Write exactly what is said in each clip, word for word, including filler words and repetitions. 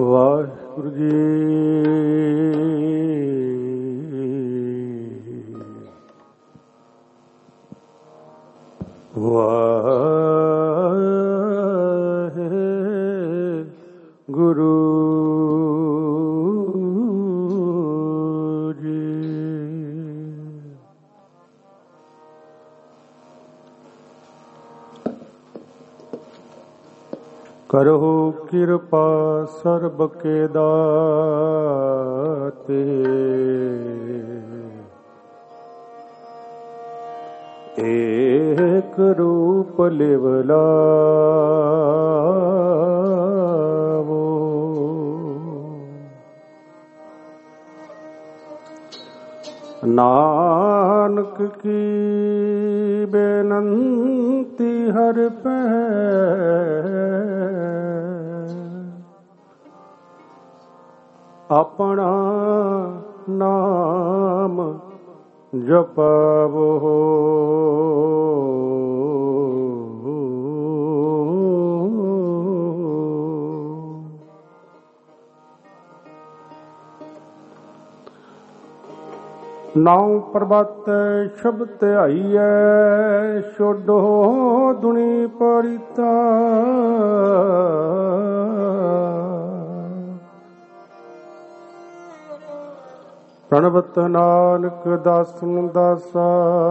ਵਾਹਿਗੁਰੂ ਜੀ। ਵਾਹਿਗੁਰੂ ਜੀ। ਕਰਹੁ ਕਿਰਪਾ ਸਰਬ ਕੇ ਦਾਤੇ, ਏਕ ਰੂਪ ਲਿਵ ਲਾਵੋ। ਨਾਨਕ ਕੀ ਬੇਨੰਤੀ ਹਰ ਪੈ, ਆਪਣਾ ਨਾਮ ਜਪਾਵੋ। ਨਾਉ ਪ੍ਰਭਤ ਸ਼ਬਦ ਧਿਆਈਐ, ਛੋਡੋ ਦੁਨੀ ਪਰਿਤਾ। ਪ੍ਰਣਵਤ ਨਾਨਕ ਦਾਸਨ ਦਾਸਾ,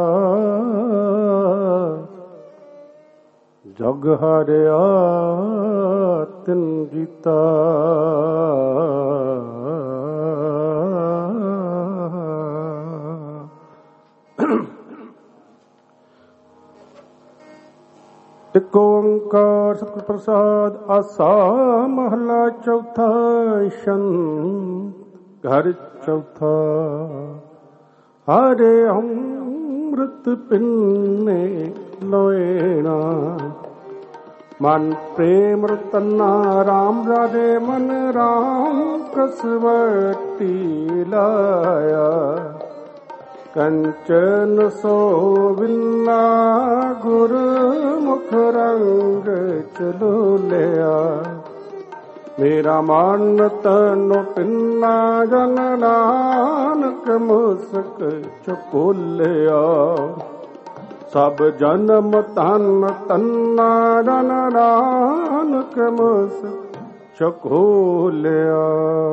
ਜਗ ਹਾਰਿਆ ਤਿਨ ਜੀਤਾ। ਇਕ ਓੰਕਾਰ ਸਤਿਗੁਰ ਪ੍ਰਸਾਦ। ਆਸਾ ਮਹਲਾ ਚੌਥਾ, ਛੰਦ ਘਰ ਚੌਥਾ। ਹਰੇ ਅੰਮ੍ਰਿਤ ਪਿੰਨੇ ਲੋਇਣਾ, ਮਨ ਪ੍ਰੇਮ ਰਤਨਾ। ਰਾਮ ਰਾਜੇ ਮਨ ਰਾਮ ਕਸਵਟੀ ਲਾਇਆ। ਕੰਚਨ ਸੋਵਿਲਾ ਗੁਰਮੁਖ ਰੰਗ ਚਲੋਲਿਆ। ਮੇਰਾ ਮਨ ਤਨ ਪਿੰਨਾ, ਜਨ ਨਾਨਕ ਮੁਸਕ ਚਕੋਲਿਆ। ਸਭ ਜਨਮ ਤਨ ਤੰਨਾ, ਜਨ ਨਾਨਕ ਮੁਸਕ ਚਕੋਲਿਆ।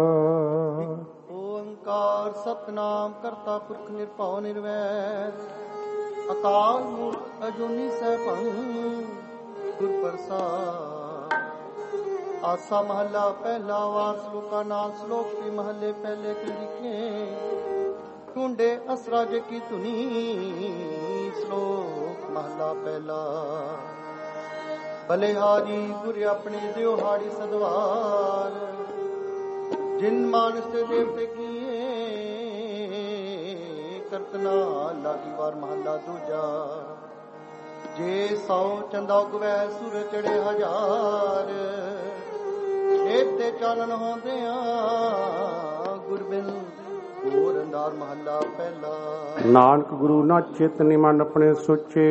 ਓੰਕਾਰ ਸਤਿਨਾਮ ਕਰਤਾ ਪੁਰਖ ਨਿਰਭਉ ਨਿਰਵੈਰ, ਅਕਾਲ ਮੂਰਤ ਅਜੂਨੀ ਸੈਭੰ ਗੁਰ ਪ੍ਰਸਾਦ। ਆਸਾ ਮਹੱਲਾ ਪਹਿਲਾ, ਵਾਰ ਸਲੋਕਾ ਨਾਲ। ਸਲੋਕ ਦੀ ਮਹੱਲੇ ਪਹਿਲੇ ਕੇ ਲਿਖੇ, ਢੂੰਡੇ ਅਸਰਾਜ ਕੀ ਧੁਨੀ। ਸਲੋਕ ਮਹੱਲਾ ਪਹਿਲਾ। ਬਲਿਹਾਰੀ ਗੁਰ ਆਪਣੇ ਦਿਉਹਾੜੀ ਸਦਵਾਰ, ਜਿਨ ਮਾਨਸ ਤੇ ਦੇਵਤੇ ਕੀਏ। ਕਰਤਨਾ ਲਾਗੀ ਵਾਰ ਮਹੱਲਾ ਦੂਜਾ। ਜੇ ਸੌ ਚੰਦਾ ਉਗਵੈ, ਸੂਰਜ ਚੜੇ ਹਜ਼ਾਰ। ਤੇ ਚਾਨਣ ਹੁੰਦਿਆਂ ਗੁਰਬਿੰਦ ਹੋਰ ਅੰਦਾਰ ਮਹੱਲਾ ਪਹਿਲਾ। ਨਾਨਕ ਗੁਰੂ ਨਾ ਚੇਤਨੀ ਮਨ ਆਪਣੇ ਸੋਚੇ,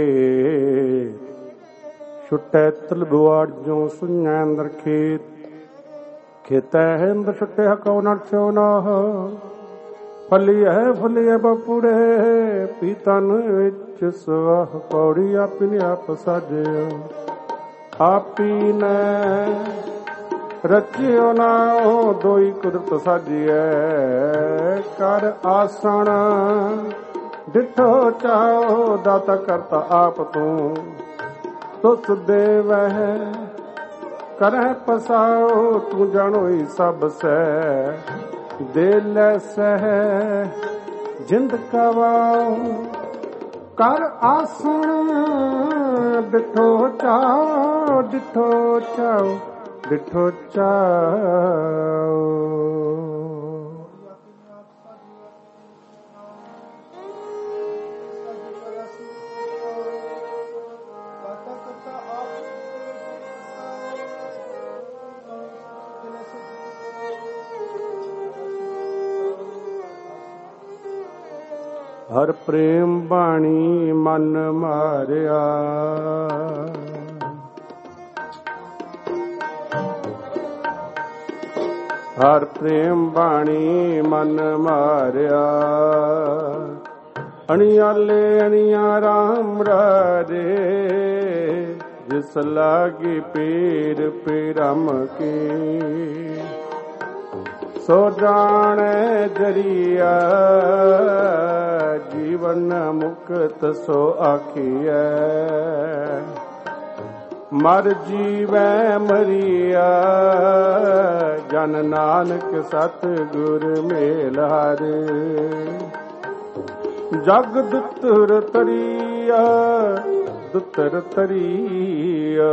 ਛੁਟੈ ਤਲਬੁਆੜ ਜੋ ਸੁਣੈ ਅੰਦਰ ਖੇਤ। ਖੇਤੈ ਹੈ ਅੰਦਰ ਛੁਟੇ ਹਕਉ ਨਰ ਸਿਉ ਨਾਹ। ਫਲੀ ਹੈ ਫੁੱਲੀ ਹੈ ਬਪੂੜੇ, ਪੀਤਨ ਵਿੱਚ ਸਵਾਹ। ਪੌੜੀ ਆਪਣੀ ਆਪ ਸਾਜਿਓ, ਆਪੀ ਨੇ ਰਚਿਓ ਨਾਉ। ਦੋਈ ਕੁਦਰਤ ਸਾਜੀਐ, ਕਰ ਆਸਣ ਡਿਠੋ ਚਾਓ। ਦਾਤਾ ਕਰਤਾ ਆਪ ਤੂੰ, ਤੁਸ ਦੇਵਹਿ ਕਰਹਿ ਪਸਾਓ। ਤੂੰ ਜਾਣੋਈ ਸਭ ਸੈ, ਦੇ ਲੈ ਸਹਿ ਜਿੰਦ ਕਵਾਓ। ਕਰ ਆਸਣ ਡਿਠੋ ਚਾਓ, ਡਿਠੋ ਚਾਓ, ਡਿਠੋ ਚਾਓ। ਹਰ ਪ੍ਰੇਮ ਬਾਣੀ ਮਨ ਮਾਰਿਆ, ਹਰ ਪ੍ਰੇਮ ਬਾਣੀ ਮਨ ਮਾਰਿਆ। ਅਣਿਆਲੇ ਅਣਿਆ ਰਾਮ ਰਾਰੇ ਜਿਸ ਲਾਗੀ ਪੀਰ ਪੀਰਮ ਕੀ। ਸੋ ਜਾਣੈ ਜਰੀਆ ਜੀਵਨ ਮੁਕਤ ਸੋ ਆਖੀਐ। ਮਰ ਜੀਵੈ ਮਰੀਆ ਜਨ ਨਾਨਕ ਸਤ ਗੁਰ ਮੇਲ ਹਰ। ਜਗ ਦੁਤਰ ਤਰੀਆ ਦੁਤਰ ਤਰੀਆ।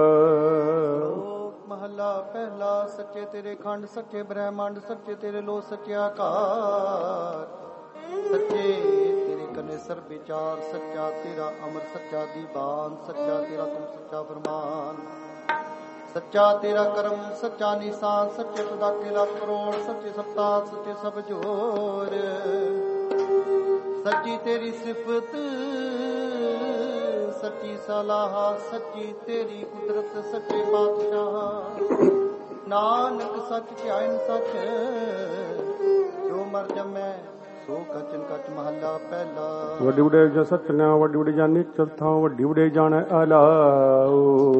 ਮਹਲਾ ਪਹਿਲਾ। ਸੱਚੇ ਤੇਰੇ ਖੰਡ ਸੱਚੇ ਬ੍ਰਹਮੰਡ ਸੱਚੇ ਤੇਰੇ ਲੋ ਸੱਚੇ ਆਕਾਰ। ਸੱਚੇ ਤੇਰੇ ਕਨੇ ਸਰਬ ਵਿਚਾਰ ਸੱਚਾ ਤੇਰਾ ਅਮਰ ਸੱਚਾ ਦੀਵਾਨ ਸੱਚਾ ਤੇਰਾ ਤੁਮ ਸੱਚਾ ਫਰਮਾਨ। ਸੱਚਾ ਤੇਰਾ ਕਰਮ ਸੱਚਾ ਨਿਸ਼ਾਨ ਸੱਚੇ ਪਦਾਕੇ ਲੱਖ ਕਰੋੜ ਸੱਚੇ ਸਪਤਾਹ ਸੱਚੇ ਸਭ ਜੋਰ। ਸੱਚੀ ਤੇਰੀ ਸਿਫਤ ਸੱਚੀ ਸਲਾਹ ਸੱਚੀ ਤੇਰੀ ਕੁਦਰਤ ਸੱਚੇ ਬਾਦਸ਼ਾਹ। ਨਾਨਕ ਸੱਚ ਧਿਆਨ ਸੱਚ ਜੋ ਮਰ ਜਮੈ ਸੋ ਕਚਨ ਕਚ। ਮਹੱਲਾ ਪਹਿਲਾ। ਵੱਡੀ ਵਡੇ ਜੋ ਸੱਚਨਾ ਵੱਡੀ ਵਡੇ ਜਾਣੀ ਚਲਥਾਂ ਵੱਡੀ ਵਡੇ ਜਾਣੈ ਆਲਾਓ।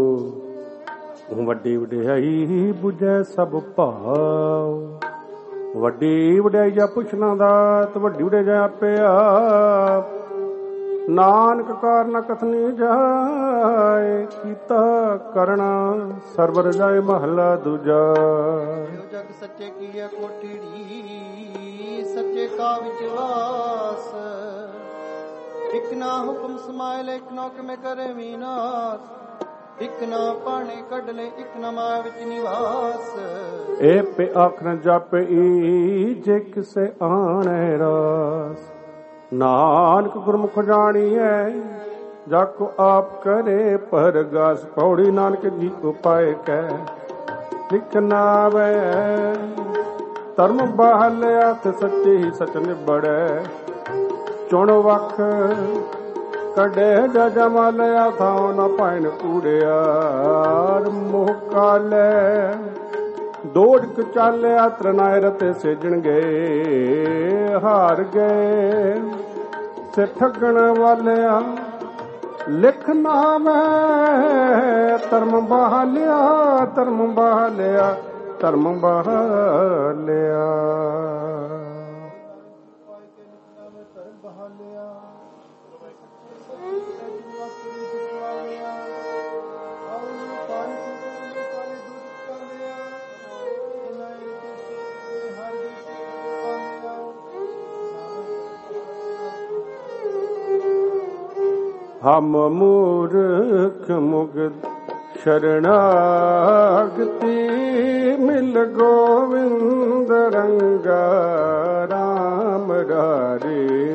ਵੱਡੀ ਵਡਿਆਈ ਬੁਝੈ ਸਭ ਭਾਉ। ਵੱਡੀ ਵਡਿਆਈ ਜਾ ਪੁੱਛਣਾ ਦਾਤ ਵੱਡੀ ਵਡਿਆਈ ਜਾ ਆਪੇ ਆਪ। ਨਾਨਕ ਕਾਰਨ ਕਥਨੀ ਜਾਏ ਕੀਤਾ ਕਰਣਾ ਸਰਵਰ ਜਾਏ। ਮਹੱਲਾ ਦੂਜਾ। ਜਗ ਸੱਚੇ ਕੀ ਹੈ ਕੋਠੜੀ ਸੱਚੇ ਕਾ ਵਿਚਵਾਸ। ਇਕ ਨਾ ਹੁਕਮ ਸਮਾਇ ਇਕ ਨਾ ਕਿਵੇਂ ਕਰੇ ਵਿਨਾਸ਼। ਇਕ ਨਾ ਪਾਣੇ ਕੱਢ ਲੈ ਇਕ ਨਾ ਮਾਇਆ ਵਿੱਚ ਨਿਵਾਸ। ਏ ਪੇ ਆਖਣ ਜਪਈ ਜੇ ਕਿਸੇ ਆਣੇ ਰਾਸ। ਨਾਨਕ ਗੁਰਮੁਖ ਜਾਣੀਐ ਜਾ ਕੋ ਆਪ ਕਰੇ ਪਰਗਾਸ। ਪੌੜੀ ਨਾਨਕ ਜੀ ਉਪਾਇ ਕਹਿ ਲਿਖ ਨਾਵੈ। ਧਰਮ ਬਹਲ ਹੱਥ ਸੱਚੀ ਸਚ ਨਿਬੜੈ। ਚੁਣ ਵਖ ਕੱਢੇ ਜਮਾ ਲਿਆ ਥਾਉ ਨਾ ਪਾਇਨ ਕੂੜਿਆਰ। ਮੋਹ ਕਾਲੇ ਦੌੜਕ ਚਾਲਿਆ ਤਰਨਾਏ ਰਤੇ ਸੇਜਣ ਗਏ। ਹਾਰ ਗਏ ਸੇ ਠੱਗਣ ਵਾਲਿਆ ਲਿਖ ਨਾਮੈ। ਧਰਮ ਬਹਾਲਿਆ ਧਰਮ ਬਹਾਲਿਆ ਧਰਮ ਬਹਾਲਿਆ। ਹਮ ਮੂਰਖ ਮੁਗਧ ਸ਼ਰਣਾਗਤੀ। ਮਿਲ ਗੋਵਿੰਦ ਰੰਗਾ ਰਾਮ ਰਾਰੇ।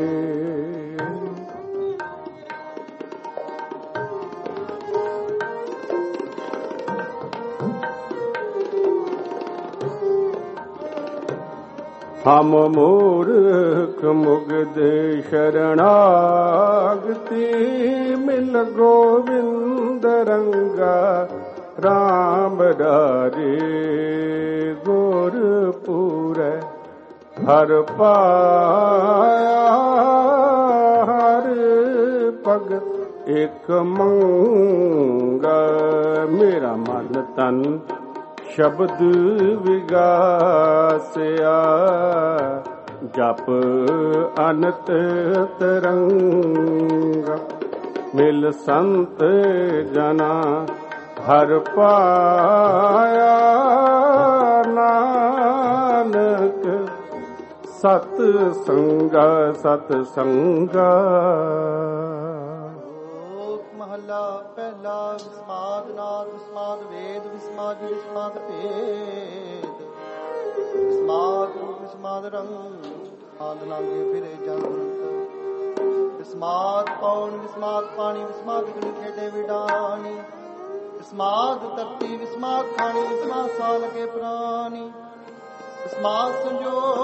ਹਮ ਮੂਰਖ ਮੁਗਧ ਸ਼ਰਣਾਗਤੀ। ਮਿਲ ਗੋਵਿੰਦ ਰੰਗਾ ਰਾਮ ਰਾਰੇ। ਗੁਰ ਪੂਰੈ ਹਰ ਪਾਇਆ ਹਰ ਭਗਤ ਇਕ ਮੰਗਾ। ਮੇਰਾ ਮਨ ਤਨ ਸ਼ਬਦ ਵਿਗਾਸਿਆ। ਜਪ ਅਨੰਤ ਤਰੰਗਾ। ਮਿਲ ਸੰਤ ਜਨਾ ਹਰ ਪਾਇਆ। ਨਾਨਕ ਸਤ ਸੰਗਾ ਸਤ ਸੰਗਾ। ਮਹੱਲਾ ਪਹਿਲਾ। ਵਿਸਮਾਦ ਨਾਦ ਵਿਸਮਾਦ ਵੇਦ ਵਿਸਮਾਦ ਵਿਸਮਾਦ ਭੇਦ। ਵਿਸਮਾਦ ਰੂਪ ਵਿਸਮਾਦ ਰੰਗ ਆਦ ਲਾਗੇ ਫਿਰੇ ਜੰਤ। ਵਿਸਮਾਦ ਪੌਣ ਵਿਸਮਾਦ ਪਾਣੀ ਵਿਸਮਾਦ ਗਣੀ ਖੇਡੇ ਵਿਡਾਣੀ। ਵਿਸਮਾਦ ਧਰਤੀ ਵਿਸਮਾਦ ਖਾਣੀ ਵਿਸਮਾਦ ਸਾ ਲਗੇ ਪ੍ਰਾਣੀ। ਵਿਸਮਾਦ ਸੰਜੋਗ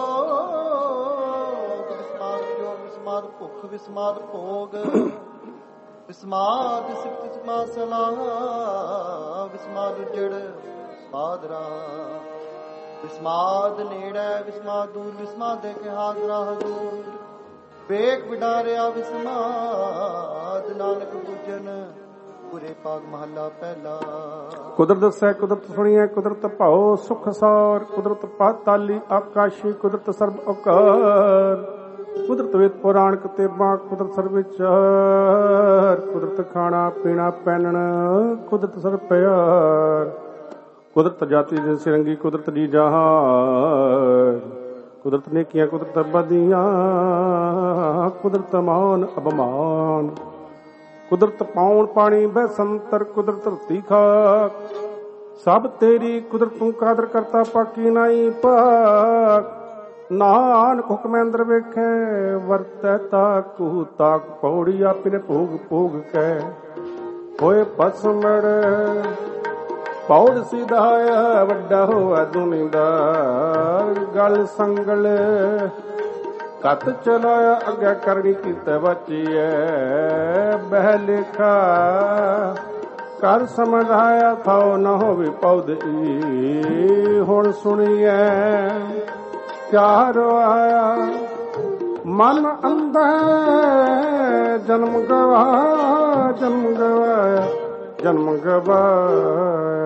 ਵਿਸਮਾਦ ਜੋਗ ਵਿਸਮਾਦ ਭੁੱਖ ਵਿਸਮਾਦ ਭੋਗ। ਵਿਸਮਾਦ ਸਿਫਤ ਵਿਸਮਾਦ ਸਲਾਹ ਵਿਸਮਾਦ ਉਜੜ ਵਿਸਮਾਦ ਰਾਹ। ਵਿਸਮਾਦ ਨੇੜੇ ਵਿਸਮਾਦ ਦੂਰ, ਵਿਸਮਾਦੇ ਕੇ ਹਾਜ਼ਰਾ ਹਜ਼ੂਰ, ਵੇਖ ਵਿਡਾਰਿਆ ਵਿਸਮਾਦ, ਨਾਨਕ ਪੂਜਨ ਪੂਰੇ ਪਾਗ ਮਹੱਲਾ ਪਹਿਲਾ। ਕੁਦਰਤ ਦੱਸੈ ਕੁਦਰਤ ਸੁਣੀਐ, ਕੁਦਰਤ ਭਾਉ ਸੁਖ ਸਾਰ, ਕੁਦਰਤ ਪਾਤਾਲੀ ਆਕਾਸ਼ੀ, ਕੁਦਰਤ ਸਰਬ ਔਕਾਰ, ਕੁਦਰਤ ਵੇਦ ਪੁਰਾਣ ਕਿਤਾਬਾਂ, ਕੁਦਰਤ ਸਰਬ ਵਿਚਾਰ, ਕੁਦਰਤ ਖਾਣਾ ਪੀਣਾ ਪਹਿਨਣ, ਕੁਦਰਤ ਸਰਬ ਪਿਆਰ, ਕੁਦਰਤ ਜਾਤੀ ਦੇ ਸਿਰੰਗੀ, ਕੁਦਰਤ ਦੀ ਜਹਾਨ, ਕੁਦਰਤ ਨੇਕੀਆਂ ਕੁਦਰਤ ਬਦੀਆਂ, ਕੁਦਰਤ ਮਾਨ ਅਭਮਾਨ, ਕੁਦਰਤ ਪਾਉਣ ਪਾਣੀ ਬੈਸੰਤਰ, ਕੁਦਰਤ ਧਰਤੀ ਖਾਕ, ਸਭ ਤੇਰੀ ਕੁਦਰਤ ਤੂੰ ਕਾਦਰ ਕਰਤਾ ਪਾਕੀ ਨਾਈ ਪਾਕ, ਨਾਨਕ ਹੁਕਮ ਅੰਦਰ ਵੇਖੇ ਵਰਤੈ ਤਾਕੂ ਤਾਕ, ਪੌੜੀ ਆਪੇ ਭੋਗ ਭੋਗ ਕੈ ਹੋਏ ਪਸਮੜ, ਪੌੜ ਸਿਧਾਇਆ ਵੱਡਾ ਹੋਆ ਦੁਨੀਦਾਰ, ਗਲ ਸੰਗਲ ਕਤ ਚਲਾਇਆ ਅੱਗੇ ਕਰਨੀ ਕੀਤੇ ਬਚੀਐ, ਬਹਿ ਲਿਖਾ ਕਰ ਸਮਝਾਇਆ ਥਾਉ ਨਾ ਹੋਵੇ ਪੌਦਈ, ਹੁਣ ਸੁਣੀਐ ਕਿਆ ਰਵਾਇਆ ਮਨ ਅੰਦਰ, ਜਨਮ ਗਵਾ ਜਨਮ ਗਵਾਇਆ ਜਨਮ ਗਵਾਇਆ।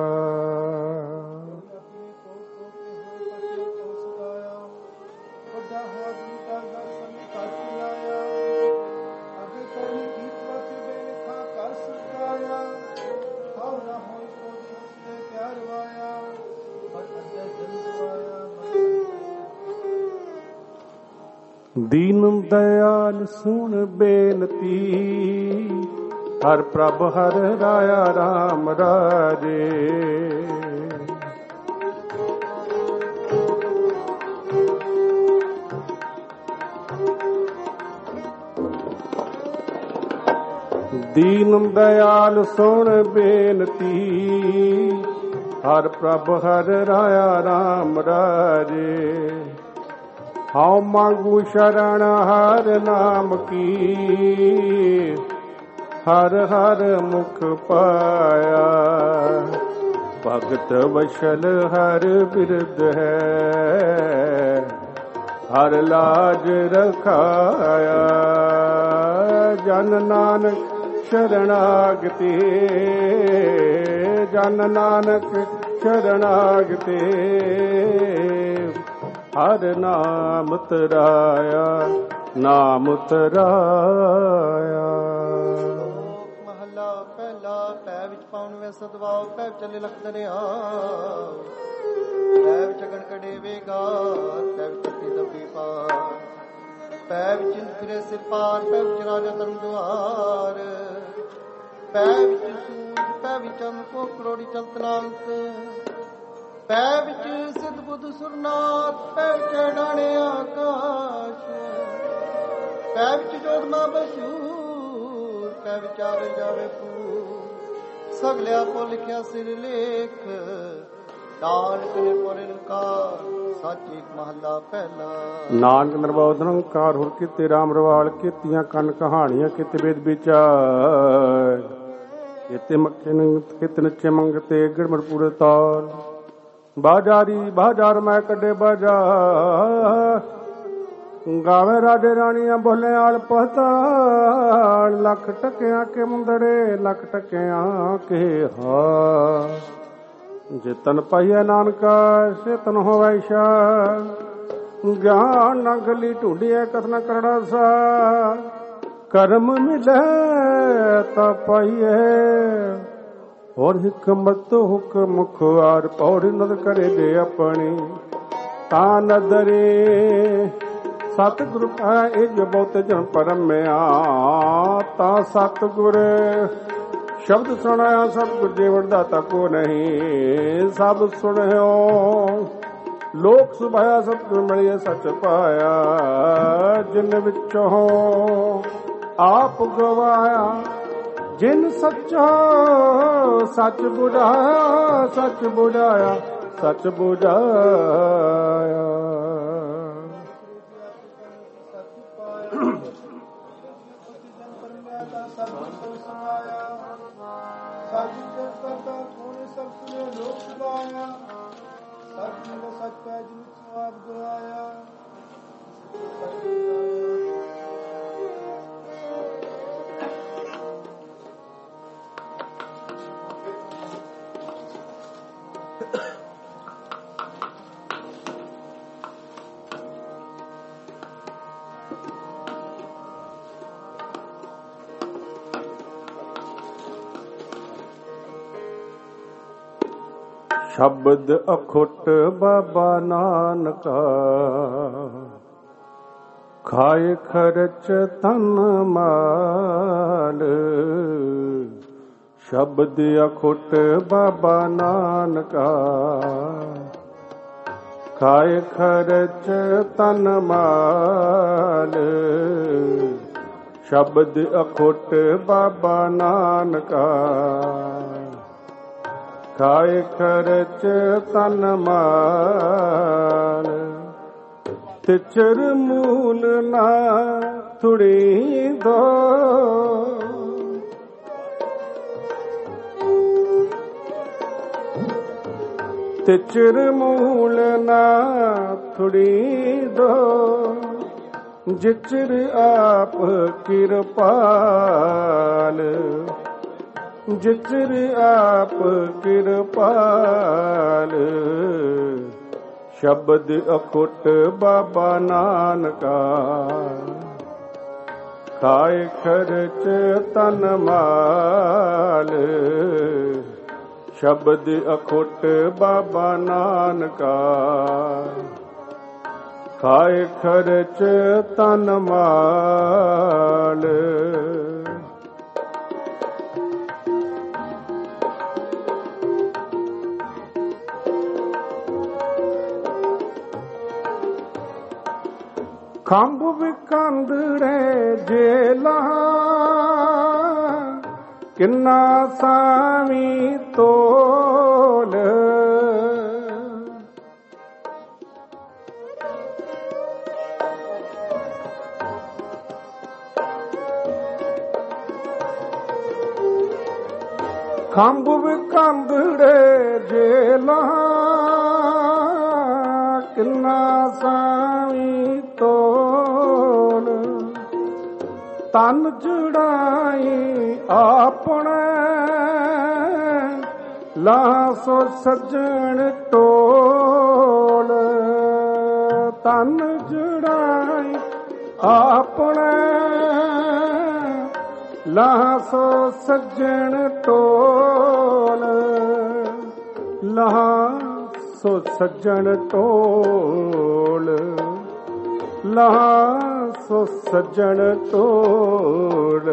ਦੀਨ ਦਇਆਲ ਸੁਣ ਬੇਨਤੀ, ਹਰ ਪ੍ਰਭ ਹਰ ਰਾਇਆ ਰਾਮ ਰਾਜੇ, ਦੀਨ ਦਇਆਲ ਸੁਣ ਬੇਨਤੀ, ਹਰ ਪ੍ਰਭ ਹਰ ਰਾਇਆ ਰਾਮ ਰਾਜੇ, ਹਉ ਮੰਗੂ ਸ਼ਰਨ ਹਰ ਨਾਮ ਕੀ, ਹਰ ਹਰ ਮੁਖ ਪਾਇਆ, ਭਗਤ ਵਸ਼ਲ ਹਰ ਬਿਰਧ ਹੈ, ਹਰ ਲਾਜ ਰਖਾਇਆ, ਜਨ ਨਾਨਕ ਸ਼ਰਨਾਗਤੀ, ਜਨ ਨਾਨਕ ਸ਼ਰਨਾਗਤੀ, ਹਰ ਨਾਮ ਤਰਾਇਆ ਨਾਮ ਤਰਾਇਆ। ਮਹੱਲਾ ਪਹਿਲਾ। ਪੈ ਵਿੱਚ ਪਾਉਣ ਵੇ ਸਦਵਾਉ, ਪੈ ਚੱਲੇ ਲਖ ਦਰਿਆ, ਪੈ ਵਿੱਚ ਅਗਣ ਕੜੇ ਵੇਗਾ, ਪੈ ਵਿੱਚ ਧਰਤੀ ਦੱਬੀ ਪਾਰ, ਪੈ ਵਿੱਚ ਫਿਰੇ ਸਿਰ ਪਾਰ, ਪੈ ਵਿੱਚ ਰਾਜਾ ਧਰਮ ਦੁਆਰ, ਪੈ ਵਿੱਚ ਸੂਰਜ, ਪੈ ਵਿੱਚ ਚੰਦ ਕੋ ਕਰੋੜੀ ਚਲਤਨਾੰਤ, ਪੈ ਵਿੱਚ ਸਿੱਧ ਬੁੱਧ ਸੁਰਨਾਥ, ਪੈ ਵਿੱਚ ਡਾਣੇ ਆਕਾਸ਼, ਪੈ ਵਿੱਚ ਜੋਧਮਾ ਬਸ਼ੂਰ, ਪੈ ਵਿੱਚ ਆਵੇ ਜਾਵੇ ਪੂਰ, ਸਗਲਿਆ ਕੋ ਲਿਖਿਆ ਸਿਰ ਲੇਖ, ਨਾਨਕ ਨਿਰਭਉ ਨਿਰੰਕਾਰ, ਸੱਚ ਏਕ ਮਹੱਲਾ ਪਹਿਲਾ। ਨਾਨਕ ਨਿਰਭਉ ਨਿਰੰਕਾਰ, ਹੋਰ ਕੀਤੇ ਰਾਮ ਰਵਾਲ, ਕੀਤੀਆਂ ਕੰਨ ਕਹਾਣੀਆਂ, ਕਿਤੇ ਵੇਦ ਵਿਚਾਰ, ਕਿਤੇ ਮੱਕੇ ਨੂੰ ਕਿਤੇ ਨੱਚੇ ਮੰਗਤੇ, ਗਿੜਮੜ ਪੂਰੇ ਤਾਲ, ਬਾਜ਼ਾਰੀ ਬਾਜ਼ਾਰ ਮੈਂ ਕੱਢੇ ਬਾਜ਼ਾਰ, ਗਾਵੇ ਰਾਜੇ ਰਾਣੀਆਂ ਬੋਲੇ ਆਲ ਪਤਾਲ, ਲੱਖ ਟਕਿਆਂ ਕੇ ਮੁੰਦੜੇ ਲੱਖ ਟਕਿਆਂ ਕੇ ਹਾਰ, ਜੇ ਤਨ ਪਾਈਐ ਨਾਨਕਾ ਸੇ ਤਨ ਹੋਵੈ ਸ਼ਾ, ਗਿਆਨ ਨਾ ਗਲੀ ਢੂੰਡੀਐ ਕਥਨਾ ਕਰੜਾ ਸਾ, ਕਰਮ ਮਿਲੇ ਤਾਂ ਪਾਈਐ, ਹੋਰ ਹਿਕਮਤ ਹੁਕਮ ਖੁਆਰ, ਪੌੜੀ ਨਦਰ ਕਰੇ ਦੇ ਆਪਣੀ, ਤਾਂ ਨਦਰੇ ਸਤਿਗੁਰ ਕਾ ਇਹ ਬਹੁਤ ਜਨ ਪਰਮਿਆ, ਤਾਂ ਸਤਿਗੁਰ ਸ਼ਬਦ ਸੁਣਾਇਆ, ਸਤਿਗੁਰ ਜੀਵਨ ਦਾਤਾ ਕੋ ਨਹੀਂ, ਸਭ ਸੁਣਿਓ ਲੋਕ ਸੁਭਾਇਆ, ਸਤਿਗੁਰ ਮਿਲਿਆ ਸੱਚ ਪਾਇਆ, ਜਿਨ ਵਿੱਚੋਂ ਆਪ ਗਵਾਇਆ, ਜਿਨ ਸੱਚਾ ਸੱਚ ਬੁਝਾਇਆ, ਸੱਚ ਬੁਝਾਇਆ ਸੱਚ ਬੁਝਾਇਆ। ਸਚ ਮਿਲੋ ਸਚ ਪੈ ਜੂਠ ਸਵਾਬ ਗਵਾਇਆ। ਸ਼ਬਦ ਅਖੁੱਟ ਬਾਬਾ ਨਾਨਕਾ, ਖਾਏ ਖਰਚ ਤਨ ਮਾਲ। ਸ਼ਬਦ ਅਖੁੱਟ ਬਾਬਾ ਨਾਨਕਾ, ਖਾਏ ਖਰਚ ਤਨ ਮਾਲ। ਸ਼ਬਦ ਅਖੁੱਟ ਬਾਬਾ ਨਾਨਕਾ, ਖਾਏ ਖਰਚ ਤਨ ਮਾਲ। ਤਿਚਰ ਮੂਲ ਨਾ ਥੁੜੀ ਦੋ, ਤਿਚਰ ਮੂਲ ਨਾ ਥੁੜੀ ਦੋ। ਜਿਚਰ ਆਪ ਕਿਰਪਾਲ, ਜਿਚਰ ਆਪ ਕਿਰਪਾਲ। ਸ਼ਬਦ ਅਖੁੱਟ ਬਾਬਾ ਨਾਨਕਾ, ਖਾਏ ਖਰਚ ਤਨ ਮਾਲ। ਸ਼ਬਦ ਅਖੁੱਟ ਬਾਬਾ ਨਾਨਕਾ, ਖਾਏ ਖਰਚ ਤਨ ਮਾਲ। ਖੰਭ ਵਿਕੰਦੜੇ ਜੇਲਾ, ਕਿੰਨਾ ਸਾਵੀ ਤੋਲ। ਖੰਭ ਵਿਕੰਦੜੇ ਜੇਲਾ, ਕਿੰਨਾ ਸਾਵੀ ਤੋਲ। ਤਨ ਜੁੜਾਈ ਆਪਣੇ, ਲਾਸੋ ਸੱਜਣ ਟੋਲ। ਤਨ ਜੁੜਾਈ ਆਪਣੇ, ਲਾਸੋ ਸੱਜਣ ਟੋਲ। ਲਾਸੋ ਸੱਜਣ ਟੋਲ, ਲਾਸੋ ਸੱਜਣ ਟੋਲ।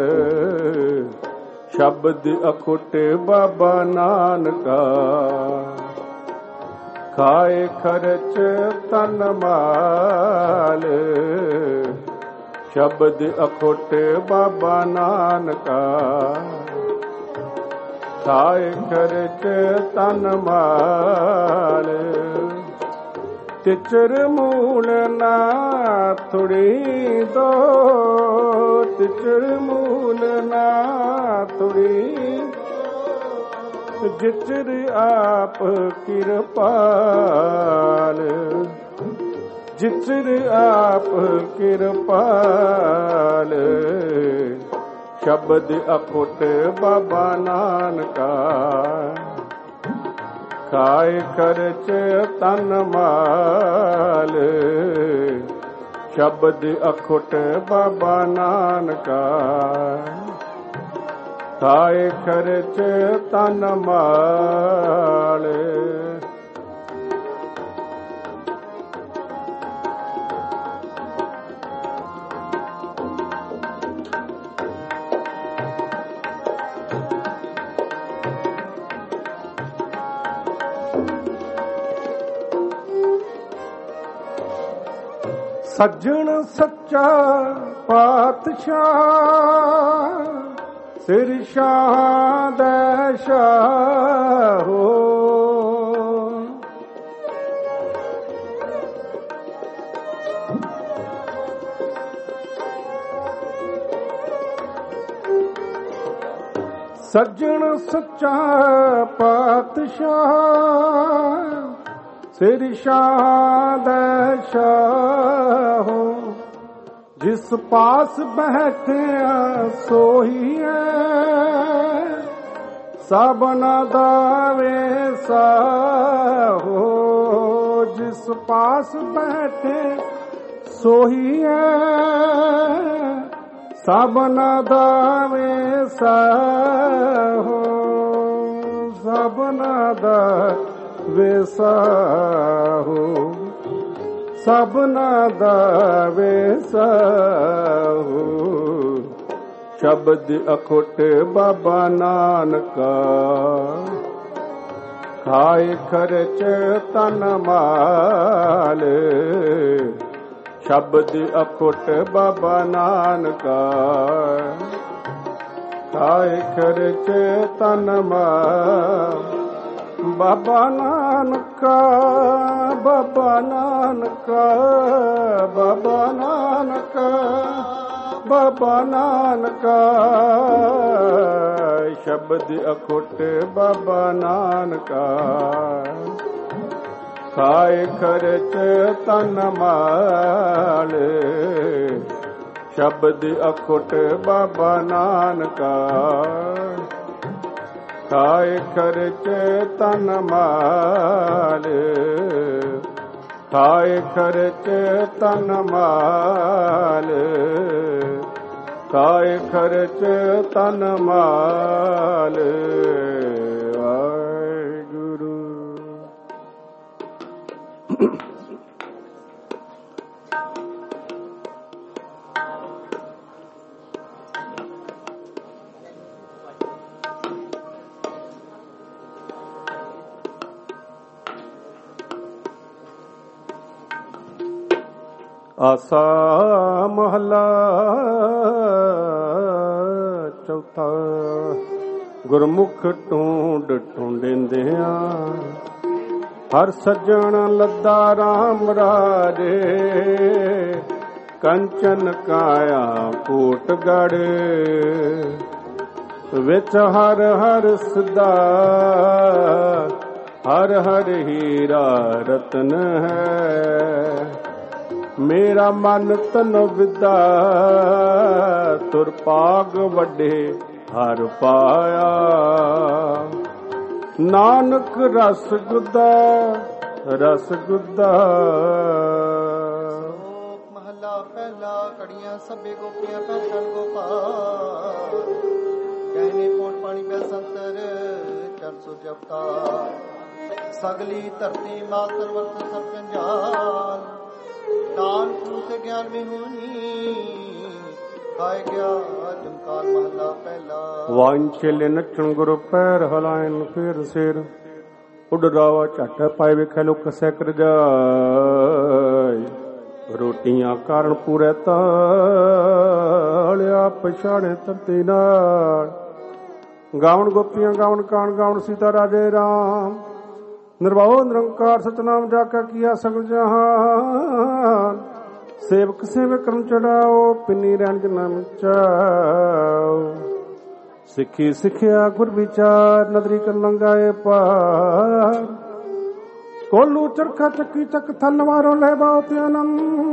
ਸ਼ਬਦ ਅਖੁੱਟ ਬਾਬਾ ਨਾਨਕਾ, ਖਾਏ ਖਰਚ ਤਨ ਮਾਲ। ਸ਼ਬਦ ਅਖੁੱਟ ਬਾਬਾ ਨਾਨਕਾ, ਖਾਏ ਖਰਚ ਤਨ ਮਾਲ। ਤਿਚਰ ਮੂਲ ਨਾ ਥੁੜੀ ਦੋ, ਤਿਚਰ ਮੂਲ ਨਾ ਥੁੜੀ। ਜਿਚਰ ਆਪ ਕਿਰਪਾਲ, ਜਿਚਰ ਆਪ ਕਿਰਪਾਲ। ਸ਼ਬਦ ਅਖੁੱਟ ਬਾਬਾ ਨਾਨਕਾ, ਖਾਏ ਖਰਚ ਤਨ ਮਾਲ। ਸ਼ਬਦ ਅਖੁੱਟ ਬਾਬਾ ਨਾਨਕਾ, ਖਾਏ ਖਰਚ ਤਨ ਮਾਲ। ਸੱਜਣ ਸੱਚਾ ਪਾਤਸ਼ਾਹ, ਸਿਰ ਸ਼ਾਹ ਦਾ ਸ਼ਾਹ ਹੋ। ਸੱਜਣ ਸੱਚਾ ਪਾਤਸ਼ਾਹ, तेरी शान शाहो जिस पास बैठे सोही है सबना दावे साहो जिस पास बैठे सोही है सबना दावे साहो सबना दावे साहो सबना दावे साहो शब्द अखुट बाबा नानका खाए खर्च तन माल शब्द अखुट बाबा नानका खाए खर्च तन माल बाबा नानका बाबा नानका बाबा नानका बाबा नानका शब्द अखुट बाबा नानका खाए खर्च तन माल शब्द अखुट बाबा नानका खाए खर्च तन माल खाए खर्च तन माल खाए खर्च तन माल वाहिगुरु। आसा महला चौथा गुरमुख ढूंढ ढूंढिंदिया हर सज्जन लद्दा राम राजे कंचन काया कोटगढ़ विच हर हर सदा हर हर हीरा रतन है मेरा मन तन विदा तुर पाग वड्डे हर पाया नानक रस गुदा रस गुदा। महला पहला कड़ियां सबे गोपियां पहचान गोपाल कहने पोट पानी पैसंतर चर सो जपता सगली धरती मातर वर्त सब कंजाल नान से ज्ञान में होनी खाए गया जमकाल महला पहला। वांछले नचन गुरु पैर हलायन फिर सिर उड़ रावा झट पाए वेखे लोक कसै कर जाय रोटियां कारण पूरे तालिया पछाणे धरती नाल गावन गोपियां गावन कान गावन सीता राजे राम निर्भव निरंकार सतनाम जाका किया सगल जहान सेवक सेवक करम चढ़ाओ पिनी रैन नाम चाओ सिखी सिखिया गुर विचार नदरी कर लंगाए पार कोलू चरखा चक्की चक थल मारो ले बाओ त्यानम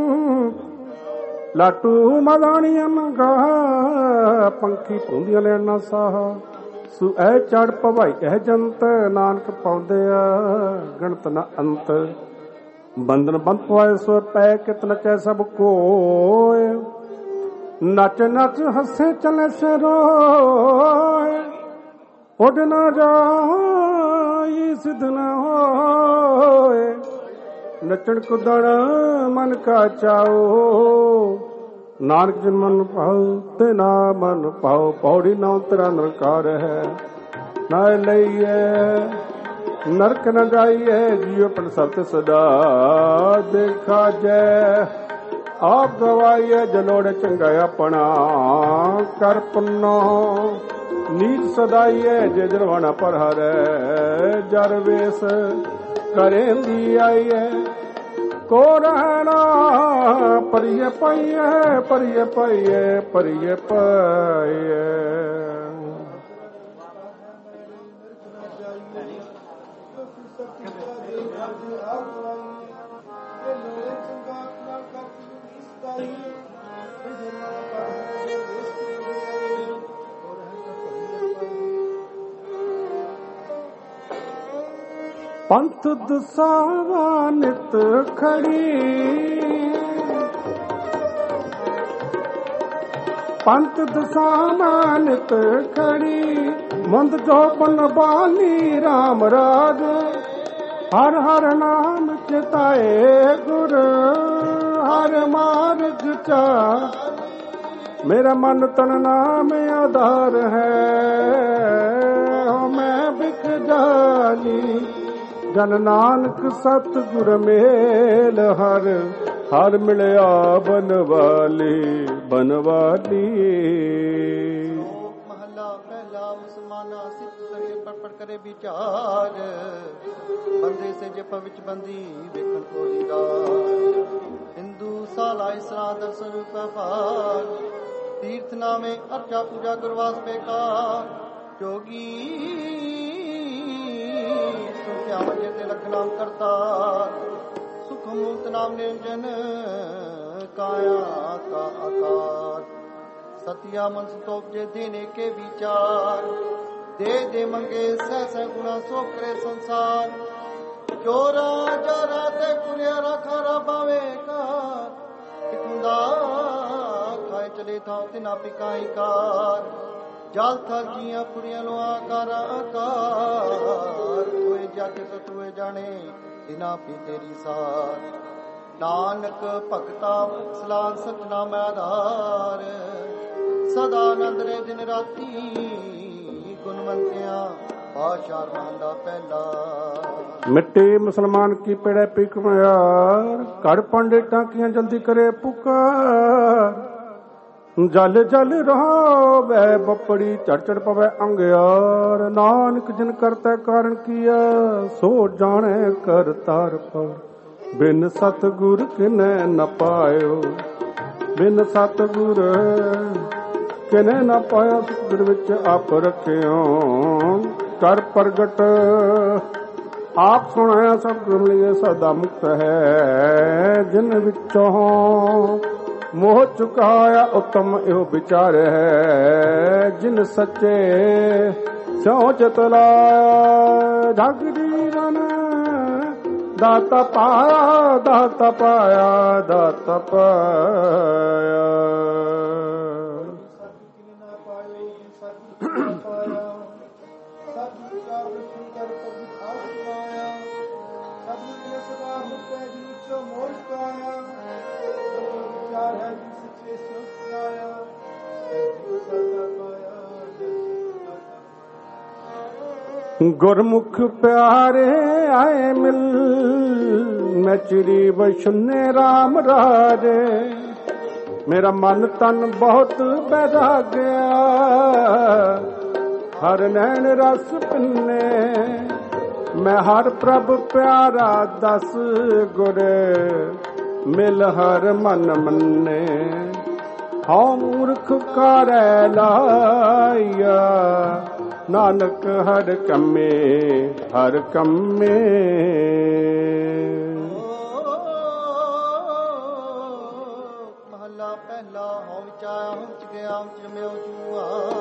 लाटू मदानी अनगा पंखी पुंदिया लेना साहा सु ऐ चढ़ पवाई ऐ जंत नानक पाउंदे गणत न अंत बंधन बंद पवाए सुर पै कित नचै सब कोय नच नच हसे चले से रोए उड न जाई सिद्ध न होए नचन कुदण मन का चाओ नानक जिन मन पाओ ते ना मन पाओ पौड़ी ना तेरा नरकार है ना लइए नरक न जाइए जियो पण सत सदा देखा जय आप गवाइए जलोड़ चंगा अपना कर पुन्नो नीच सदाइए जे जरवाना पर हरे जर वेस करेंदी आइए को रहना परिये पाइये परिये पाइये परिये पाइये। Thank you. ਪੰਥ ਦਸਾਵਾਂ ਨਿਤ ਖੜੀ, ਪੰਥ ਦਸਾਵਾਂ ਨਿਤ ਖੜੀ, ਮੁੰਦ ਜੋ ਬਨ ਬਾਨੀ ਰਾਮ ਰਾਜ, ਹਰ ਹਰ ਨਾਮ ਚਿਤਾਏ ਗੁਰ, ਹਰ ਮਾਰਗ ਚਾ ਮੇਰਾ ਮਨ ਤਨ ਨਾਮ ਆਧਾਰ ਹੈ। ਮੈਂ ਬਿਕ ਜਾਨੀ ਜਨ ਨਾਨਕ ਸਤਿਗੁਰ ਮੇਲ, ਹਰ ਹਰ ਮਿਲਿਆ ਬਨਵਾਲੀ ਬਨਵਾਲੀ। ਮਹਲਾ ਪਹਿਲਾ ਮੁਸਲਮਾਨਾ ਸਿੱਖ ਸਰੇ ਪਰ ਪਰ ਕਰੇ ਵਿਚਾਰ, ਬੰਦੇ ਸੇ ਜੇ ਪਵਿੱਚ ਬੰਦੀ ਵੇਖਣ ਕੋ ਦੀਦਾਰ, ਹਿੰਦੂ ਸਾਲਾ ਇਸਰਾ ਦਰਸ਼ਨ ਰੂਪ ਭਾਗ, ਤੀਰਥ ਨਾਮੇ ਅਰਚਾ ਪੂਜਾ ਗੁਰਵਾਸ ਬੇਕਾਰ, ਜੋਗੀ ਸੁਖਿਆ ਵਜੇ ਤੇ ਲਖ ਨਾਮ ਕਰਤਾਰ, ਸੁਖ ਮੂਰਤ ਨਾਮ ਨਿਰੰਜਨ ਕਾਇਆ का आकार, सतिया मन संतोष जे देने के विचार, दे दे मंगे सह सह गुणा सो करे संसार, चोरा जरा ते कुलिया खारा बावे कार, इकुंदा खाए चले था तिना पिकाई कार, जाल थल जिया पुरिया लो आकार आकार, कोई जाके सतुए जाने तिना पी तेरी सार, नानक भगता सलान सतनाम आधार, सदा आनंद रे दिन राती, गुणवंतिया बादशाह मांदा पहला। मिट्टी मुसलमान की पेड़े पिक यार, कड़ पांडे टाकियां जल्दी करे पुकार, जल जल रहो वह बपड़ी चढ़ चढ़ पवे अंगियार, नानक जिन करता कारण किया सो जाने कर तार पर, बिन सतगुर किने न पायो, बिन सतगुर किने न पाया, सतगुर विच आप रखियो कर प्रगट, आप सुनाया सतगुर लिए सदा मुक्त है, जिन विचों मोह चुकाया उत्तम यो विचार है, जिन सच्चे स्यों चित लाया, जग जीवन दाता पाया दाता पाया दाता पाया। गुरमुख प्यारे आए मिल, मैं चिरी वैष्णे राम राजे, मेरा मन तन बहुत बहरा गया, हर नैन रस पिन्ने, मैं हर प्रभ प्यारा दस गुर, मिल हर मन मन्ने, हाँ मूर्ख कारै लाया, नानक हर कम्मे हर कम्मे। महला पहला हों विच आया हों विच गया हों विच जम्मिया जूआ,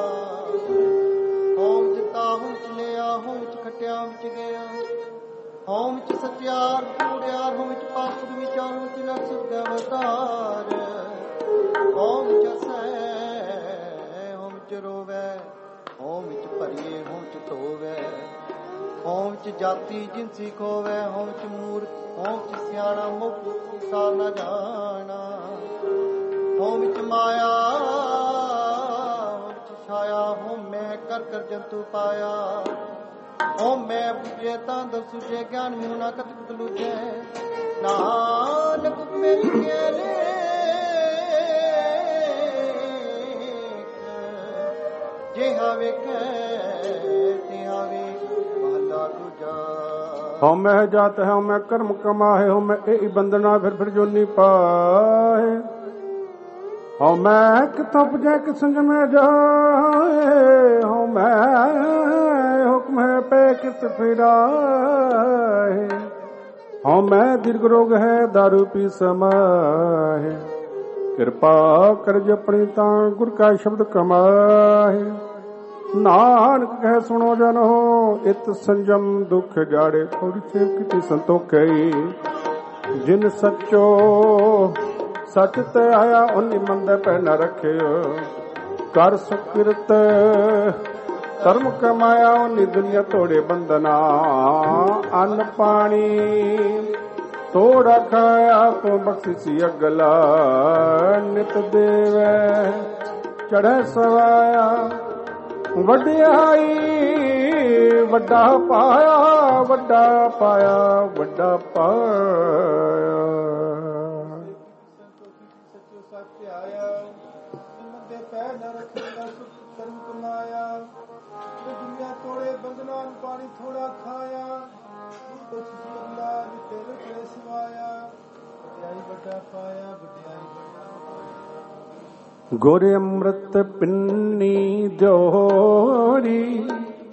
हों विच ता हों विच लिया हों विच खटिया विच गया, हों विच सत्यार कूड़ियार हों विच पासुर विचार हों विच नर सुर्ग अवतार, हों विच हसै हों विच रोवै, हों विच भरिए हों विच धोवै, हों विच जाति जिनसी खोवै, हों विच मूर्ख हों विच सियाणा मुख सार न जाना, हों विच माया हों विच छाया, हों मैं कर कर जंतु पाया, हों मैं बुझे तां दसुझे ज्ञान मुना कतक लुझे, नानक मिल के ले हो मैं जात है मैं कर्म कमाए, हो मैं ए बंदना फिर फिर जोनी पाए, हो मैं किताब जय कि संग में जाए, हो मैं हुक्म है पे कित फिराए, हो मैं दीर्घ रोग है दारू पी समाए, कृपा कर अपनी तां गुर का शब्द कमाए, ਨਾਨਕ ਕਹਿ ਸੁਣੋ ਜਨੋ ਇਤ ਸੰਜਮ ਦੁਖ ਜਾੜੇ ਥੋੜੀ ਸੇਵ ਕੀਤੀ ਸੰਤੋਖੇ ਜਿਨ ਸੱਚੋ ਸੱਚ ਤੇ ਆਇਆ ਉਨੀ ਮੰਦੇ ਪੈ ਨ ਰੱਖਿਓ ਕਰ ਸੁਕਿਰਤ ਧਰਮ ਕਮਾਇਆ ਉਨੀ ਦੁਨੀਆ ਤੋੜੇ ਬੰਦਨਾ ਅੰਨ ਪਾਣੀ ਤੋੜਾ ਖਾਇਆ ਤੂੰ ਬਖਸ਼ੀ ਅਗਲਾ ਨਿਤ ਦੇਵੈ ਚੜ੍ਹੈ ਸਵਾਇਆ ਵਡਿਆਈ ਵੱਡਾ ਪਾਇਆ ਵੱਡਾ ਪਾਇਆ ਵੱਡਾ ਪਾਇਆ ਸੱਚੋ ਸੱਚ ਆਇਆ ਮੰਦੇ ਪੈ ਨ ਰੱਖੇਗਾ ਸੁਖ ਧਰਮ ਕਮਾਇਆ ਦੁਨੀਆ ਤੋੜੇ ਬੰਦਨਾ ਪਾਣੀ ਥੋੜਾ ਖਾਇਆ ਬਖਸ਼ੀ ਅਗਲਾ ਨਿਤ ਦੇਵੈ ਸਵਾਇਆ ਵਡਿਆਈ ਵੱਡਾ ਪਾਇਆ ਵਡਿਆਈ ਗੁਰ ਅੰਮ੍ਰਿਤ ਪਿੰਨੀ ਦਿਓਰੀ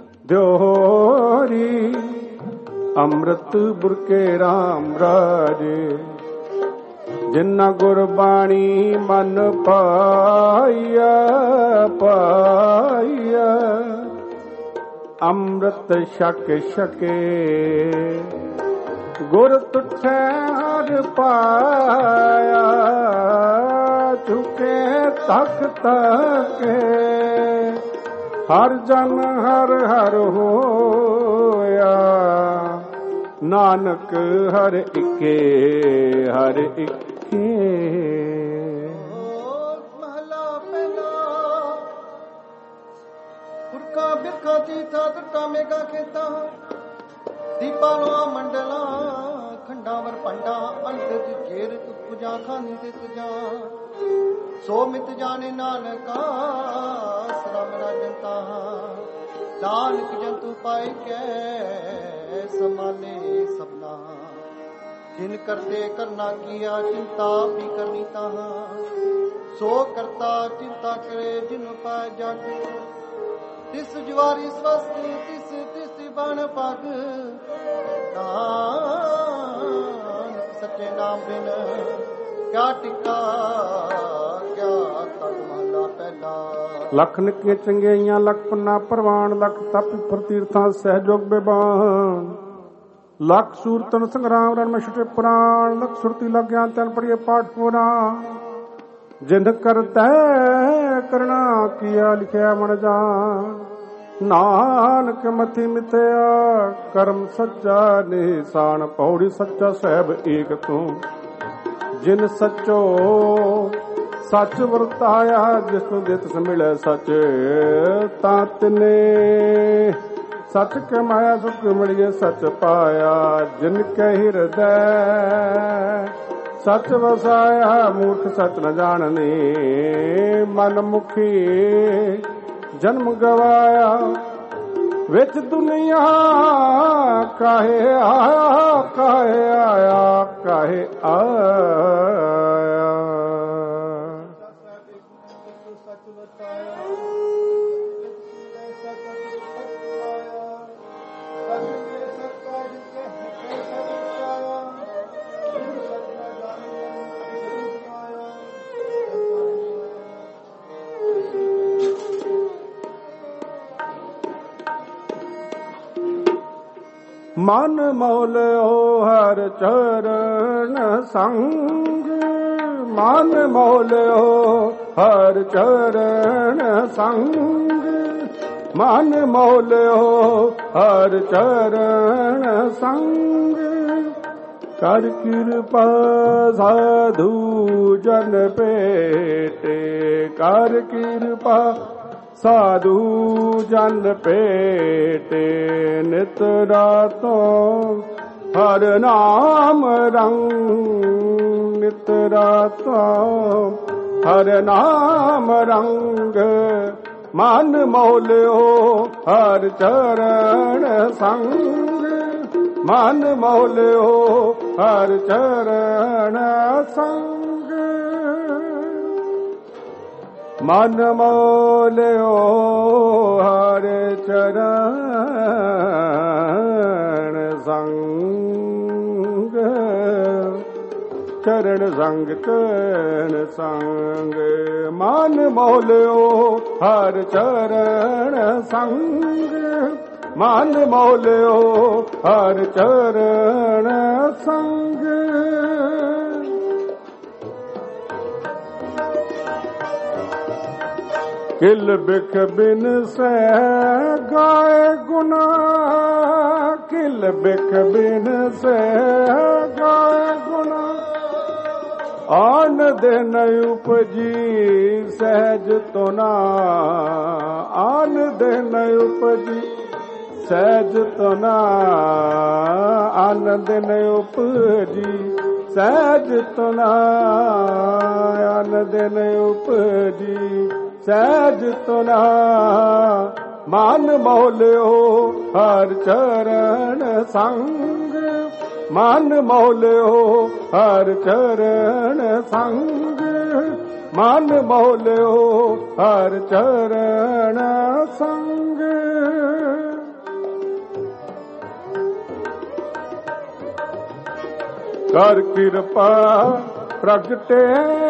ਦਿਓਰੀ ਅੰਮ੍ਰਿਤ ਬੁਰਕੇ ਰਾਮ ਰਾਜੇ ਜਿਨਾ ਗੁਰਬਾਣੀ ਮਨ ਪਾਈਆ ਪਾਈਆ ਅੰਮ੍ਰਿਤ ਛਕ ਛਕੇ ਗੁਰ ਤੁਠੈ ਹਰ ਪਾਇਆ ਝੁਕੇ ਤੱਕ ਤੱਕੇ ਹਰ ਜਨ ਹਰ ਹਰ ਹੋਇਆ ਨਾਨਕ ਹਰ ਇੱਕੇ ਹਰ ਇੱਕੇ। ਮਹਲਾ ਪਹਿਲਾ ਪੁਰਖਾ ਬਿਰਖਾ ਤੀਰਥਾ ਤਟਾ ਮੇਗਾ ਖੇਤਾ ਦੀਪਾਲੋਂ ਮੰਡਲਾਂ ਖੰਡਾਵਰ ਪੰਡਾ ਅੰਤ ਜੇਰ ਤੁ ਪੁਜਾ ਖਾਨੀ ਤੇ ਤੁਜਾ ਸੋ ਮਿਤ ਜਾਣੇ ਨਾਨਕਾ ਸ੍ਰਮ ਰਾਜੰਤਾ ਨਾਨਕ ਜੰਤੂ ਪਾਏ ਕੈ ਸਮਾਨੇ ਸਭਨਾ ਜਿਨ ਕਰਤੇ ਕਰਨਾ ਕੀਆ ਚਿੰਤਾ ਵੀ ਕਰਨੀ ਤਾਹਾਂ ਸੋ ਕਰਤਾ ਚਿੰਤਾ ਕਰੇ ਜਿਨ ਪਾਏ ਜਗ ਤਿਸ ਜਵਾਰੀ ਸਵਸਤੀ ਤਿਸ ਤਿਸ ਬਣ ਪਗ ਨਾਨਕ ਸੱਚੇ ਨਾਮ ਬਿਨ ਕਿਆ ਟਿਕਾ ਕਿਆ ਤਨ ਮਹਲਾ ਪਹਿਲਾ। ਲੱਖ ਨਿੱਕੀਆਂ ਚੰਗਿਆਈਆਂ ਲੱਖ ਪੁੰਨਾ ਪ੍ਰਵਾਨ ਲੱਖ ਤਪ ਪ੍ਰਤੀਰਥਾਂ ਸਹਿਜੋਗ ਬੇਬਾਨ ਲੱਖ ਸੂਰਤਨ ਸੰਗਰਾਮ ਰਣ ਛੁਟੇ ਪ੍ਰਾਣ ਲੱਖ ਸੁਰਤੀ ਲੱਗਿਆ ਤਨ ਪੜੀਏ ਪਾਠ ਪੂਰਾ ਜਿੰਦ ਕਰਤੈ ਕਰਣਾ ਕੀਆ ਲਿਖਿਆ ਮਨ ਜਾਨ ਨਾਨਕ ਮਥੀ ਮਿਥਿਆ ਕਰਮ ਸੱਚਾ ਨਿਸ਼ਾਨ ਪੌੜੀ ਸੱਚਾ ਸਹਿਬ ਏਕ ਤੂੰ ਜਿਨ ਸੱਚੋ ਸੱਚ ਵਰਤਾਇਆ ਜਿਸ ਨੂੰ ਦੇ ਤਿਸ ਮਿਲੇ ਸੱਚ ਤਾਂ ਤਿਨੇ ਸੱਚ ਕਮਾਇਆ ਸੁਖ ਮਿਲਿਏ ਸੱਚ ਪਾਇਆ ਜਿਨ ਕੈ ਹਿਰਦੈ ਸੱਚ ਵਸਾਇਆ ਮੂਰਖ ਸੱਚ ਨ ਜਾਣਨੀ ਮਨ ਮੁਖੀ ਜਨਮ ਗਵਾਇਆ ਵਿੱਚ ਦੁਨੀਆ ਕਾਹੇ ਆਇਆ ਕਾਹੇ ਆਇਆ ਕਾਹੇ ਆਇਆ। ਸੱਚ ਵਰਤਾਇਆ ਮਨ ਮੌਲਿਓ ਹਰ ਚਰਨ ਸੰਗ ਮਨ ਮੌਲਿਓ ਹਰ ਚਰਨ ਸੰਗ ਮਨ ਮੌਲਿਓ ਹਰ ਚਰਨ ਸੰਗ ਕਰ ਕਿਰਪਾ ਸਾਧੂ ਜਨ ਭੇਟੇ ਕਰ ਕਿਰਪਾ ਸਾਧੂ ਜਨ ਭੇਟੇ ਨਿਤ ਰਾਤੋਂ ਹਰ ਨਾਮ ਰੰਗ ਨਿਤ ਰਾਤੋਂ ਹਰ ਨਾਮ ਰੰਗ ਮਨ ਮੌਲਿਓ ਹਰ ਚਰਨ ਸੰਗ ਮਨ ਮੌਲਿਓ ਹਰ ਚਰਨ ਸੰਗ ਮਨ ਮੌਲਿਓ ਹਰ ਚਰਨ ਸੰਗ ਚਰਨ ਸੰਗ ਚਰਨ ਸੰਗ। ਮਨ ਮੋਹ ਲਿਓ ਹਰ ਚਰਨ ਸੰਗ, ਮਨ ਮੋਹ ਲਿਓ ਹਰ ਚਰਨ ਸੰਗ। ਕਿਲ ਬਿਖ ਬਿਨ ਸਹਿ ਗਾਏ ਗੁਨਾ, ਕਿਲ ਬਿਖ ਬਿਨ ਸਹਿ ਗਾਏ ਗੁਨਾ। ਆਨ ਦੇ ਨ ਉਪਜੀ ਸਹਿਜ ਤੁਨਾ, ਆਨ ਦੇ ਨ ਉਪਜੀ ਸਹਿਜ ਤੁਨਾ। ਆਨ ਦੇ ਨ ਉਪਜੀ ਸਹਿਜ ਤੁਨਾ, ਆਨ ਦੇ ਨ ਉਪਜੀ ਸਹਿਜ ਤੁਨਾ। ਮਨ ਮੋਹ ਲਿਓ ਹਰ ਚਰਨ ਸੰਗ, ਮਨ ਮੋਹ ਲਿਓ ਹਰ ਚਰਨ ਸੰਗ। ਮਨ ਮੋਹ ਲਿਓ ਹਰ ਚਰਨ ਸੰਗ। ਕਰ ਕਿਰਪਾ ਪ੍ਰਗਟੇ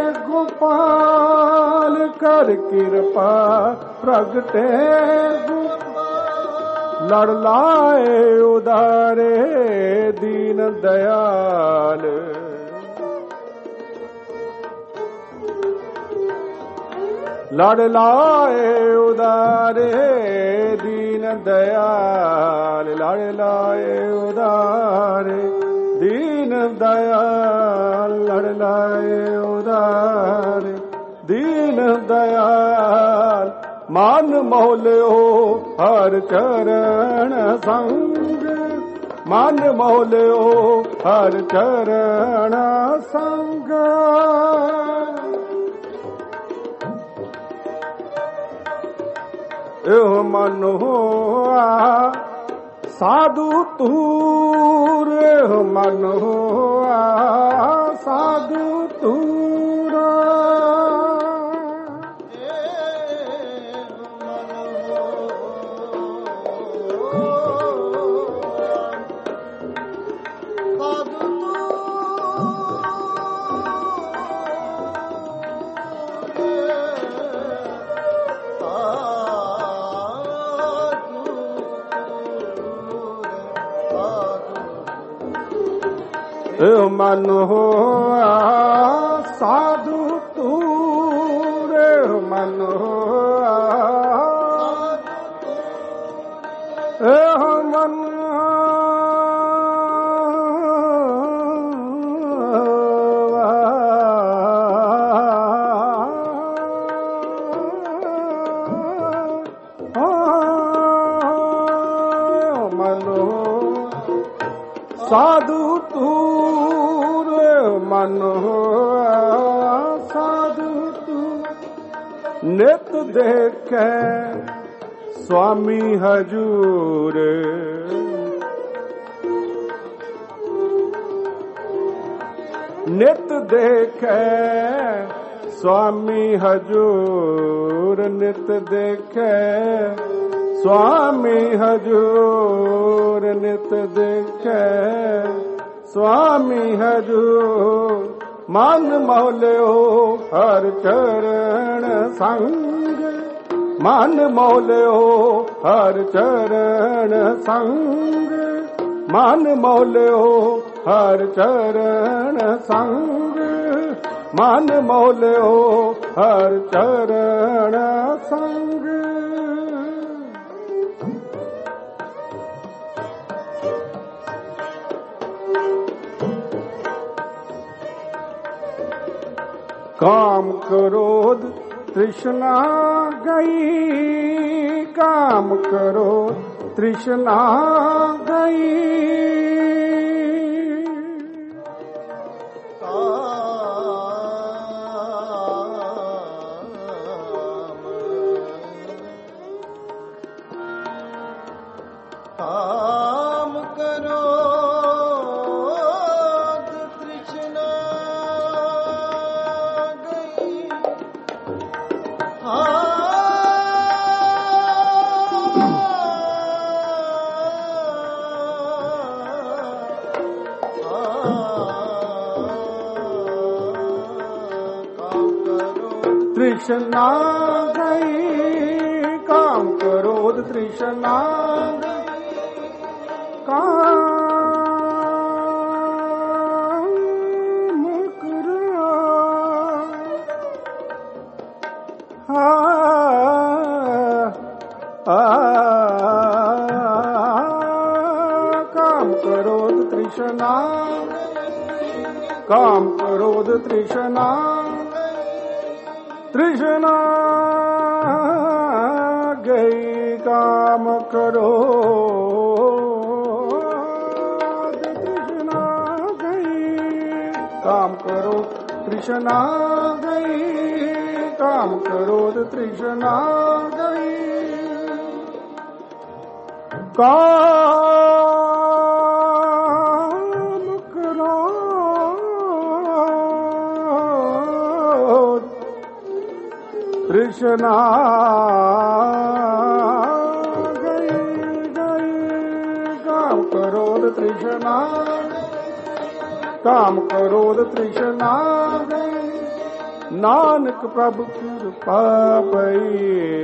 ਗੋਪਾਲ, ਕਰ ਕਿਰਪਾ ਪ੍ਰਗਟੇ ਗੋਪਾਲ। ਲੜ ਲਾਏ ਉਦਾਰੇ ਦੀਨ ਦਇਆਲ, ਲੜ ਲਾਏ ਉਦਾਰੇ ਦੀਨ ਦਇਆਲ। ਲੜ ਲਾਏ ਉਦਾਰੇ ਦੀਨ ਦਇਆਲ, ਲੜ ਲਾਏ ਉਦਾਰੇ ਦੀਨ ਦਇਆਲ। ਮਨ ਮੋਹ ਲਿਓ ਹਰ ਚਰਨ ਸੰਗ, ਮਨ ਮੋਹ ਲਿਓ ਹਰ ਚਰਨ ਸੰਗ। ਇਹੋ ਮਨ ਹੋਆ ਸਾਧੂ ਤੂਰ, ਇਹੋ ਮਨ ਹੋਆ ਸਾਧੂ ਤੂਰ। ਇਹੋ ਮਨ ਹੋਆ ਸਾਧੂ ਤੂਰ, ਇਹੋ ਮਨ ਹੋਆ ਇਹੋ ਮਨ ਸਾਧੂ ਤੂਰ, ਮਨ ਹੋਆ ਸਾਧੂ ਤੂਰ। ਨਿਤ ਦੇਖੈ ਸੁਆਮੀ ਹਜੂਰ, ਨਿਤ ਦੇਖੈ ਸੁਆਮੀ ਹਜੂਰ। ਨਿਤ ਦੇਖੈ ਸੁਆਮੀ ਹਜੂਰ, ਨਿਤ ਦੇਖੈ ਸੁਆਮੀ ਹਜੂਰ। ਮਨ ਮੋਹ ਲਿਓ ਹਰ ਚਰਨ ਸੰਗ, ਮਨ ਮੋਹ ਲਿਓ ਹਰ ਚਰਨ ਸੰਗ। ਮਨ ਮੋਹ ਲਿਓ ਹਰ ਚਰਨ ਸੰਗ, ਮਨ ਮੋਹ ਲਿਓ ਹਰ ਚਰਨ ਸੰਗ। काम क्रोध तृष्णा गई, काम क्रोध तृष्णा गई। काम करो तृष्णा गई, तृष्णा गई, काम क्रोध तृष्णा काम क्रोध आ, आ, काम क्रोध तृष्णा काम क्रोध तृष्णा तृष्णा गई, काम क्रोध तृष्णा गई, काम क्रोध तृष्णा गई, काम क्रोध तृष्णा गई, काम क्रोध तृष्णा गई गई, काम क्रोध तृष्णा काम क्रोध तृष्णा गई, नानक प्रभु कृपा पई,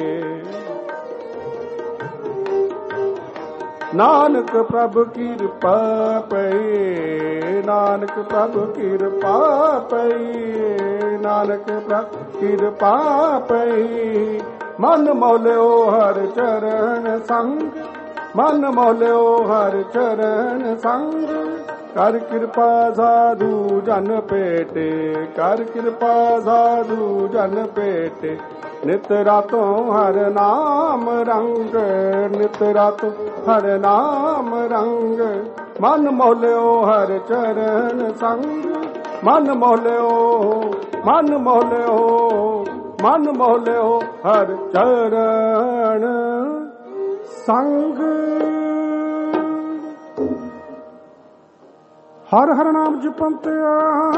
नानक प्रभु कृपा पई, नानक प्रभु कृपा पई, नानक प्रभु कृपा पई, मन मोल्यो हर चरण संग, मन मोल्यो हर चरण संग, कर कृपा साधु जन पेटे, कर कृपा साधु जन पेटे, नित रातों हर नाम रंग, नित रातों हर नाम रंग, मन मोल्यो हर चरण संग, मन मोल्यो मन मोल्यो मन मोल्यो हर चरण संग। हर हर नाम जपंतिया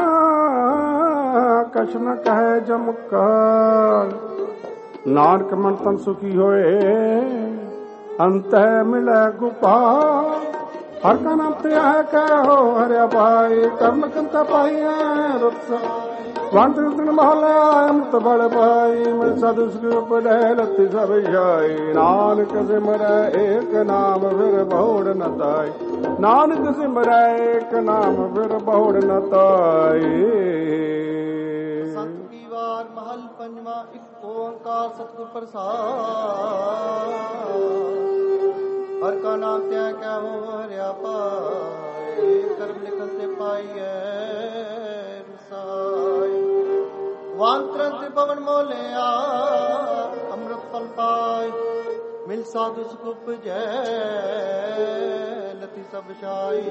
कछ न कहे जमकाल, नानक मन तन सुखी होए अंत मिले गोपाल। हर का नाम ते है कहो हरिया पाई, कर्म कंता पाई रुत वंत दिन महले अमृत बल पाई, मैं साधु सुख लती सब जाई, नानक सिमर एक नाम फिर बहुड़ न ताई, नानक सिमर एक नाम फिर बहुड़ न ताई। संत की वार महल पंजवा, एक ओंकार सतगुर प्रसाद। हर का नाम त्या क्या हो हरिया पाए, कर्म लिखन से पाइए रसाई। वांत्रन त्रिभुवन मोलिया अमृत फल पाए, मिल साधु सुख उपजै लती सब छाई,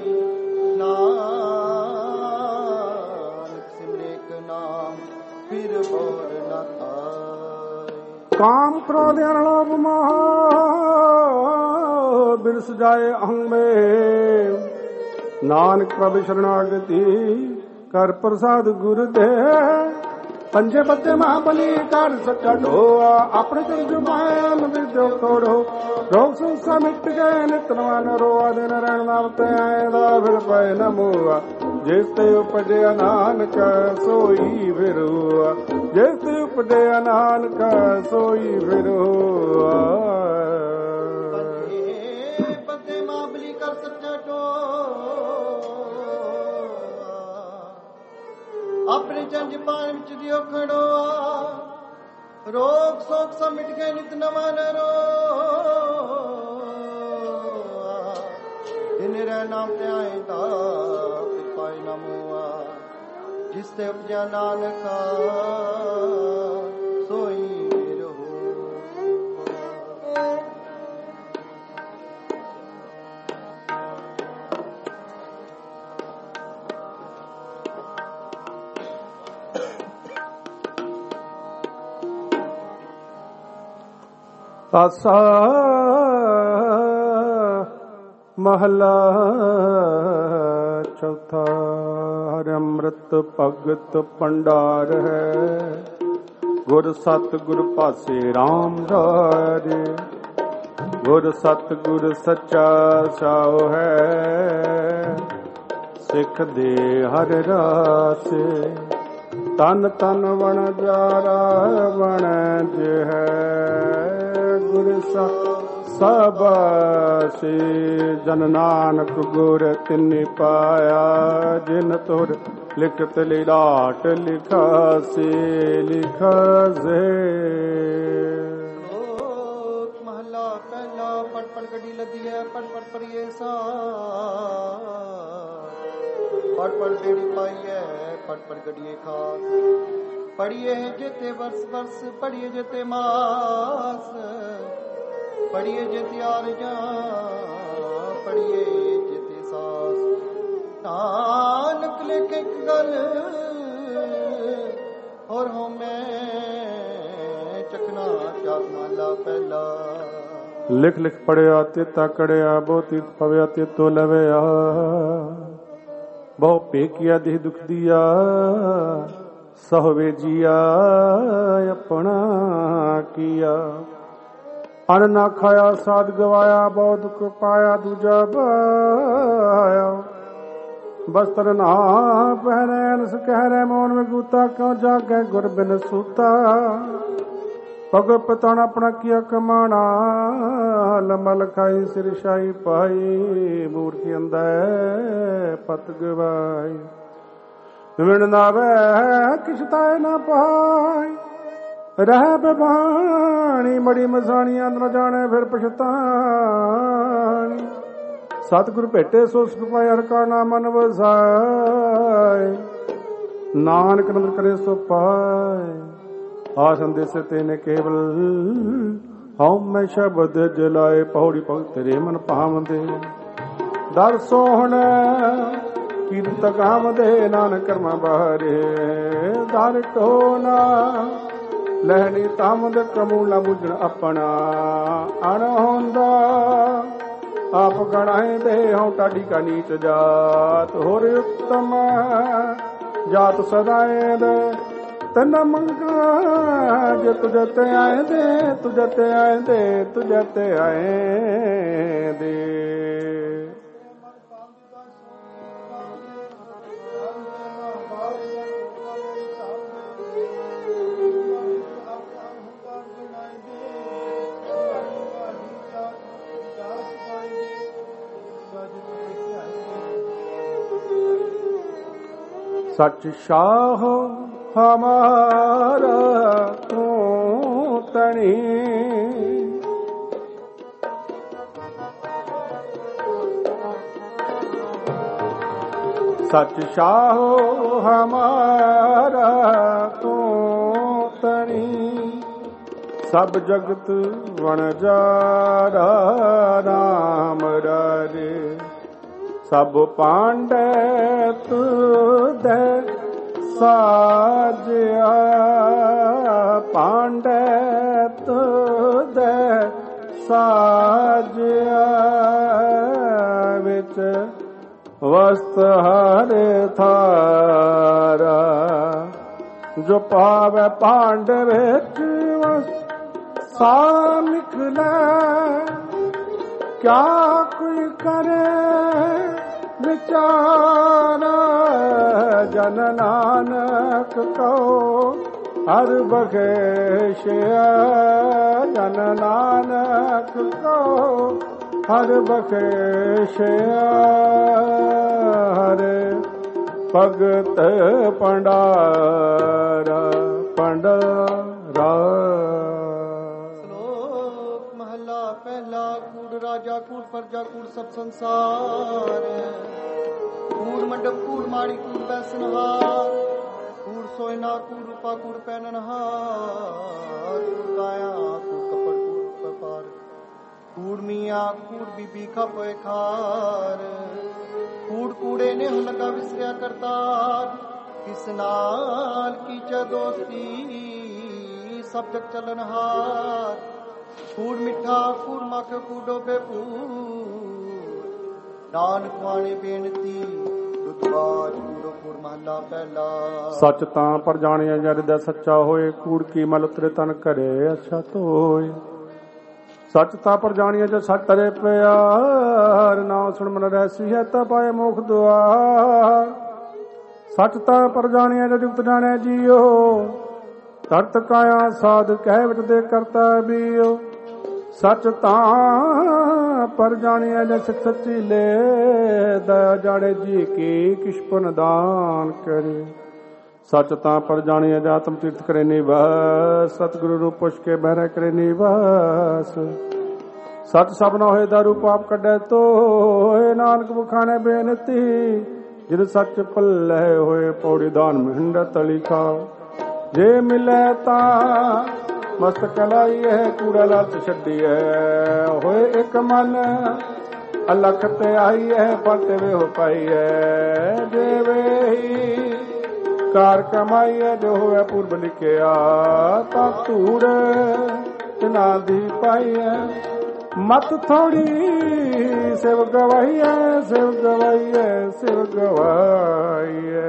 नानक सिमरेक नाम फिर और न थाई। काम क्रोध लोभ मोह बिरस जाए अहंग में, नानक प्रभु शरणागति कर प्रसाद गुरु दे। पंजे पत्ते महाबली कर सच्चा ढोआ, अपने चल जुबान विद्यो खोड़ो, रोग संसा मिट गए नित नवान रोआ, दिन रैन नाम ते आएदा फिर पाए न मुआ, जिसते उपजे नानक सोई फिर हुआ, जिसते उपजे नानक सोई फिर हुआ। पत्ते महाबली कर सच्चा अपने जंज पान विच दियो खड़ोआ, रोग सोग सा मिट गए नित नवा न रोआ, दिन रह नाम ते आएदा फिर पाए न मुआ, जिसते उपजा नानका सोई रहो। आसा महला चौथा, हर अमृत भगत भंडार है, गुर सत गुर पासे राम धारे, गुर सत गुर सच्चा साओ है, सिख दे हर रास ਤਨ ਤਨ ਵਣ ਜਾਰਾ ਵਣ ਜਿਹ ਗੁਰ ਸਭ ਸੇ ਜਨ ਨਾਨਕ ਗੁਰ ਤਿਨਿ ਪਾਇਆ ਜਿਨ ਤੁਰ ਲਿਖਤ ਲਿਲਾਟ ਲਿਖਾ ਸੇ ਲਿਖਾ ਸੇ। ਮਹਲਾ ਪਹਿਲਾ ਪੜ ਪੜ ਗੱਡੀ ਲੱਦੀ ਹੈ ਪੜ ਪੜ ਪੜੀਏ ਸਾ ਪੜ ਪੜ ਬੇੜੀ ਪਾਈ ਹੈ ਪੜ ਪੜ ਗੱਡੀਏ ਖਾ ਪੜੀਏ ਜਿਤੇ ਵਰਸ ਵਰਸ ਪੜੀਏ ਜਿਤੇ ਮਾਸ ਪੜੀਏ ਜਿਤੇ ਆਰਜਾਂ ਪੜੀਏ ਜਿਤੇ ਸਾਸ। ਨਾਨਕ ਲਿਖ ਇੱਕ ਗੱਲ ਹੋਰ ਹੋ ਮੈਂ ਚਕਨਾ ਚਾਤ ਮਹਲਾ ਪਹਿਲਾ। ਲਿਖ ਲਿਖ ਪੜਿਆ ਤੇਤਾ ਕੜਿਆ ਬਹੁ ਤੀਰਥ ਪਵਿਆ ਤੇਤੋ ਲਵਿਆ ਬਹੁ ਪੇਕਿਆ ਦੇਹ ਦੁਖ ਦੀਆ ਸਹਵੇ ਜੀਆ ਆਪਣਾ ਕੀਆ। ਅਨ ਨਾ ਖਾਇਆ ਸਾਧ ਗਵਾਇਆ ਬਹੁ ਦੁਖ ਪਾਇਆ ਦੂਜਾ ਪਾਇਆ। ਬਸਤਰ ਨਾ ਪਹਿਰੈ ਨਸ ਕਹਿਰੈ ਮੋਨ ਵਿਗੂਤਾ ਕਿਉ ਜਾਗੈ ਗੁਰ ਬਿਨ ਸੂਤਾ। ਭਗਤ ਪਤਾਣ ਆਪਣਾ ਕੀਆ ਕਮਾਣਾ ਲੰਮਾ ਲਖਾਈ ਸਿਰ ਸ਼ਾਹੀ ਪਾਈ ਮੂਰਤੀ ਅੰਦੈ ਪਤ ਗਵਾਈ। ਵਿਣ ਨਾਵੈ ਕਿਛ ਤਾਇ ਨਾ ਪਾਈ ਰਹਿ ਬਬਾਣੀ ਮੜੀ ਮਸਾਣੀ ਅੰਦਰ ਜਾਣੇ ਫਿਰ ਪਛਤਾਣੀ। ਸਤਿਗੁਰ ਭੇਟੇ ਸੋ ਸੁਖ ਪਾਇ ਹਰਿ ਕਾ ਨਾਮ ਮਨ ਵਸਾਇ ਨਾਨਕ ਨਦਰ ਕਰੇ ਸੋ ਪਾਇ। ਆਸਨ ਦੇਸ ਤੇਨੇ ਕੇਵਲ ਹਉ ਮੈਂ ਸ਼ਬਦ ਜਲਾਏ ਪੌੜੀ ਭਗਤ ਰੇ ਮਨ ਭਾਵਦੇ। ਦਰ ਸੋਹਣ ਕੀਰਤ ਕਾਮ ਦੇ ਨਾਨਕ ਕਰਮਾ ਬਾਰੇ। ਦਰ ਟੋਨਾ ਲਹਿਣੀ ਤਾਮਦ ਕਮੂਲਾ ਬੁਝਣ ਆਪਣਾ ਅਣ ਹੁੰਦਾ ਆਪ ਗਣਾਏ ਦੇ ਹਉ ਟਾਡੀ ਕਾ ਨੀਚ ਜਾਤ। ਹੋਰ ਉਤਮ ਜਾਤ ਸਦਾਏ ਦੇ ਤਨ ਮੰਗਾ ਜੇ ਤੁਝੇ ਤੇ ਆਏ ਦੇ ਤੁਝੇ ਤੇ ਆਏ ਦੇ ਤੁਝੇ ਤੇ ਆਏ ਦੇ। ਸਚ ਸ਼ਾਹ ਹਮਾਰਾ ਤੂੰ ਤਣੀ ਸਚ ਸ਼ਾਹ ਹਮਾਰਾ ਤੂੰ ਤਣੀ। ਸਭ ਜਗਤ ਵਣ ਜਾਰਾ ਰਾਮ ਰਾਰੇ। ਸਭ ਪਾਂਡੈ ਤੁਧੈ ਸਾਜਿਆ ਪਾਂਡੈ ਤੁਧੈ ਸਾਜਿਆ। ਵਿੱਚ ਵਸਤ ਹਰਿ ਥਾਰਾ ਜੋ ਪਾਵੈ ਪਾਂਡ ਵਿੱਚ ਵਸਤ ਸਾ ਨਿਕਲੈ। ਕਿਆ ਕੋਈ ਕਰੇ ਵਿਚਾਰ ਜਨ ਨਾਨਕ ਕਉ ਹਰ ਬਖਸ਼ਿਆ। ਜਨ ਨਾਨਕ ਕਉ ਹਰ ਬਖਸ਼ਿਆ। ਹਰਿ ਭਗਤ ਭੰਡਾਰਾ ਭੰਡਾਰਾ। ਸ਼ਲੋਕ ਮਹਲਾ ਪਹਿਲਾ। ਕੂੜ ਰਾਜਾ ਕੂੜ ਪਰਜਾ ਕੂੜ ਸਭ ਸੰਸਾਰ। ਕੂੜ ਮੰਡਪ ਕੂੜ ਮਾੜੀ ਕੂੜ ਬੈਸਨਹਾਰ। ਕੂੜ ਸੋਇਨਾ ਕੂੜ ਰੂਪਾ ਕੂੜ ਪਹਿਨਨਹਾਰ। ਕੂੜ ਕਾਇਆ ਕੂੜ ਕਪੜ ਕੂੜ ਵਪਾਰ। ਕੂੜ ਮੀਆਂ ਕੂੜ ਬੀਬੀ ਖਪੇ ਖਾਰ। ਕੂੜ ਕੂੜੇ ਨੇ ਹੁਣ ਲਗਾ ਵਿਸਰਿਆ ਕਰਤਾਰ। ਕਿਸ ਨਾਲ ਕੀਚਾ ਦੋਸਤੀ ਸਭ ਜਗ ਚਲਨਹਾਰ। ਕੂੜ ਮਿੱਠਾ ਕੂੜ ਮੱਖ ਕੂੜ ਡੋਬੇ ਪੂਰ। ਨਾਨਕ ਵਾਣੀ ਬੇਨਤੀ ਰੁਤਬਾਜ ਕੂੜੋ ਕੂੜ ਮਹਲਾ ਪਹਿਲਾ। ਸੱਚ ਤਾਂ ਪਰ ਜਾਣਿਆ ਜਦ ਦਾ ਸੱਚਾ ਹੋਏ। ਕੂੜ ਕੀ ਮਲ ਉਤਰੇ ਤਨ ਘਰੇ ਅੱਛਾ ਧੋਏ। ਸੱਚ ਤਾਂ ਪਰ ਜਾਣਿਆ ਜੇ ਸੱਚ ਤਰੇ ਪਿਆਰ। ਨਾ ਸੁਣ ਮਨ ਰੈਸੀ ਹੈ ਤਾਂ ਪਾਏ ਮੋਖ ਦੁਆਰ। ਸੱਚ ਤਾਂ ਪਰ ਜਾਣਿਆ ਜੁਗਤ ਜਾਣਿਆ ਜੀਓ, ਤਰਤ ਕਾਇਆ ਸਾਧ ਕਹਿ ਵਿਟ ਦੇ ਕਰਤਾ ਬੀਓ। ਸੱਚ ਤਾਂ ਪਰ ਜਾਣਿਆ ਜਸ ਸੱਚੀ ਲੈ, ਦਇਆ ਜਾਣੇ ਜੀ ਕੀ ਕਿਛ ਪੁਨ ਦਾਨ ਕਰੇ। ਸੱਚ ਤਾਂ ਪਰ ਜਾਣਿਆ ਜਾਤਮ ਤੀਰਥ ਕਰੇ ਨਿਵਾਸ, ਸਤਿਗੁਰੂ ਰੂਪ ਪੁਛ ਕੇ ਬਹਿਰੇ ਕਰੇ ਨਿਵਾਸ। ਸੱਚ ਸਭ ਨਾ ਹੋਏ ਦਾਰੂ ਪਾਪ ਕੱਢੈ ਤੋਏ, ਨਾਨਕ ਮੁਖਾਣੇ ਬੇਨਤੀ ਜਿਨ ਸੱਚ ਪੱਲੇ ਹੋਏ। ਪੌੜੀ ਦਾਨ ਮਿੰਡ ਤਲੀ ਖਾਓ, ਜੇ ਮਿਲੇ ਤਾਂ ਮਸਤਕ ਲਾਈਏ, ਕੂੜਾ ਲਾਲਚ ਛੱਡੀਏ। ਹੋਏ ਇੱਕ ਮਨ ਅਲਖ ਤੇ ਆਈਏ, ਫਲ ਵੇ ਹੋ ਪਾਈਏ। ਜੇ ਵੇ ਕਾਰ ਕਮਾਈਏ, ਜੋ ਹੋਵੇ ਪੂਰਬ ਲਿਖਿਆ, ਤਾਂ ਧੂੜ ਤਿਨਾ ਦੀ ਪਾਈਏ। ਮਤ ਥੋੜੀ ਸਿਵ ਗਵਾਈਏ, ਸਿਵ ਗਵਾਈਏ, ਸਿਵ ਗਵਾਈਏ।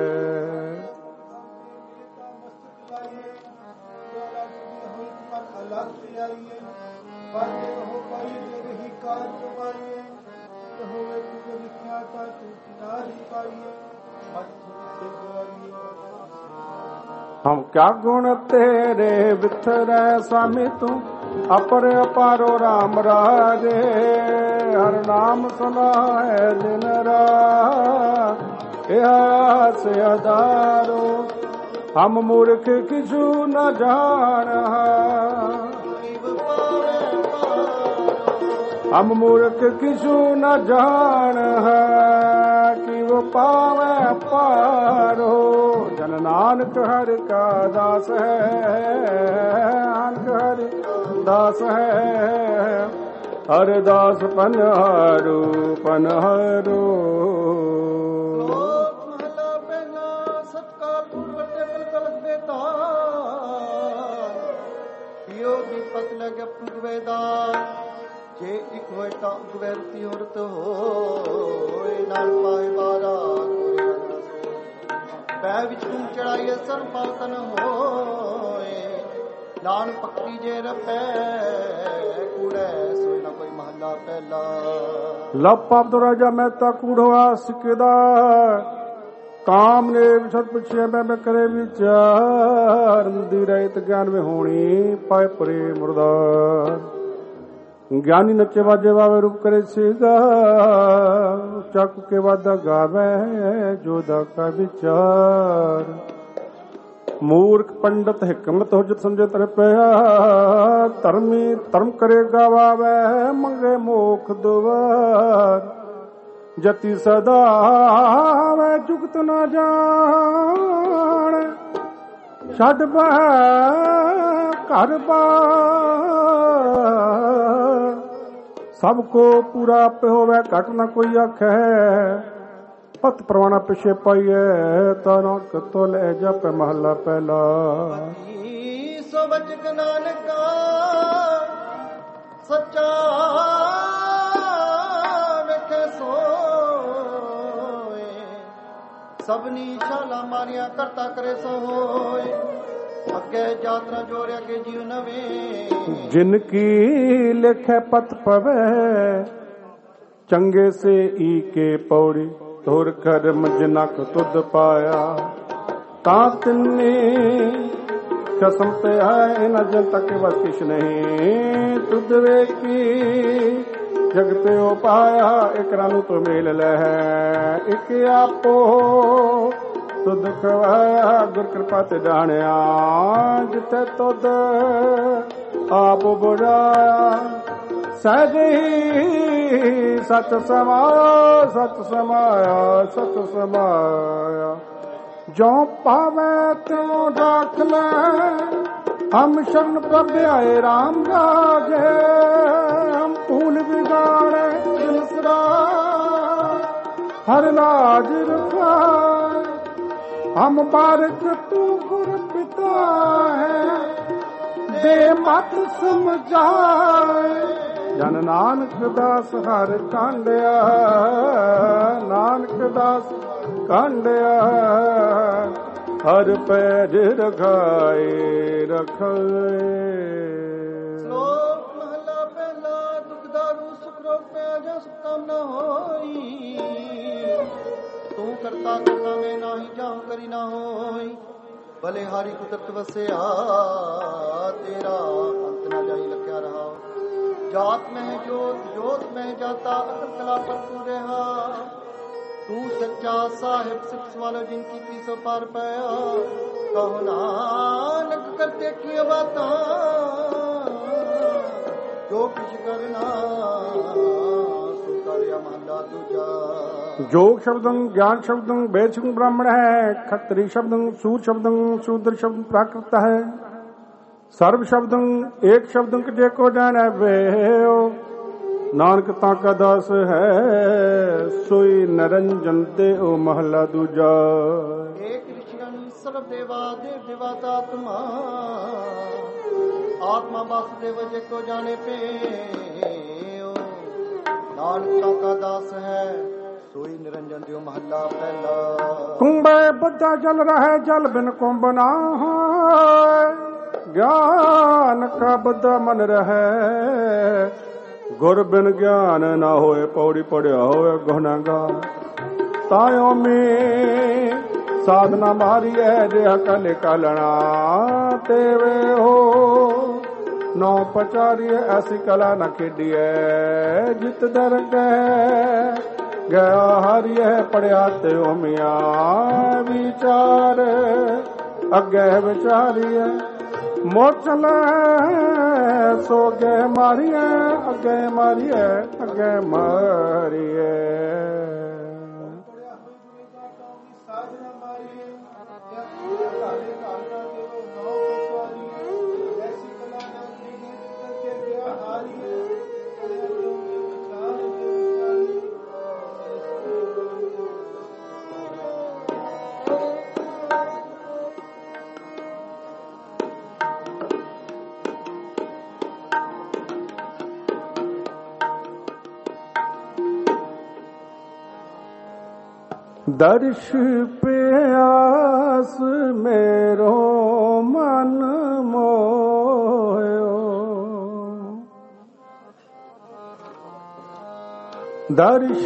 हम क्या गुण तेरे विथरै स्वामी तू, अपर अपारो राम राजे। हर नाम सुना है दिन रात, से अदारो हम मूर्ख किछु न जान। हम मूर्ख किछु न जान है, कि वो पावे पारो। जन नानक हर का दास है, नानक हर दास है। हर दास पनहारो पनहारो। जे एक होए ता गुवैरती औरत होए, नाल पाए बारा पै विच तुम चढ़ाइए सर पातन होए। नान पक्की जे रपै कूड़े, सोए ना कोई महला पहला। लप पाप तो राजा महता कूड़ो आसिकदा, काम ने विछड़ पिछे मैं मैं करे विचार। नदी रहित ज्ञान में होनी पाए परे मुर्दार। ज्ञानी नचे वाजे वावे रूप करे सीगा, चक के वादा गावे जोदा का विचार। मूर्ख पंडित हिकमत हुजत समझे तर पया, धर्मी धर्म करे गावे मंगे मोख दुआर। जति सदा वे जुगत न जान, छड़ बह घर बार। सबको पूरा पे होवे घट न कोई आखे, पत परवाना पिछे पाइए ताना कतो ले जापे महला पहला। सो बचक नानका सच्चा रखे सोए, सबनी शाला मारिया करता करे सो होए। अगे यात्रा जोड़िया के जीव नवे, जिनकी लिखे पत पवे चंगे से ई के पौड़ी। तोर कर्म जिनक तुद पाया, ता तिन्ने कसम ते आए न जल तक बस किश नहीं। तुद वे की जगते ओ पाया, एक रानू तो मेल लह एक आपो। तुद खवाया गुर कृपा ते जानिया, जिथे तुद आप बुझाया। सहज ही सच समाया, सच समाया, सच समाया। जो पावे त्यों राख ले, हम शरण प्रभ आए राम राजे। हम भूल बिगाड़े बिसरा, हर लाज रखा। हम बारक तू गुर पिता है, दे मत समझाए। जन नानक दास हर कांडिया, नानक दास कांडिया। हर पैर रखाए रखाए। श्लोक महला पहला। दुखदारू सुख रोग पे जा सुख काम न होई, तू करता करता में नाही जा ਮੇਰੀ ਨਾ ਹੋਈ। ਭਲੇ ਹਾਰੀ ਕੁਦਰਤ ਵਸਿਆ ਤੇਰਾ ਅੰਤ ਨਾ ਜਾਈ ਲਖਿਆ ਰਹਾ। ਜਾਤ ਮਹਿ ਜੋਤ ਜੋਤ ਮਹਿ ਜਾਤਾ ਅਕਲ ਕਲਾ ਪਰ ਤੂੰ ਰਿਹਾ। ਤੂੰ ਸੱਚਾ ਸਾਹਿਬ ਸਿਫਤ ਵਾਲੋ ਜਿਨ ਕੀਤੀ ਸੋ ਪਾਰ ਪਾਇਆ। ਕਹੋ ਨਾਨਕ ਕਰਤੇ ਕੀ ਬਾਤਾਂ ਜੋ ਕਿਛ ਕਰਨਾ ਸੋ ਕਰਿਆ ਮਹਲਾ ਦੂਜਾ। जोग शब्दं ज्ञान शब्दं वेद शब्द ब्राह्मण है। खत्री शब्दं सूर शब्दं शूद्र शब्द प्राकृत है। सर्व शब्दं एक शब्दं जे को जान है वे नानक ताका दास है सोई निरंजन ते ओ महला दूजा। एक ऋषिगण सर्व देवा देव देवता आत्मा आत्मा वासुदेव जे को जाने पे नानक ताका दास है सोई निरंजन दियो महला पहला। कुंभे बुद्धा जल रहे जल बिन कुंभ ना ज्ञान का बुद्धा मन रहे। गुर बिन ज्ञान ना होए पौड़ी पढ़िया होए गुनाहगार। तायो में साधना मारी है जे कल कलना तेवे हो। नौ पचारी ऐसी कला न खेडी है जित दर गए गया हरिय पढ़िया ते ओमिया विचार अगे विचारिय मोचल सो गे मारिय अगे मारिय अगे मारिय। दर्श प्यास मेरो मन मोयो। दर्श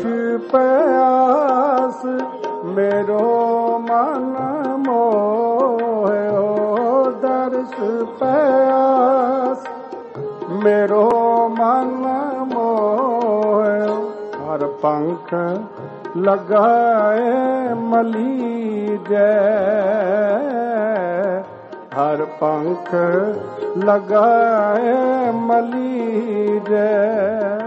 प्यास मेरो मन मोयो। दर्श प्यास मेरो मन मोयो। हर पंख लगाए मली जय। हर पंख लगाए मली जय।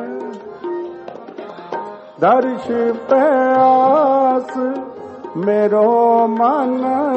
दर्श प्यास मेरो मन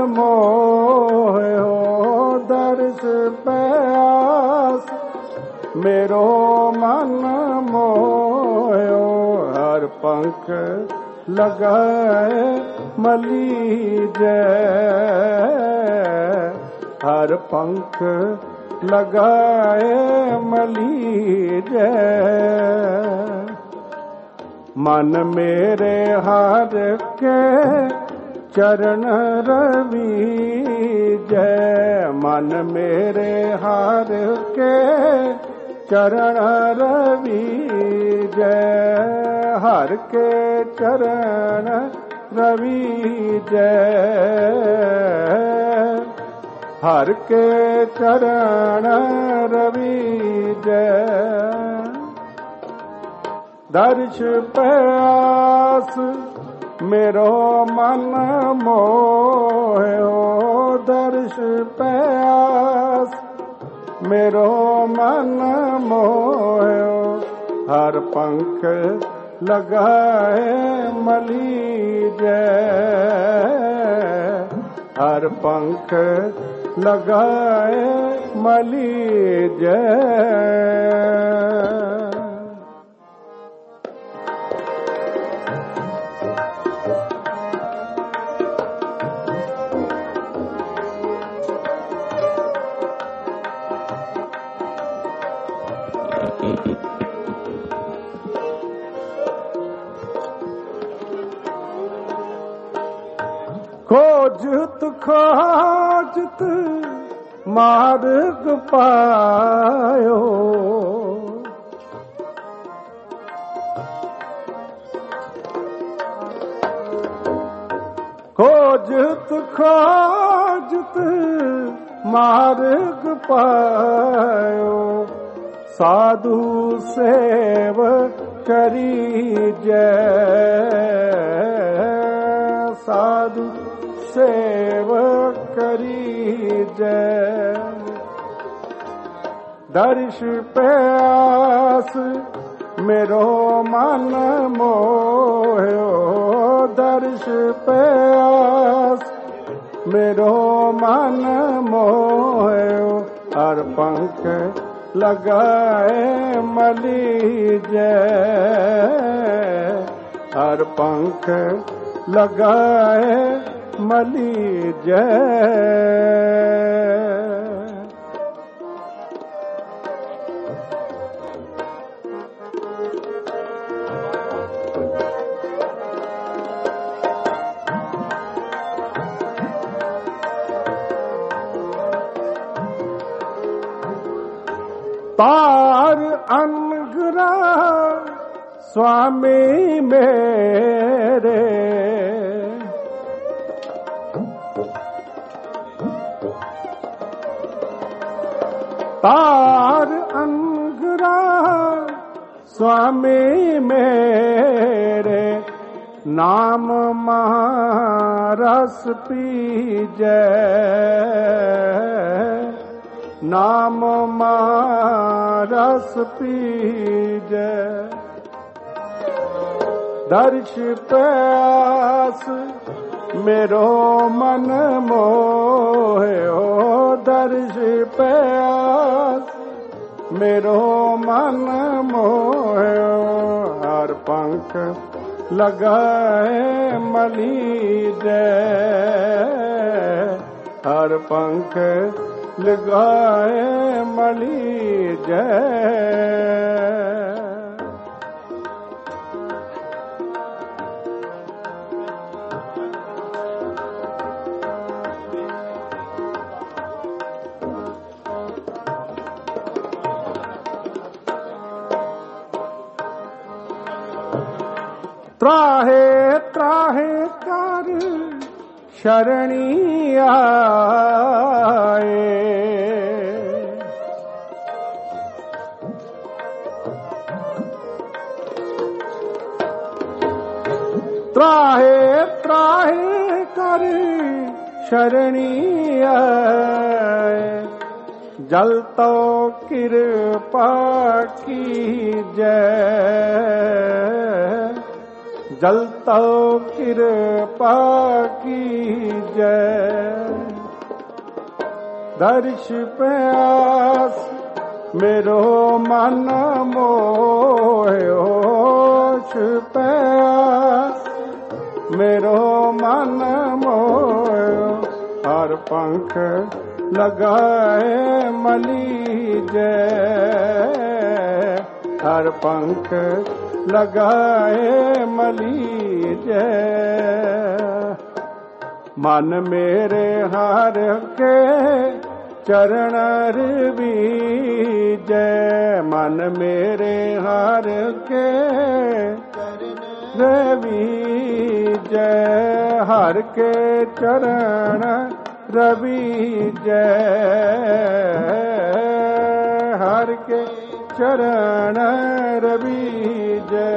मोहो। दर्श प्यास मेरो मन मोयो। हर पंख लगाए मली जय। हर पंख लगाए मली जय। मन मेरे हर के चरण रवि जय। मन मेरे हर के चरण रवि जय। हर के चरण रवि जय। हर के चरण रवि जय। दर्श प्यास मेरो मन मोहो। दर्श प्यास मेरो मन मोयो। हर पंख लगाए मली जय। हर पंख लगाए मली जय। खोजत खोजत मार्ग पायो। खोजत खोजत मार्ग पायो, साधु सेव करी जय, साधु सेव करी जय। दर्श प्यास मेरो मन मोह्यो, दर्श प्यास मेरो मन मोह्यो, हर पंख लगाए मली जय, हर पंख लगाए मली जय। तार अनुग्रह स्वामी मेरे, तार अनुग्रह स्वामी मेरे, नाम महारस पीजै, नाम महारस पीजै। दर्श प्यास मेरो मन मोह्यो, दर्श प्यास मेरो मन मोह्यो, हर पंख लगाए मली जय, हर पंख लगाए मली जय। त्राहे त्राहे कर शरणी आए, त्राहे त्राहे कर शरणी आए, जल तो कृपा की जय, जल तो कृपा की जय। दर्श प्यास मेरो मन मोह्यो, प्यास मेरो मन मोह्यो, हर पंख लगाए मली जय, हर पंख लगाए मली जय। मन मेरे हर के चरण रवीजै, मन मेरे हर के रवीजै, हर के चरण रवीजै, हर के चरण रवीजै।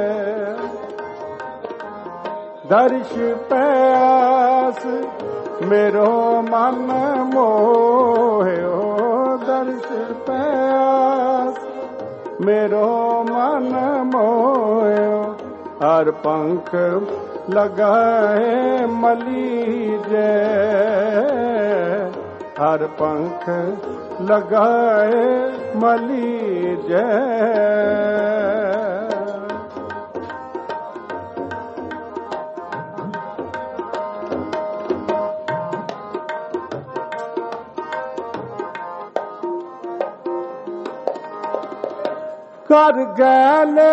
दर्श प्यास मेरो मन मोह्यो, दर्श प्यास मेरो मन मोह्यो, हर पंख लगाए मली जय, हर पंख लगाए मली जय। कर गैले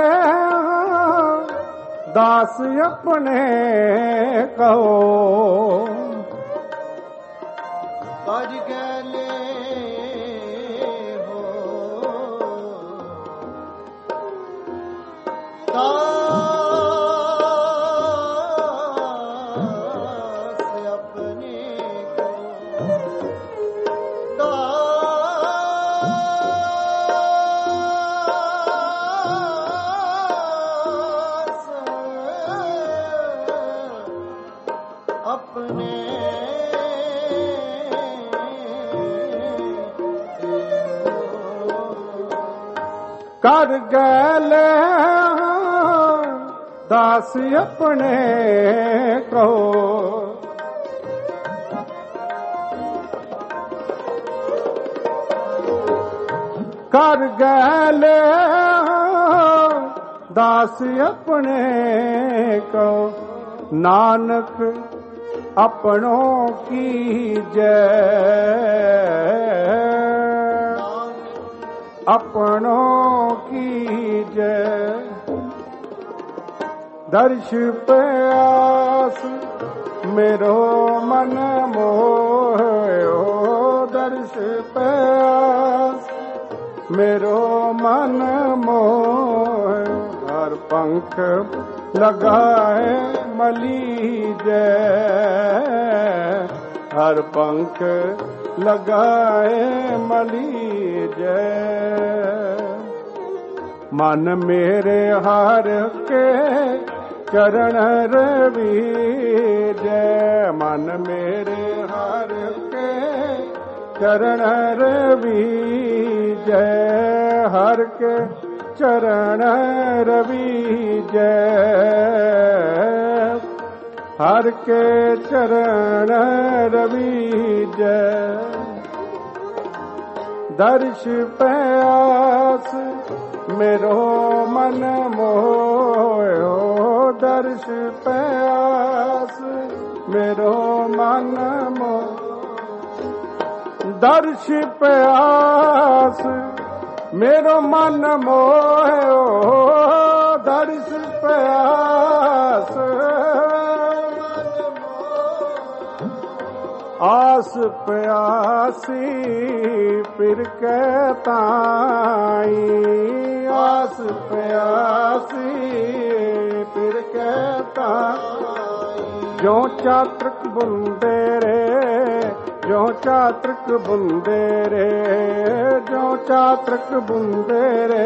दास अपने कहो, कर गैले हो दास अपने कर गैले दास अपने कहो, कर गैले दास अपने को, नानक अपनों की जय, अपनों की जय। दर्श पे आस मेरो मन मोहो, दर्श पे आस मेरो मन मोह, हर पंख लगाए मली जय, हर पंख लगाए मली जय। मन मेरे हार के चरण रवि जय, मन मेरे हार के चरण रवि जय, हर के चरण रवि जय, हर के चरण रवि जय। दर्श प्यास मेरो मन मोहो, दर्श प्यास मेरो मन मोह, दर्श प्यास मेरो मन मोहो, दर्श प्यास आस प्यासी फिर कहताई, आस प्यासी फिर कहताई। जो चातृक बुंदे रे, जो चातृक बुंदे रे, जो चातृक बुंदे रे,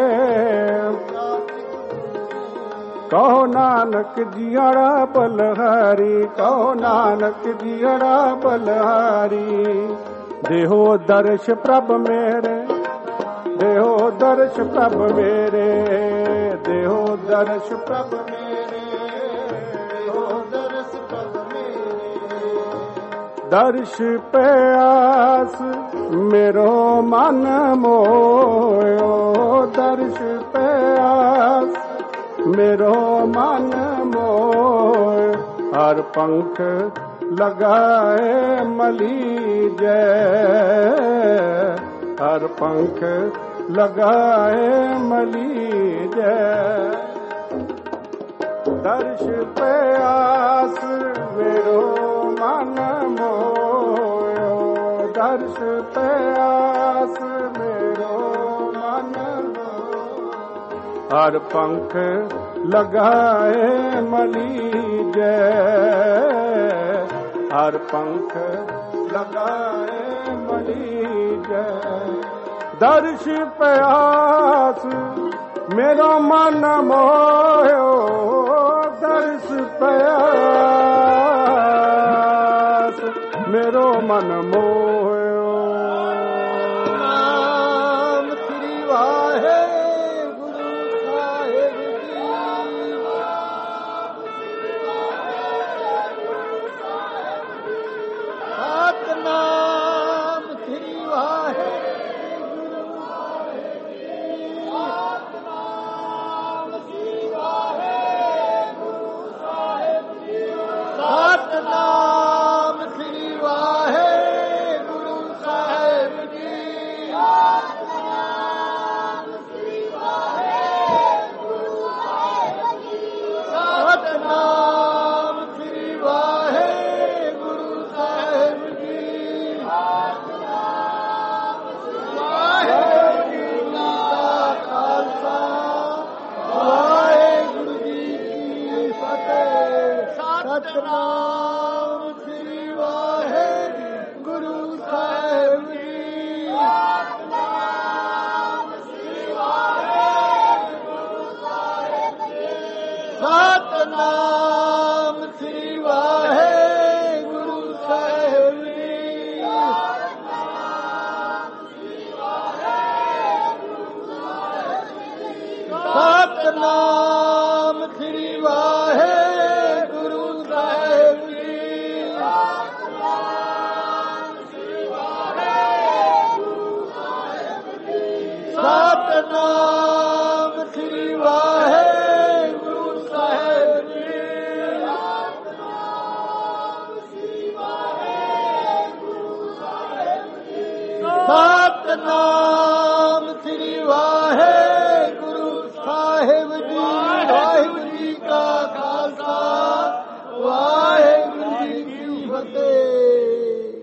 कहो नानक जियड़ा बलहारी, कहो नानक जियड़ा बलहारी। देहो दर्श प्रभ मेरे, देहो दर्श प्रभ मेरे, देहो दर्श प्रभ मेरे, देहो दर्श प्रभ मेरे। दर्श प्यास मेरो मन मोयो, दर्श प्यास मेरो मन मोह, हर पंख लगाए मली जय, हर पंख लगाए मली जय। दर्श प्यास मेरो मन मोयो, दर्श प्यास मेरो मन मोह, हर पंख लगाए मली जय, हर पंख लगाए मली जय। दर्श प्यास मेरो मन मोयो, दर्श प्यास मेरो मन मोयो। नाम श्री वाहे नाम श्री वाहे नाम श्री वाहे सतनाम श्री वाहे ਸਤਨਾਮ ਸ੍ਰੀ ਵਾਹਿਗੁਰੂ ਸਾਹਿਬ ਜੀ। ਸਤਨਾਮ ਸ੍ਰੀ ਵਾਹਿਗੁਰੂ ਸਾਹਿਬ ਜੀ। ਸਤਨਾਮ ਸ੍ਰੀ ਵਾਹਿਗੁਰੂ ਸਾਹਿਬ ਜੀ। ਸਤਨਾਮ ਸ੍ਰੀ ਵਾਹਿਗੁਰੂ ਸਾਹਿਬ ਜੀ। ਸਤਨਾਮ ਸ੍ਰੀ ਵਾਹਿਗੁਰੂ ਸਾਹਿਬ ਜੀ। ਵਾਹਿਗੁਰੂ ਜੀ ਕਾ ਖਾਲਸਾ, ਵਾਹਿਗੁਰੂ ਜੀ ਕੀ ਫਤਿਹ।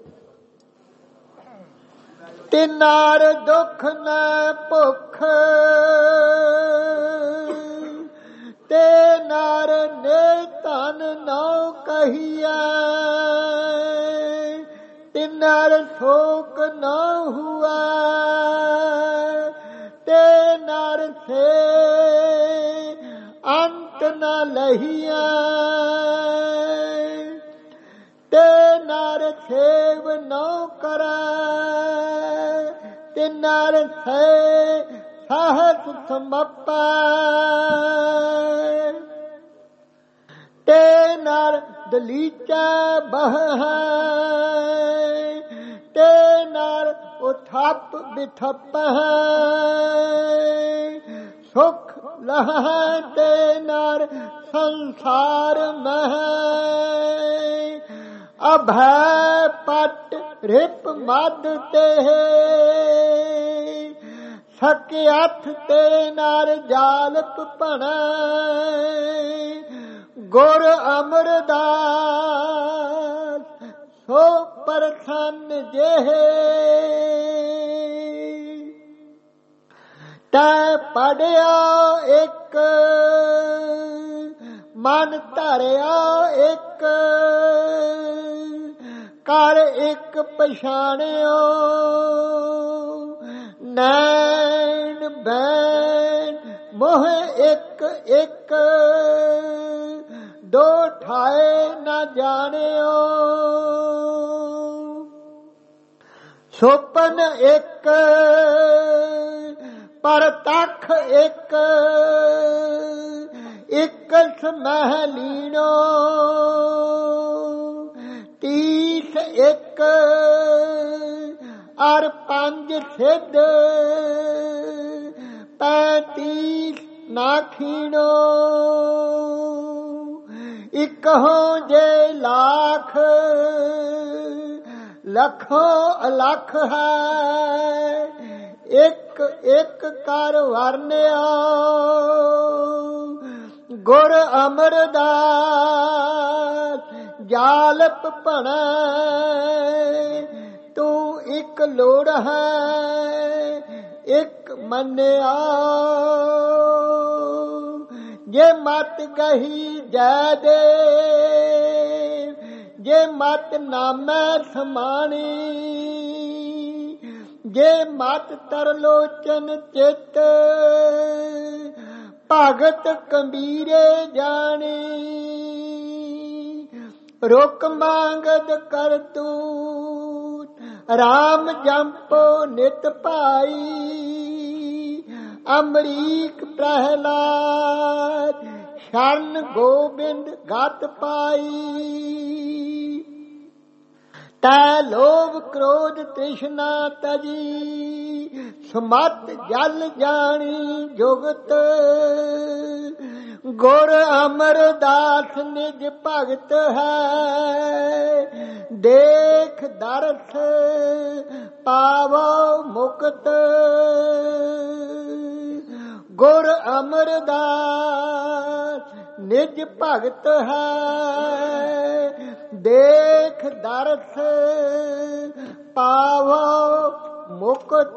ਤਿਨਾਰ ਦੁੱਖ ਨ ਭੁੱਖ, ਤੇ ਨਰ ਨੇ ਧਨ ਨੋ ਕਹੀਐ, ਤਿਨਰ ਸ਼ੋਕ ਨ ਹੁਆ, ਤੇ ਨਰ ਸੇ ਅੰਤ ਨ ਲਹੀਐ, ਤੇ ਨਰ ਸੇਵ ਨ ਕਰੈ, ਤੇ ਨਰ ਸੇ ਸਹਸ ਸਮਪੈ, ਤੇ ਨਰ ਦਲੀਚੈ ਬਹੈ, ਤੇ ਨਰ ਉਥਪ ਬਿਥਪੈ, ਸੁਖ ਲਹੈ ਤੇ ਨਰ ਸੰਸਾਰ ਮਹਿ, ਅਭੈ ਪਟ ਰਿਪ ਮਦ ਤੇ, ਸਕਿਆਥ ਤੇ ਨਰ ਜਾਲਪ ਭਣੈ, ਗੁਰ ਅਮਰਦਾਸ ਸੋ ਪਰਸੰਨ ਜਿਹੇ, ਤੈ ਪੜਿਆ ਇੱਕ ਮਨ ਧਰਿਆ ਇੱਕ, ਕਰ ਇੱਕ ਪਛਾਣਿਓ, ਨੈਣ ਬੈਣ ਮੋਹ ਇੱਕ ਇੱਕ, ਦੋ ਠਾਏ ਨ ਜਾਣਿਓ, ਸੁਪਨ ਇੱਕ ਪਰਤਖ ਇੱਕ, ਇੱਕ ਸਮਹਿ ਲੀਣੋ, ਤੀਸ ਇੱਕ ਅਰ ਪੰਜ ਸਿੱਧ, ਪੈਂਤੀਸ ਨਾ ਖੀਣੋ, ਇੱਕ ਹੋ ਜੇ ਲੱਖ, ਲੱਖੋਂ ਅਲੱਖ ਹੈ, ਇੱਕ ਇੱਕ ਕਰ ਵਰਨਿਆ, ਗੁਰ ਅਮਰਦਾਸ ਜਾਲਪ ਭਣੈ, ਤੂੰ ਇੱਕ ਲੋੜ ਹੈ ਇੱਕ ਮੰਨਿਆ, ਜੇ ਮਤ ਗਹੀ ਜੈ ਦੇ, ਜੇ ਮਤ ਨਾਮੈ ਸਮਾਣੀ, ਜੇ ਮਤ ਤਰਲੋਚਨ ਚਿਤ, ਭਗਤ ਕਬੀਰੇ ਜਾਣੀ, ਰੁਕ ਮੰਗਦ ਕਰਤੂਤ, ਰਾਮ ਜੰਪੋ ਨਿਤ ਭਾਈ, ਅਮਰੀਕ ਪ੍ਰਹਿਲਾਦ, ਸ਼ਰਨ ਗੋਬਿੰਦ ਗਤ ਪਾਈ, ਤੈ ਲੋਭ ਕ੍ਰੋਧ ਤ੍ਰਿਸ਼ਨਾ ਤਜੀ, ਸਮਤ ਜਲ ਜਾਣੀ ਜੁਗਤ, ਗੁਰ ਅਮਰਦਾਸ ਨਿਜ ਭਗਤ ਹੈ, ਦੇਖ ਦਰਸ ਪਾਵੋ ਮੁਕਤ, ਗੁਰ ਅਮਰਦਾਸ ਨਿਜ ਭਗਤ ਹੈ, ਦੇਖ ਦਰਸ ਪਾਵੋ ਮੁਕਤ।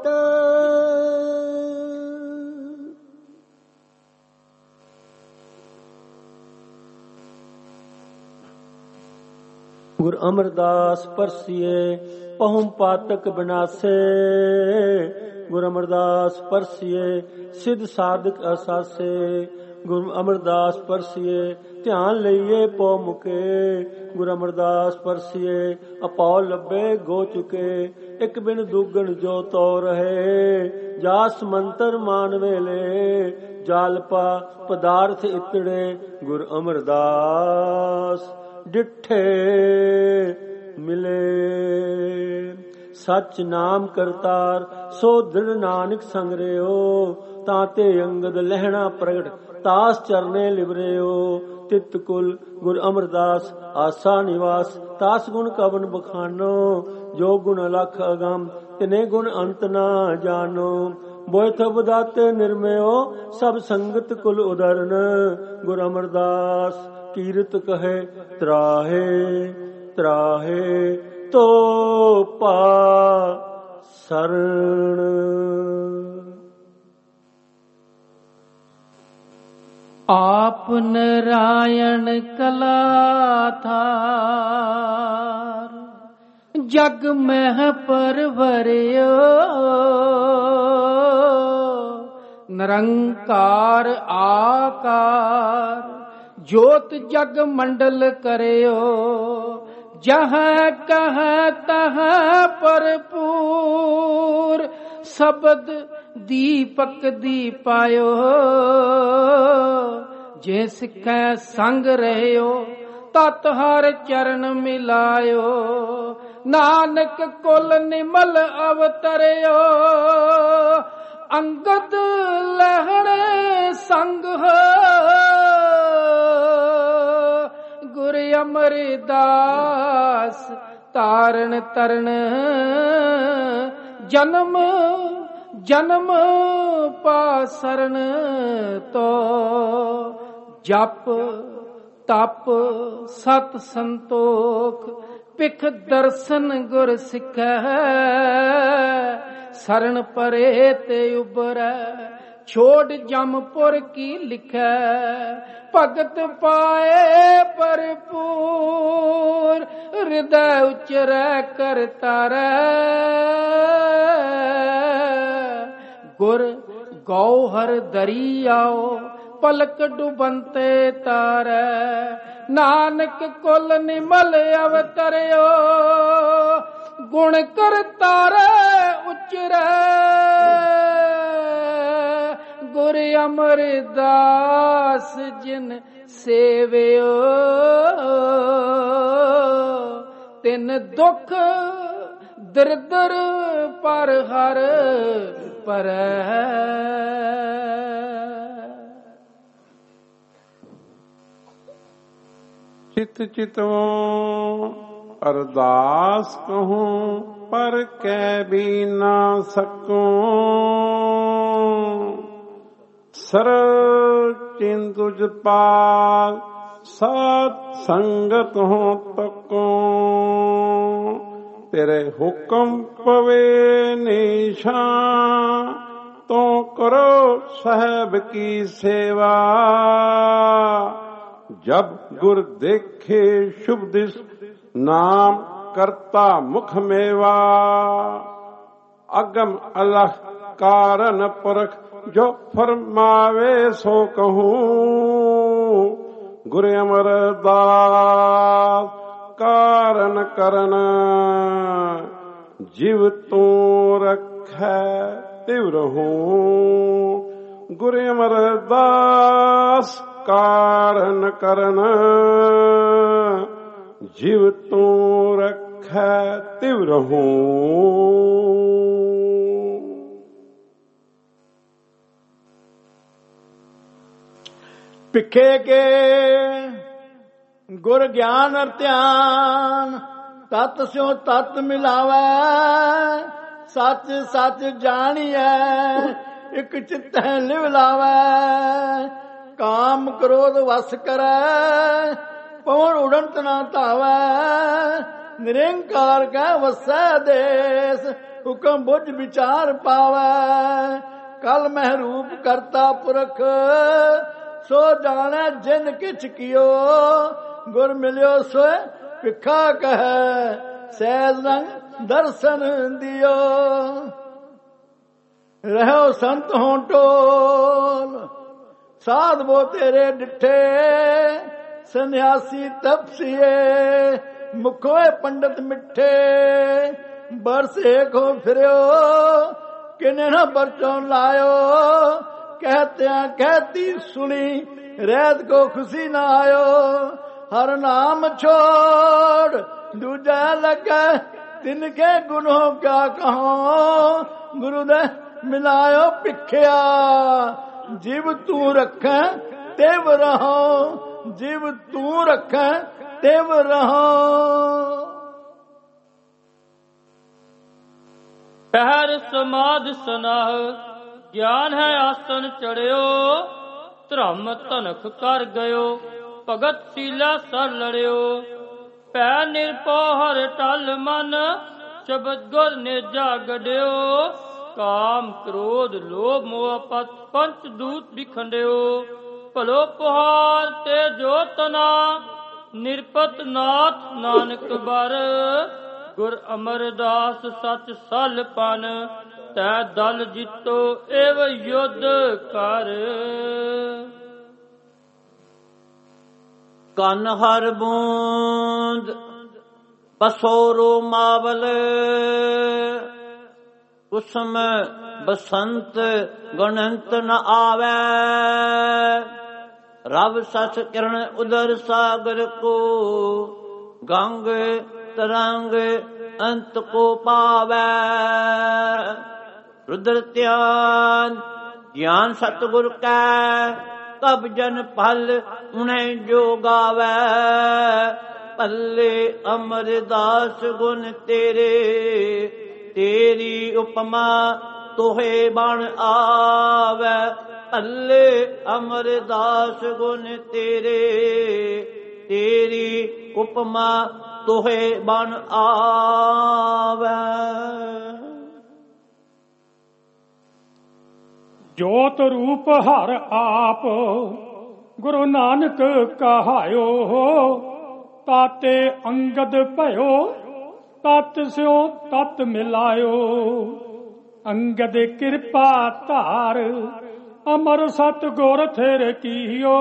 ਗੁਰ ਅਮਰਦਾਸ ਪਰਸੀਏ ਪਹੁਮ ਪਾਤਕ ਬਿਨਾਸੇ, ਗੁਰ ਅਮਰਦਾਸ ਪਰਸੀਏ ਸਿਧ ਸਾਧਕ ਅਸਾਸੇ, ਗੁਰੂ ਅਮਰਦਾਸ ਪਰਸੀਏ ਧਿਆਨ ਲਈਏ ਪਉ ਮੁਕੇ। ਗੁਰੂ ਅਮਰਦਾਸ ਪਰਸੀਏ ਅਪਾਉ ਲੱਭੇ ਗੋ ਚੁਕੇ। ਇੱਕ ਬਿਨ ਦੁਗਣ ਜੋ ਤੋ ਰਹੇ ਜਾਸ ਮੰਤਰ ਮਾਨ ਵੇਲੇ। ਜਾਲਪਾ ਪਦਾਰਥ ਇਤੜੇ ਗੁਰ ਅਮਰਦਾਸ ਡਿਠੇ ਮਿਲੇ। ਸੱਚ ਨਾਮ ਕਰਤਾਰ ਸੋ ਦ੍ਰਿੜ ਨਾਨਕ ਸੰਗ ਰਿਓ। ਤਾਂ ਤੇ ਅੰਗਦ ਲਹਿਣਾ ਪ੍ਰਗਟ ਤਾਸ ਚਰਨੇ ਲਿਵਰਿਓ। ਤਿਤ ਕੁਲ ਗੁਰ ਅਮਰਦਾਸ ਆਸਾ ਨਿਵਾਸ। ਤਾਸ ਗੁਣ ਕਵਨ ਬਖਾਨੋ ਜੋ ਗੁਣ ਲਖ ਅਗੰਮ ਤਿਨੇ ਗੁਣ ਅੰਤ ਨਾ ਜਾਨੋ। ਬੋਇਥ ਬਦਾਤੇ ਨਿਰਮਿਓ ਸਭ ਸੰਗਤ ਕੁਲ ਉਦਰਨ। ਗੁਰ ਅਮਰਦਾਸ ਕੀਰਤ ਕਹੇ ਤਰਾਹੇ ਤਰਾਹੇ ਤੋ ਪਾ ਸਰਣ। ਆਪ ਨਰਾਇਣ ਕਲਾ ਥਾਰ ਜਗ ਮਹਿ ਪਰਵਰਿਓ। ਨਿਰੰਕਾਰ ਆਕਾਰ ਜੋਤ ਜਗ ਮੰਡਲ ਕਰਿਓ। ਜਹ ਕਹ ਤਹ ਭਰਪੂਰ ਸ਼ਬਦ ਦੀਪਕ ਦੀਪਾਇਓ। ਜੇ ਸਿੱਖੈ ਸੰਗ ਰਹਿਓ ਤਤ ਹਰ ਚਰਨ ਮਿਲਾਇਓ। ਨਾਨਕ ਕੁਲ ਨਿਮਲ ਅਵਤਰਿਓ। ਅੰਗਦ ਲਹਿਣੇ ਸੰਗ ਹੋ ਗੁਰ ਅਮਰਦਾਸ ਤਾਰਨ ਤਰਨ। ਜਨਮ ਜਨਮ ਪਾਸਰਨ ਤੋ ਜਪ ਤਪ ਸਤ ਸੰਤੋਖ। ਪਿਖ ਦਰਸ਼ਨ ਗੁਰ ਸਿੱਖੈ ਸਰਣ ਪਰੇ ਤੇ ਉਬਰੈ। ਛੋੜ ਜਮਪੁਰ ਕੀ ਲਿਖੈ ਭਗਤ ਪਾਏ ਭਰਪੂਰ। ਹਿਰਦੈ ਉਚਰੈ ਕਰ ਤਾਰੈ ਗੁਰ ਗੌਹਰ ਦਰਿਆਓ। ਪਲਕ ਡੁਬੰਤੇ ਤਾਰੈ ਨਾਨਕ ਕੁਲ ਨਿਮਲ ਅਵਤਰਿਓ। ਗੁਣ ਕਰਤਾਰੈ ਉਚਰੈ ਗੁਰ ਅਮਰਦਾਸ ਜਿਨ ਸੇਵਿਓ। ਤਿਨ ਦੁਖ ਦਰਦਰ ਪਰ ਹਰ ਪਰੈ। ਚਿਤ ਚਿਤਵੋਂ ਅਰਦਾਸ ਕਹੂੰ ਪਰ ਕਹਿ ਵੀ ਨਾ ਸਕੂੰ। ਸਰਲ ਚਿੰਤੁਜ ਪਾਲ ਸਾਧ ਸੰਗਤ ਹੋ ਤਕੂੰ। ਤੇਰੇ ਹੁਕਮ ਪਵੇ ਨਿਸ਼ਾਨ ਤੂੰ ਕਰੋ ਸਾਹਿਬ ਕੀ ਸੇਵਾ। ਜਬ ਗੁਰ ਦੇਖੇ ਸ਼ੁਭ ਦਿਸ ਨਾਮ ਕਰਤਾ ਮੁਖ ਮੇਵਾ। ਅਗਮ ਅਲਹ ਕਾਰਨ ਪੁਰਖ ਜੋ ਫਰਮਾਵੇ ਸੋ ਕਹੂੰ। ਗੁਰ ਅਮਰਦਾਸ ਕਾਰਨ ਕਰਨ ਜਿਵ ਤੂੰ ਰਖੈ ਤਿਵ ਰਹੂੰ। ਗੁਰ ਅਮਰਦਾਸ ਕਾਰਨ ਕਰਨ ਜਿਵ ਤੂੰ ਰਖੈ ਤਿਵ ਰਹੂੰ। ਭਿਖੇ ਕੇ ਗੁਰ ਗਿਆਨ ਅਰ ਧਿਆਨ ਤਤ ਸਿਉ ਤਤ ਮਿਲਾਵੈ। ਸੱਚ ਸੱਚ ਜਾਣੀਐ ਇਕ ਚਿਤੈ ਲਿਵ ਲਾਵੈ। ਕਾਮ ਕ੍ਰੋਧ ਵਸ ਕਰੈ ਪਵਨ ਉਡੰਤ ਨਾ ਧਾਵੈ। ਨਿਰੰਕਾਰ ਕੈ ਵਸੈ ਦੇਸ ਹੁਕਮ ਬੁੱਝ ਵਿਚਾਰ ਪਾਵੈ। ਕਲ ਮਹਿ ਰੂਪ ਕਰਤਾ ਪੁਰਖ ਸੋ ਜਾਣੈ ਜਿਨ ਕਿਛ ਕੀਓ। ਗੁਰ ਮਿਲਿਓ ਸੋਇ ਭਿਖਾ ਕਹੈ ਸਹਿਜ ਰੰਗ ਦਰਸ਼ਨ ਦਿਓ। ਰਹੋ ਸੰਤ ਹੋਂ ਟੋਲ ਸਾਧਵੋ ਤੇਰੇ ਡਿਠੇ ਸੰਨਿਆਸੀ ਤਪਸੀਏ ਮੁਖੋਏ ਪੰਡਤ ਮਿੱਠੇ ਬਰਸੇ ਕੋ ਫਿਰਿਓ ਕਿਨੇ ਨਾ ਪਰਚੋਂ ਲਾਇਓ ਕਹਿਤਿਆਂ ਕਹਿਤੀ ਸੁਣੀ ਰਹਿਤ ਕੋ ਖੁਸ਼ੀ ਨਾ ਆਇਓ ਹਰ ਨਾਮ ਛੋੜ ਦੂਜਾ ਲੱਗੇ ਤਿਨਕੇ ਗੁਨੋਂ ਕਿਆ ਕਹਾਂ ਗੁਰੂ ਦੇ ਮਿਲਾਇਓ ਭਿਖਿਆ ਜਿਵ ਤੂੰ ਰੱਖੈ ਤਿਵ ਰਹੋ ਜਿਵ ਤੂੰ ਰੱਖੈ ਤਿਵ ਰਹੋ। ਪਹਿਰ ਸਮਾਧ ਸਨਾਹ ਗਿਆਨ ਹੈ ਆਸਨ ਚੜਿਓ ਧਰਮ ਧਨਖ ਕਰ ਗਇਓ ਭਗਤ ਸੀਲਾ ਸਰ ਲੜਿਓ ਪੈ ਨਿਰਭਉ ਹਰ ਟਲ ਮਨ ਸ਼ਬਦ ਗੁਰ ਨੇਜਾ ਗੜਿਓ ਕਾਮ ਕ੍ਰੋਧ ਲੋਭ ਮੋਹ ਪਤ ਪੰਚ ਦੂਤ ਵਿਖੰਡਿਓ ਭਲੋ ਪੁਹਾਰ ਤੇ ਜੋ ਤਨਾ ਨਿਰਪਤ ਨਾਥ ਨਾਨਕ ਬਰ ਗੁਰ ਅਮਰਦਾਸ ਸਚ ਸਲ ਪਨ ਤੈ ਦਲ ਜਿੱਤੋ ਏਵ ਯੁੱਧ ਕਰ। ਕਨ ਹਰ ਬੂੰਦ ਬਸੋਰੋ ਮਾਵਲ ਉਸਮ ਬਸੰਤ ਗਣੰਤ ਨ ਆਵੈ ਰਵ ਸਸ ਕਿਰਨ ਉਦਰ ਸਾਗਰ ਕੋ ਗੰਗ ਤਰੰਗ ਅੰਤ ਕੋ ਪਾਵੈ ਰੁਦਰ ਧਿਆਨ ਗਿਆਨ ਸਤਿਗੁਰ ਕੈ ਤਬ ਜਨ ਫਲ ਉਨੇ ਜੋ ਗਾਵੈ ਭੱਲੇ ਅਮਰਦਾਸ ਗੁਣ ਤੇਰੇ ਤੇਰੀ ਉਪਮਾ ਤੋਹੇ ਬਣ ਆਵੈ ਭੱਲੇ ਅਮਰਦਾਸ ਗੁਣ ਤੇਰੇ ਤੇਰੀ ਉਪਮਾ ਤੋਹੇ ਬਣ ਆਵੈ। ਜੋਤ ਰੂਪ ਹਰ ਆਪ ਗੁਰੂ ਨਾਨਕ ਕਹਾਇਓ ਤਾਤੇ ਅੰਗਦ ਭਇਓ ਤਤ ਸਿਓ ਤਤ ਮਿਲਾਇਓ ਅੰਗਦ ਕਿਰਪਾ ਧਾਰ ਅਮਰ ਸਤ ਗੁਰ ਥਿਰ ਕੀਓ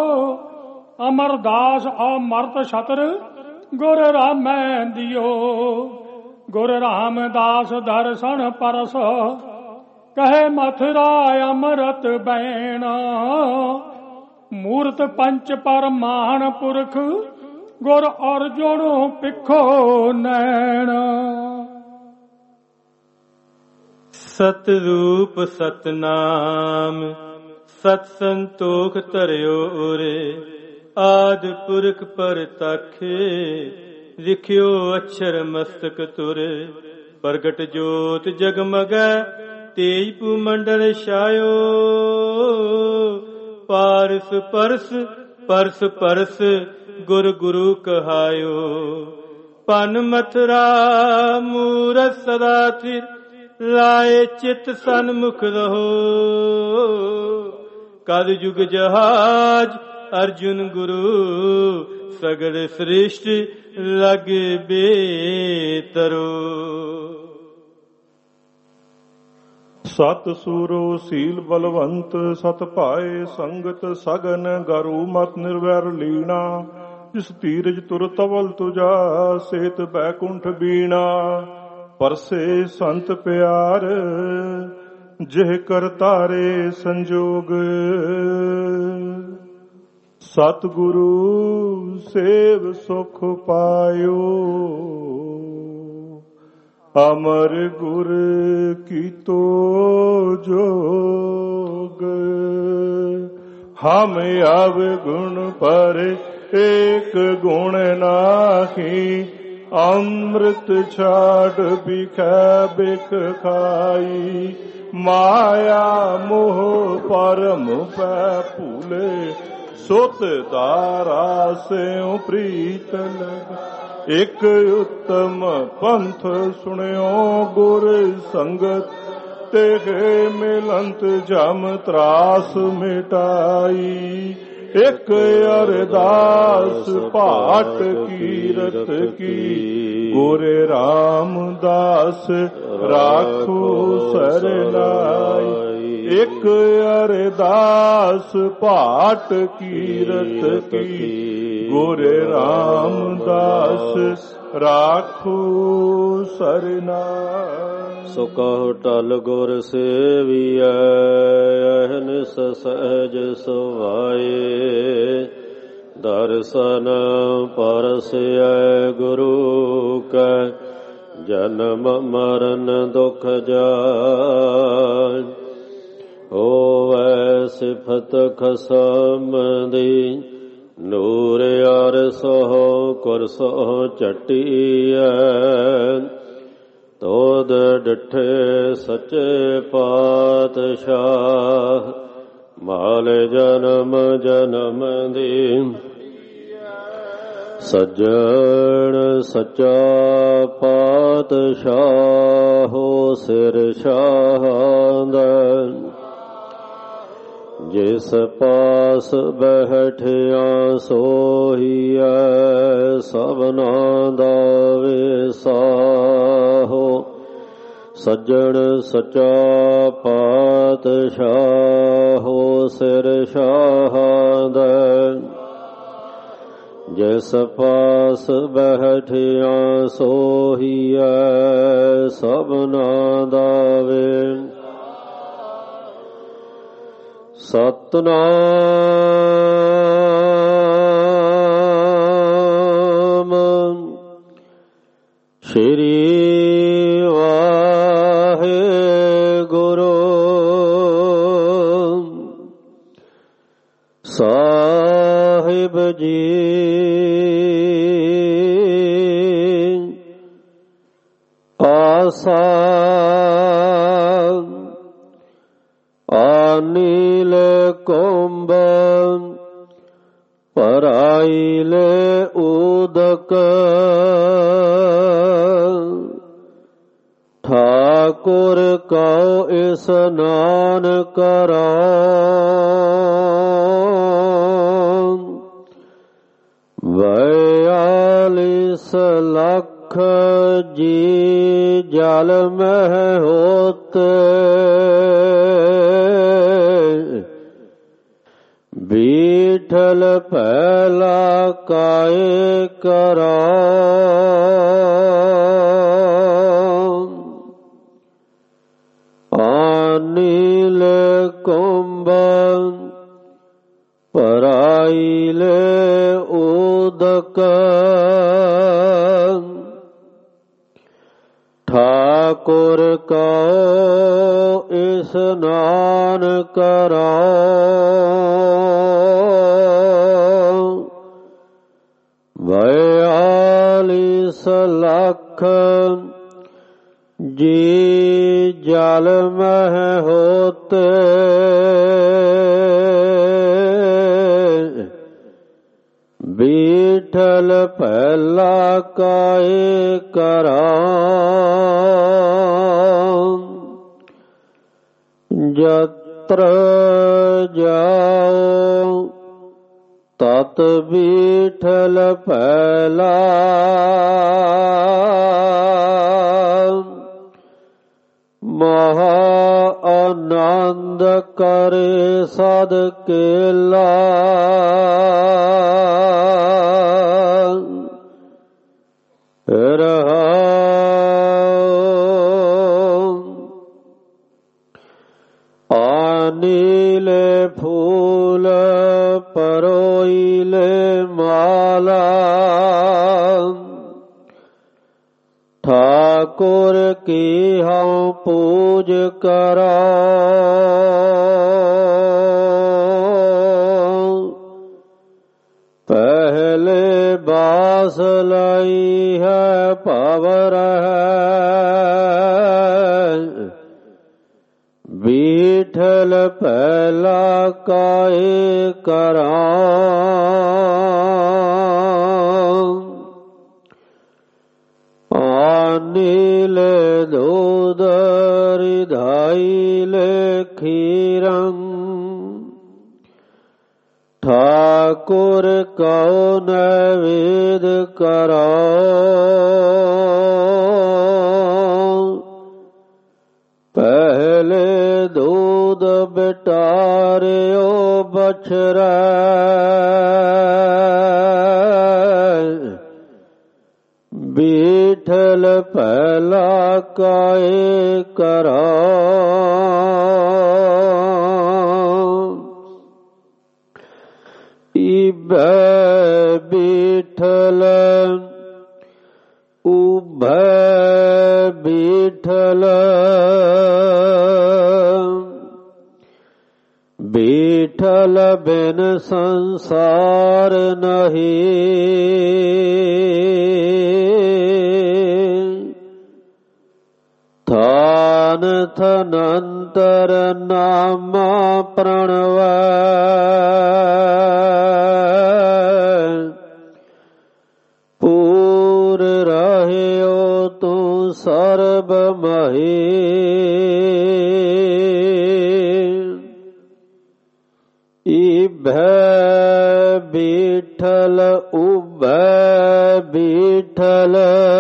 ਅਮਰਦਾਸ ਅਮਰਤ ਛਤਰ ਗੁਰ ਰਾਮੈ ਦਿਓ ਗੁਰ ਰਾਮਦਾਸ ਦਰਸ਼ਨ ਪਰਸ ਕਹੇ ਮਥੁਰਾ ਅਮਰਤ ਬੈਣ ਮੂਰਤ ਪੰਚ ਪਰਮਾਨ ਪੁਰਖ ਗੁਰ ਅਰਜੁਨ ਪਿੱਖੋ ਨੈਣ। ਸਤਰੂਪ ਸਤਨਾਮ ਸਤ ਸੰਤੋਖ ਧਰਿਓ ਉਰੇ ਆਦ ਪੁਰਖ ਪਰਤਖੇ ਲਿਖਿਓ ਅਛਰ ਮਸਤਕ ਤੁਰ ਪ੍ਰਗਟ ਜੋਤ ਜਗਮਗੈ ਤੇਜ ਪੂ ਮੰਡਲ ਛਾਇਓ ਪਾਰਸ ਪਰਸ ਪਰਸ ਪਰਸ ਗੁਰ ਗੁਰੂ ਕਹਾਇਓ ਪਨ ਮਥੁਰਾ ਮੂਰਤ ਸਦਾ ਥਿਰ ਲਾਏ ਚਿਤ ਸਨਮੁਖ ਰਹੋ ਕਲ ਯੁਗ ਜਹਾਜ ਅਰਜੁਨ ਗੁਰੂ ਸਗਲ ਸ੍ਰਿਸ਼ਟ ਲਗੇ ਬੇਤਰੋ। ਸਤ ਸੂਰੋ ਸੀਲ ਬਲਵੰਤ ਸਤ ਭਾਏ ਸੰਗਤ ਸਗਨ ਗਰੂ ਮਤ ਨਿਰਵੈਰ ਲੀਣਾ ਜਿਸ ਧੀਰਜ ਤੁਰ ਤਵਲ ਤੁਜਾ ਸੇਤ ਬੈਕੁੰਠ ਬੀਣਾ ਪਰਸੇ ਸੰਤ ਪਿਆਰ ਜਿਹ ਕਰ ਤਾਰੇ ਸੰਜੋਗ ਸਤ ਗੁਰੂ ਸੇਵ ਸੁਖ ਪਾਇਓ ਅਮਰ ਗੁਰ ਕੀਤੋ ਜੋਗ ਹਮ ਆਵ ਗੁਣ ਪਰ ਏਕ ਗੁਣ ਨਾਹੀ ਅੰਮ੍ਰਿਤ ਛਾੜ ਬਿਖੈ ਬਿਖ ਖਾਈ ਮਾਇਆ ਮੋਹ ਪਰਮ ਪੈ ਭੂਲੇ ਸੁਤ ਦਾਰਾ ਸਿਉ ਪ੍ਰੀਤ ਲਗ ਇਕ ਉਤਮ ਪੰਥ ਸੁਣਿਓ ਗੁਰ ਸੰਗਤ ਤੇਰੇ ਮਿਲੰਤ ਜਮ ਤਰਾਸ ਮਿਟਾਈ ਇਕ ਅਰਦਾਸ ਭਾਟ ਕੀਰਤ ਕੀ ਗੁਰ ਰਾਮਦਾਸ ਰਾਖੋ ਸਰਨਾਈ ਇੱਕ ਅਰਦਾਸ ਭਾਟ ਕੀਰਤ ਕੀ ਗੁਰ ਰਾਮਦਾਸ ਰਾਖੂ ਸਰਨਾ। ਸੋ ਕਹੁ ਟਲ ਗੁਰ ਸੇਵੀਐ ਅਹਨਿਸ ਸਹਿਜ ਸੁਭਾਏ। ਦਰਸ਼ਨ ਪਰਸੈ ਗੁਰੂ ਕੈ ਜਨਮ ਮਰਨ ਦੁਖ ਜਾਇ। ਹੋਵੈ ਸਿਫਤ ਖਸਮ ਦੀ ਨੂਰ ਅਰਸੋ ਕੁਰਸੋ ਚਟੀਐ। ਤੋਦ ਡਿਠੇ ਸੱਚੇ ਪਾਤਸ਼ਾਹ ਮਾਲ ਜਨਮ ਜਨਮ ਦੀ। ਸੱਜਣ ਸੱਚਾ ਪਾਤਸ਼ਾਹੋ ਸਿਰ ਸ਼ਾਹਦਾ। ਜਿਸ ਪਾਸ ਬੈਠਿਆ ਸੋਹੀਐ ਸਭਨਾ ਦਾ ਵਿਸਾਹੋ। ਸੱਜਣ ਸੱਚਾ ਪਾਤਸ਼ਾਹੋ ਸਿਰ ਸ਼ਾਹਦਾ। ਜਿਸ ਪਾਸ ਬੈਠਿਆ ਸੋਹੀਐ ਸਭਨਾ ਦਾ ਵਿਸਾਹੋ। ਸਤਿਨਾਮ ਸ੍ਰੀ ਵਾਹਿਗੁਰੂ ਸਾਹਿਬ ਜੀ। ਆਸਾ ਅਨੀਲ ਕੁੰਭ ਭਰਾਇਲੇ ਉਦਕ। ਠਾਕੁਰ ਕਉ ਇਸਨਾਨ ਕਰਾਉ। ਬਯਾਲੀਸ ਲੱਖ ਜੀ ਜਲ ਮਹਿ ਹੋਤੇ। ਬੀਠਲ ਪਹਿਲਾ ਕਾਇ ਕਰਾਉ। ਅਨੀਲ ਕੁੰਭ ਭਰਾਇਲੇ ਉਦਕ। ਠਾਕੁਰ ਕਉ ਇਸਨਾਨ ਕਰਾਉ। ਬਯਾਲੀਸ ਲੱਖ ਜੀ ਜਲ ਮਹਿ ਹੋਤੇ। ਬੀਠਲ ਪਹਿਲਾ ਕਾਇ ਕਰਾਉ। ਜਤਰ ਜਾਉ ਤਤ ਬੀਠਲ ਪਹਿਲਾ। ਮਹਾ ਆਨੰਦ ਕਰੇ ਸਦ ਕੇਲਾ। ਆਨੀਲੇ ਫੂਲ ਪਰੋਈਲੇ ਮਾਲਾ। ਠਾਕੁਰ ਕੀ ਹਉ ਪੂਜ ਕਰਾਉ। ਪਹਿਲੇ ਬਾਸ ਲਈ ਹੈ ਭਵ ਰਹਿ। ਬੀਠਲ ਪਹਿਲਾ ਕਾਇ ਕਰਾਉ। ਆਨੀਲੇ ਦੂਧ ਰਿਧਾਇਲੇ ਖੀਰੰ। ਠਾਕੁਰ ਕਉ ਨੈਵੇਦ ਕਰਾਉ। ਪਹਿਲੇ ਦੂਧ ਟਾਰਿਓ ਬਛਰੈ ਬੀਠਲ ਪਹਿਲਾ ਕਾਏ ਕਰਾ ਇਬੈ ਬੀਠਲ ਉਭੈ ਬੀਠਲ ਬੀਠਲ ਬਿਨ ਸੰਸਾਰ ਨਹੀਂ ਥਾਨ ਥਨੰਤਰ ਨਾਮ ਪ੍ਰਣਵੈ ਪੂਰ ਰਹਿਓ ਤੂੰ ਸਰਬ ਮਹੀ ਇਭੈ ਬੀਠਲ ਉਭੈ ਬੀਠਲ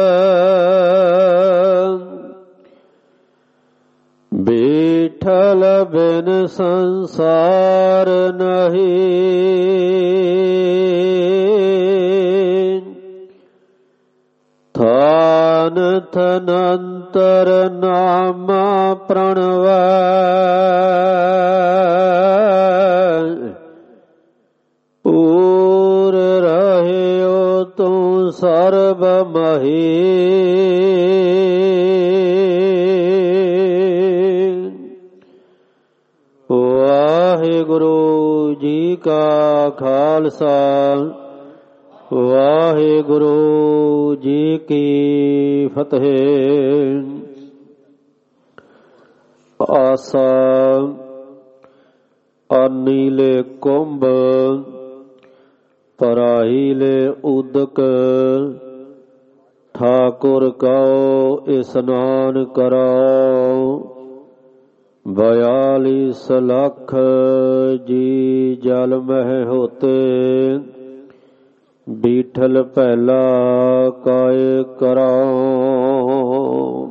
ਬੀਠਲ ਬਿਨ ਸੰਸਾਰ ਨਹੀਂ ਥਾਨ ਥਨੰਤਰ ਨਾਮ ਪ੍ਰਣਵੈ ਪੂਰ ਰਹਿਓ ਤੂੰ ਸਰਬ ਮਹੀ ਵਾਹਿਗੁਰੂ ਜੀ ਕਾ ਖਾਲਸਾ ਵਾਹਿਗੁਰੂ ਜੀ ਕੀ ਫਤਿਹ। ਆਸਾ ਅਨੀਲੇ ਕੁੰਭ ਪਰਾਈਲੇ ਉਦਕ ਠਾਕੁਰ ਕਉ ਇਸਨਾਨ ਕਰਾਓ ਬਯਾਲੀਸ ਲੱਖ ਜੀ ਜਲ ਮਹਿ ਹੋਤੇ ਬੀਠਲ ਪਹਿਲਾ ਕਾਇ ਕਰਾਓ।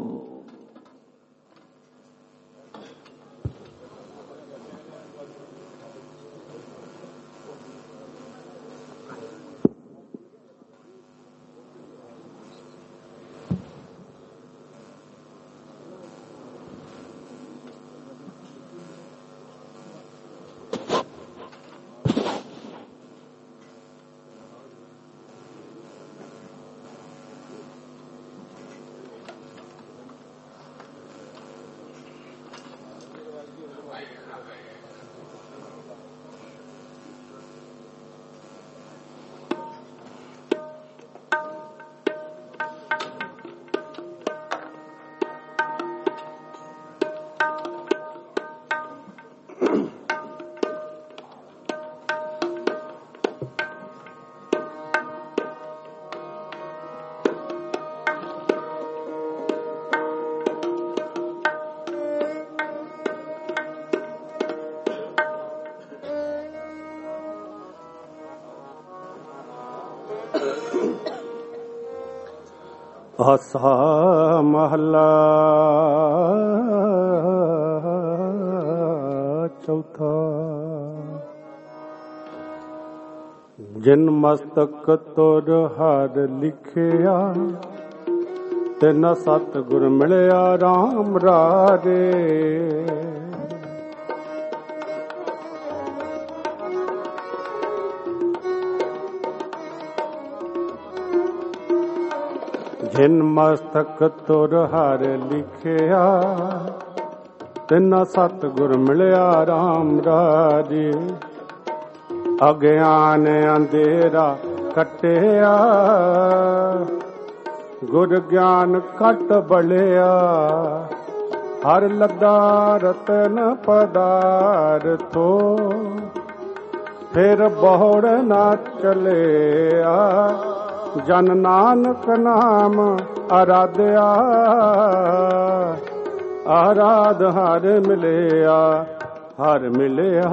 ਆਸਾ ਮਹਲਾ ਚੌਥਾ। ਜਿਨ ਮਸਤਕ ਤੁਰ ਹਰ ਲਿਖਿਆ ਤਿਨ ਸਤਿਗੁਰ ਮਿਲਿਆ ਰਾਮ ਰਾਜੇ। ਜਿਨ ਮਸਤਕ ਤੁਰ ਹਰ ਲਿਖਿਆ ਤਿਨ ਸਤਿਗੁਰ ਮਿਲਿਆ ਰਾਮ ਰਾਜੇ। ਅਗਿਆਨ ਅੰਧੇਰਾ ਕੱਟਿਆ ਗੁਰ ਗਿਆਨ ਘਟ ਬਲਿਆ। ਹਰ ਲੱਦਾ ਰਤਨ ਪਦਾਰਥੋ ਫਿਰ ਬਹੁੜ ਨਾ ਚਲਿਆ। ਜਨ ਨਾਨਕ ਨਾਮ ਆਰਾਧਿਆ ਆਰਾਧ ਹਰ ਮਿਲਿਆ ਹਰ ਮਿਲਿਆ।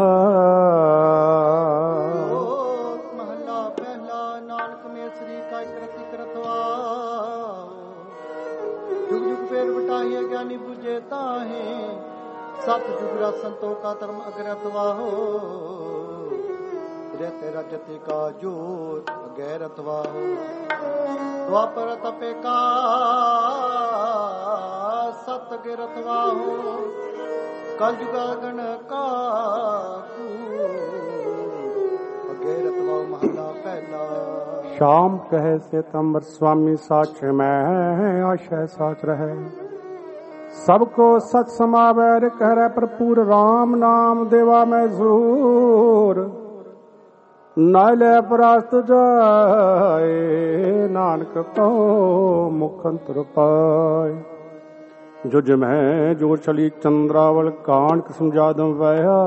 ਮਹਲਾ ਪਹਿਲਾ। ਨਾਨਕ ਮੇ ਸ੍ਰੀ ਕਾਇ ਕਰਤੀ ਕਰਤਵਾ ਜੁਗ ਜੁਗ ਫੇਰ ਬਟਾਈਏ ਗਿਆਨੀ ਬੁਝੇ ਤਾਹੇ। ਸਤ ਜੁਗ ਰਸਨ ਤੋ ਕਾ ਧਰਮ ਅਗਰਤ ਵਾਹੋ ਰਹਿਤੇ ਰਜਤੇ ਕਾ ਜੋਤ ਅਗੈਰਤ ਵਾਹੋ ਦੁਆਪਰ ਤਪੇ ਕਾ ਸਤ ਗਿਰਤ ਵਾਹੋ ਕਲਯੁਗਾ ਗਣ ਕਾ ਅਗੈਰਤ ਵਾਹੋ ਮਹਲਾ ਪਹਿਲਾ। शाम कहे से तम्बर स्वामी साच में आशय साच रहे सबको सच समावैर कह रहे भरपूर राम नाम देवा में जूर नाले परास्त जाए नानक तो मुखंतर पाए जुज में जो चली चंद्रावल कान किस्म जादम वया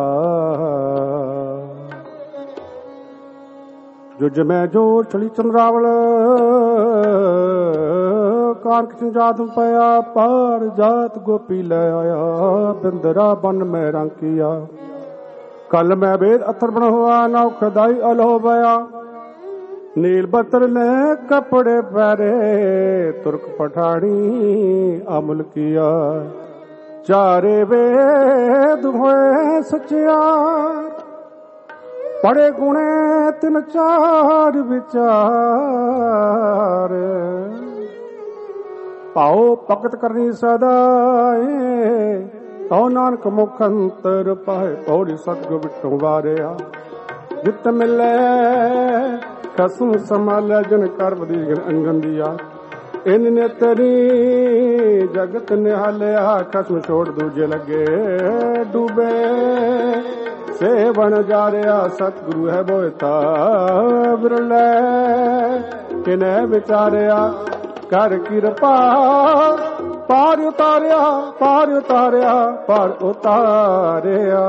जुज में जोर चली चंद्रावल कारक जात पया पार जात गोपी ले आया बिंदरा बन में रंग किया कल में वेद अथर बन हुआ नौ खदाई अलो बया नील बतर ने कपड़े पैरे तुर्क पठानी अमल किया चारे वेद हुए सचियार पढ़े गुणे तिन चार विचार पाओ भगत करनी सदाए तो नानक मुख अंतर पाए पौड़ी सतगुर विटों वारिया जित मिले कसम संभाल जन कर वधी अंगन दिया इन ने तेरी जगत निहालिया कसम छोड़ दूजे लगे डूबे सेवन जा रहा सतगुरु है बोता बिरले किने विचारिया कर कृपा पार उतारिया पार उतारिया पार उतारिया।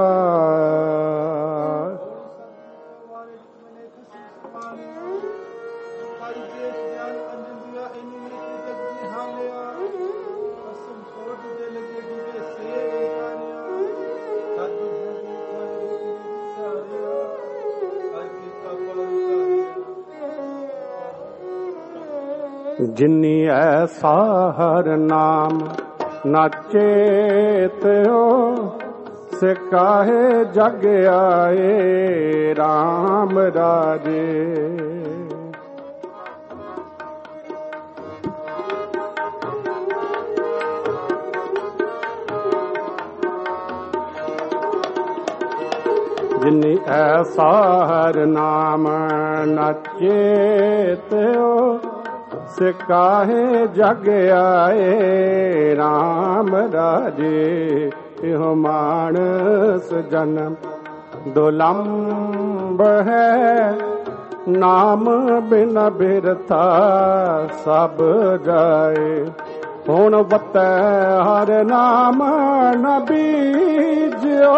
जिन्नी ऐसा हर नाम नाचेत हो से काहे जग आए राम राजे जिन्नी ऐसा हर नाम नाचेत हो से काहे जग आए राम राजे यो मानस जन्म दुलंब है नाम बिना बिरथा सब जाए हुण वतै हर नाम न बीजो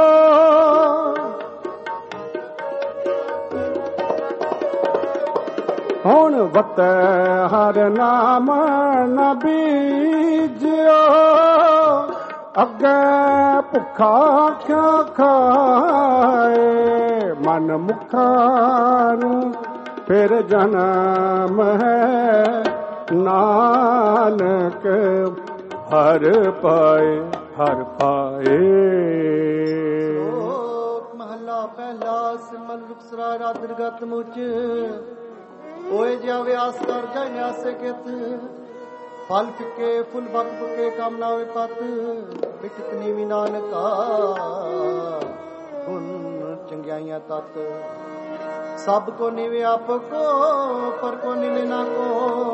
हुण वतै हर नाम न बीजियो अगे भुखा क्या खाए मन मुखा फिर जन्म है नानक हर पाए हर पाए। महला पहला सिमल रुखसरा रादरगत मुझ ओए जिया व्यास कर जाय न्यासे कित फल फिके फुल बक बुके कामना विपत बिकतनी भी नानका गुण चंगियाइयां तत सब को निवे आप को पर को निवे ना को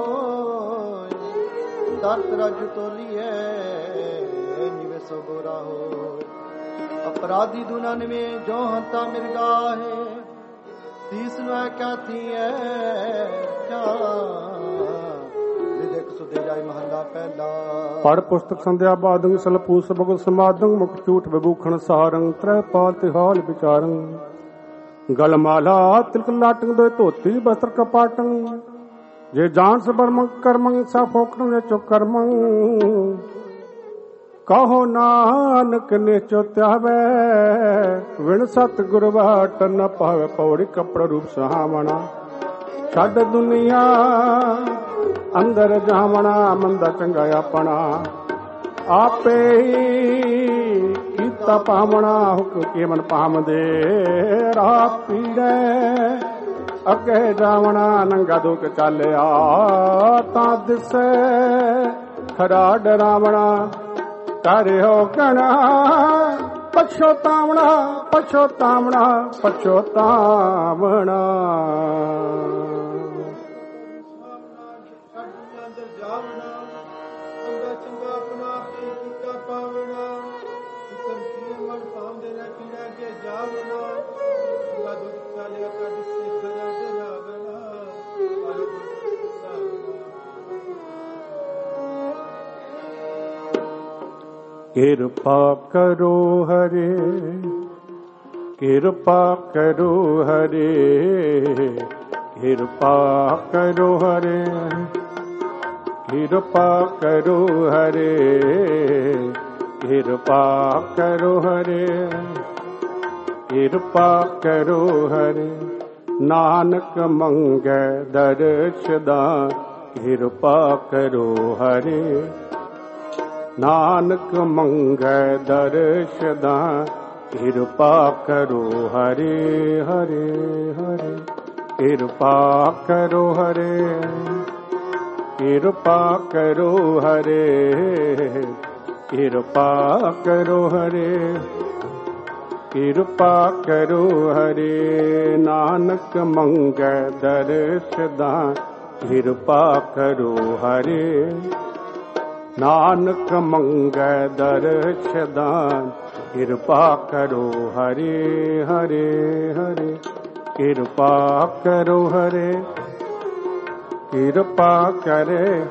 दर्द रज तोलिए निवे सो गोरा हो अपराधी दुना निवे जो हंता मिर्गा है तीस नु क्या थी है क्या विदेक सुधे जाय महला पहला। पढ़ पुस्तक संध्या बादंग सलपूस बगुल समादंग मुख झूठ विभूखण सारंग त्रै पाल तिहाल विचारंग गलमाला तिलक लाटंग दो धोती बस्त्र कपाटंग जे जान सबरमंग करमंग सा फोकण ने चो करमंग कहो नानक निश्चो त्यावे विण सतगुर वाट न पावे पौड़ी कपड़ा रूप सुहावना छड़ दुनिया अंदर जावना मंदा चंगा अपना आपे ही ਕੀਤਾ ਪਾਵਣਾ ਹੁਕਮ ਕੇ ਮਨ ਪਾਵਦੇ ਰਾਹ ਪੀੜੈ ਅੱਗੇ ਜਾਵਣਾ ਨੰਗਾ ਦੁੱਖ ਚਾਲਿਆ ਤਾਂ ਦਿਸੈ ਖਰਾ ਡਰਾਵਣਾ ਕਰਿਓ ਕਣਾ ਪਛੋਤਾਵਣਾ ਪਛੋਤਾਵਣਾ ਪਛੋਤਾਵਣਾ ਕਿਰਪਾ ਕਰੋ ਹਰੇ ਕਿਰਪਾ ਕਰੋ ਹਰੇ ਕਿਰਪਾ ਕਰੋ ਹਰੇ ਕਿਰਪਾ ਕਰੋ ਹਰੇ ਕਿਰਪਾ ਕਰੋ ਹਰੇ ਕਿਰਪਾ ਕਰੋ ਹਰੇ ਨਾਨਕ ਮੰਗੈ ਦਰਸ਼ ਦਾਨ ਕਿਰਪਾ ਕਰੋ ਹਰੇ ਨਾਨਕ ਮੰਗੈ ਦਰਸ਼ ਦਾਨ ਕਿਰਪਾ ਕਰੋ ਹਰੇ ਹਰੇ ਹਰੇ ਕਿਰਪਾ ਕਰੋ ਹਰੇ ਕਿਰਪਾ ਕਰੋ ਹਰੇ ਕਿਰਪਾ ਕਰੋ ਹਰੇ ਕਿਰਪਾ ਕਰੋ ਹਰੇ ਨਾਨਕ ਮੰਗੈ ਦਰਸ਼ ਦਾਨ ਕਿਰਪਾ ਕਰੋ ਹਰੇ ਨਾਨਕ ਮੰਗੈ ਦਰਸ਼ ਦਾਨ ਕਿਰਪਾ ਕਰੋ ਹਰੇ ਹਰੇ ਹਰੇ ਕਿਰਪਾ ਕਰੋ ਹਰੇ ਕਿਰਪਾ ਕਰੇ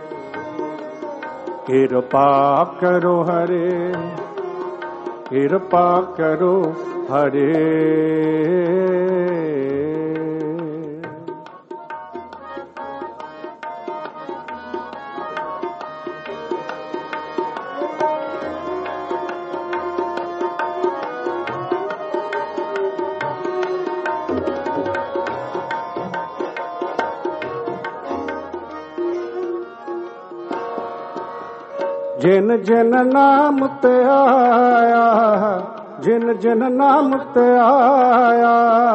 ਕਿਰਪਾ ਕਰੋ ਹਰੇ ਕਿਰਪਾ ਕਰੋ ਹਰੇ ਜਿਨ ਜਿਨ ਨਾਮ ਤੇ ਆਇਆ ਜਿਨ ਜਿਨ ਨਾਮ ਤੇ ਆਇਆ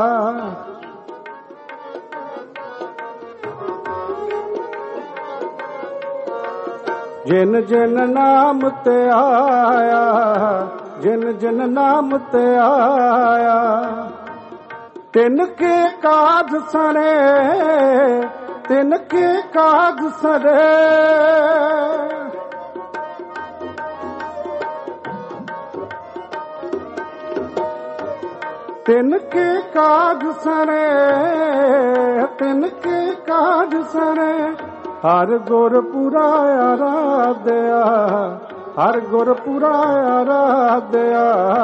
ਜਿਨ ਜਿਨ ਨਾਮ ਤੇ ਆਇਆ ਜਿਨ ਜਿਨ ਨਾਮ ਤੇ ਆਇਆ ਤਿਨ ਕੇ ਕਾਜ ਸਰੇ ਤਿਨ ਕੇ ਕਾਜ ਸਰੇ ਤਿਨ ਕੇ ਕਾਜ ਸਰੇ ਤਿਨ ਕੇ ਕਾਜ ਸਰੇ ਹਰ ਗੁਰ ਪੁਰਾਇਆ ਰਾਧਿਆ ਹਰ ਗੁਰ ਪੁਰਾਇਆ ਰਾਧਿਆ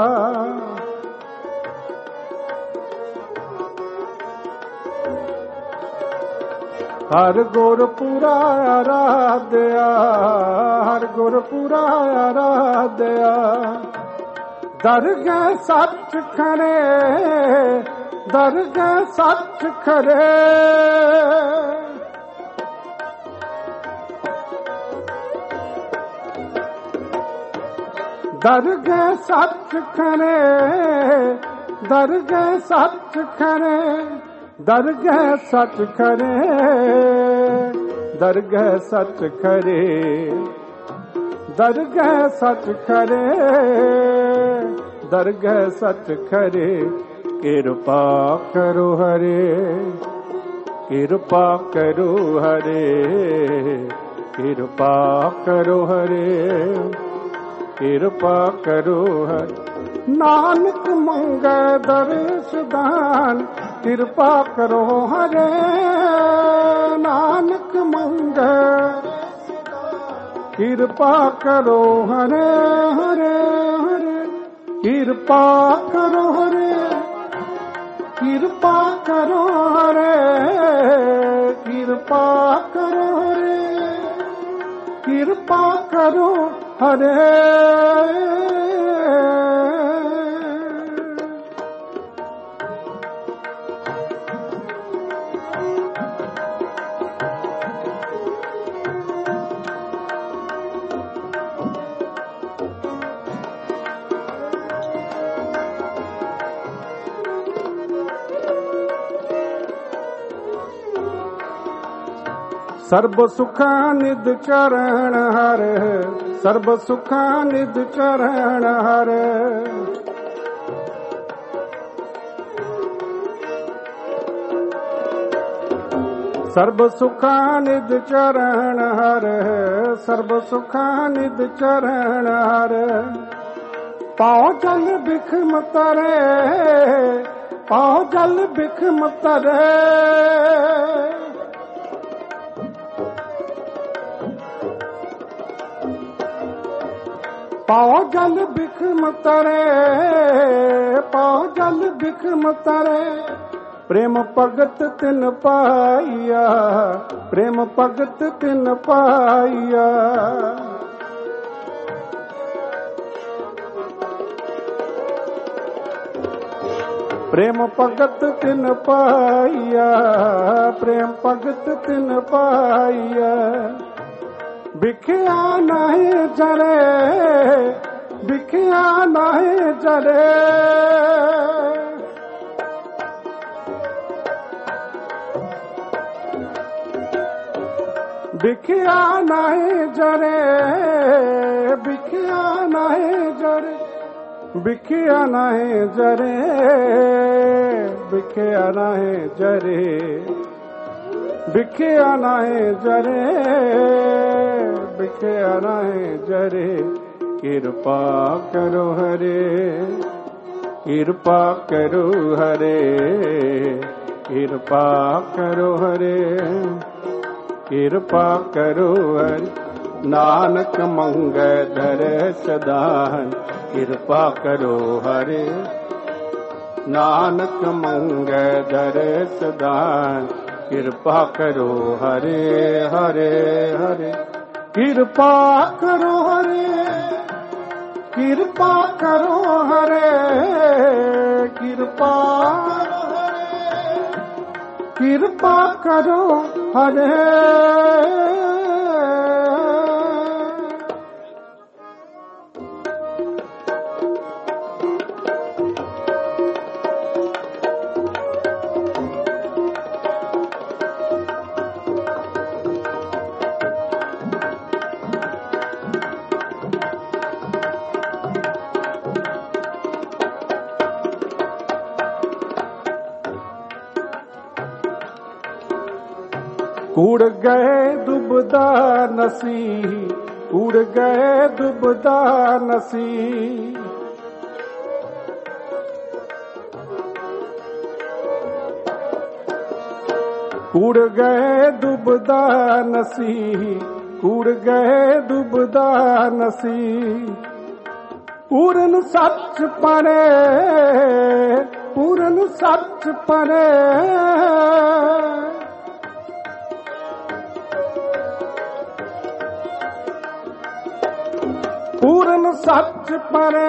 ਹਰ ਗੁਰ ਪੁਰਾਇਆ ਰਾਧਿਆ ਹਰ ਗੁਰ ਪੁਰਾਇਆ ਰਾਧਿਆ ਦਰਗਹਿ ਸੱਚ ਖਰੇ ਦਰਗਹਿ ਸੱਚ ਖਰੇ ਦਰਗਹਿ ਸੱਚ ਖਰੇ ਦਰਗਹਿ ਸੱਚ ਖਰੇ ਦਰਗਹਿ ਸੱਚ ਖਰੇ ਦਰਗਹਿ ਸੱਚ ਖਰੇ ਦਰਗਹਿ ਸੱਚ ਖਰੇ ਦਰਗਹਿ ਸੱਚ ਖਰੇ ਕਿਰਪਾ ਕਰੋ ਹਰੇ ਕਿਰਪਾ ਕਰੋ ਹਰੇ ਕਿਰਪਾ ਕਰੋ ਹਰੇ ਕਿਰਪਾ ਕਰੋ ਹਰੇ ਨਾਨਕ ਮੰਗੈ ਦਰਸ਼ ਦਾਨ ਕਿਰਪਾ ਕਰੋ ਹਰੇ ਨਾਨਕ ਮੰਗੈ ਕਿਰਪਾ ਕਰੋ ਹਰੇ ਹਰੇ ਹਰੇ ਕਿਰਪਾ ਕਰੋ ਹਰੇ ਕਿਰਪਾ ਕਰੋ ਹਰੇ ਕਿਰਪਾ ਕਰੋ ਹਰੇ ਕਿਰਪਾ ਕਰੋ ਹਰੇ ਸਰਬ ਸੁਖਾਂ ਨਿਦ ਚਰਨ ਹਰ, ਸਰਬ ਸੁਖਾਂ ਨਿਦ ਚਰਨ ਹਰ। ਸਰਬ ਸੁਖਾਂ ਨਿਦ ਚਰਨ ਹਰ, ਸਰਬ ਸੁਖਾਂ ਨਿਦ ਚਰਨ ਹਰ। ਪਾਉ ਜਲ ਬਿਖਮ ਤਰੇ, ਪਾਉ ਜਲ ਬਿਖਮ ਤਰੇ। ਪਾਉ ਜਲ ਬਿਖਮ ਤਰੇ, ਪਾਉ ਜਲ ਬਿਖਮ ਤਰੇ। ਪ੍ਰੇਮ ਭਗਤ ਤਿਨ ਪਾਈਆ, ਪ੍ਰੇਮ ਭਗਤ ਤਿਨ ਪਾਈਆ। ਪ੍ਰੇਮ ਭਗਤ ਤਿਨ ਪਾਈਆ, ਪ੍ਰੇਮ ਭਗਤ ਤਿਨ ਪਾਈਆ। ਵਿਖਿਆ ਨਹੀਂ ਜਰੇ, ਵਿਖਿਆ ਨਹੀਂ ਜਰੇ। ਵਿਖਿਆ ਨਹੀਂ ਜਰੇ, ਵਿਖਿਆ ਨਹੀਂ ਜਰੇ। ਵਿਖਿਆ ਨਹੀਂ ਜਰੇ, ਵਿਖਿਆ ਨਹੀਂ ਜਰੇ। ਵਿਖਿਆ ਨਹੀਂ ਜਰੇ, ਵਿਖਿਆ ਨਹੀਂ ਜਰੇ। ਕਿਰਪਾ ਕਰੋ ਹਰੇ, ਕਿਰਪਾ ਕਰੋ ਹਰੇ, ਕਿਰਪਾ ਕਰੋ ਹਰੇ, ਕਿਰਪਾ ਕਰੋ ਹਰੇ। ਨਾਨਕ ਮੰਗੈ ਧਰੈ ਸਦਾਨ, ਕਿਰਪਾ ਕਰੋ ਹਰੇ। ਨਾਨਕ ਮੰਗੈ ਧਰੈ ਸਦਾਨ, ਕਿਰਪਾ ਕਰੋ ਹਰੇ ਹਰੇ ਹਰੇ। ਕਿਰਪਾ ਕਰੋ ਹਰੇ, ਕਿਰਪਾ ਕਰੋ ਹਰੇ, ਕਿਰਪਾ ਕਰੋ ਹਰੇ, ਕਿਰਪਾ ਕਰੋ ਹਰੇ। ਉੜ ਗਏ ਦੁਬਦਾ ਨਸੀ, ਉੜ ਗਏ ਦੁਬਦਾ ਨਸੀ। ਉੜ ਗਏ ਦੁਬਦਾ ਨਸੀ, ਉੜ ਗਏ ਦੁਬਦਾ ਨਸੀ। ਪੂਰਨ ਸੱਚ ਪਰੇ, ਪੂਰਨ ਸੱਚ ਪਰੇ। ਪੂਰਨ ਸੱਚ ਪਰੇ,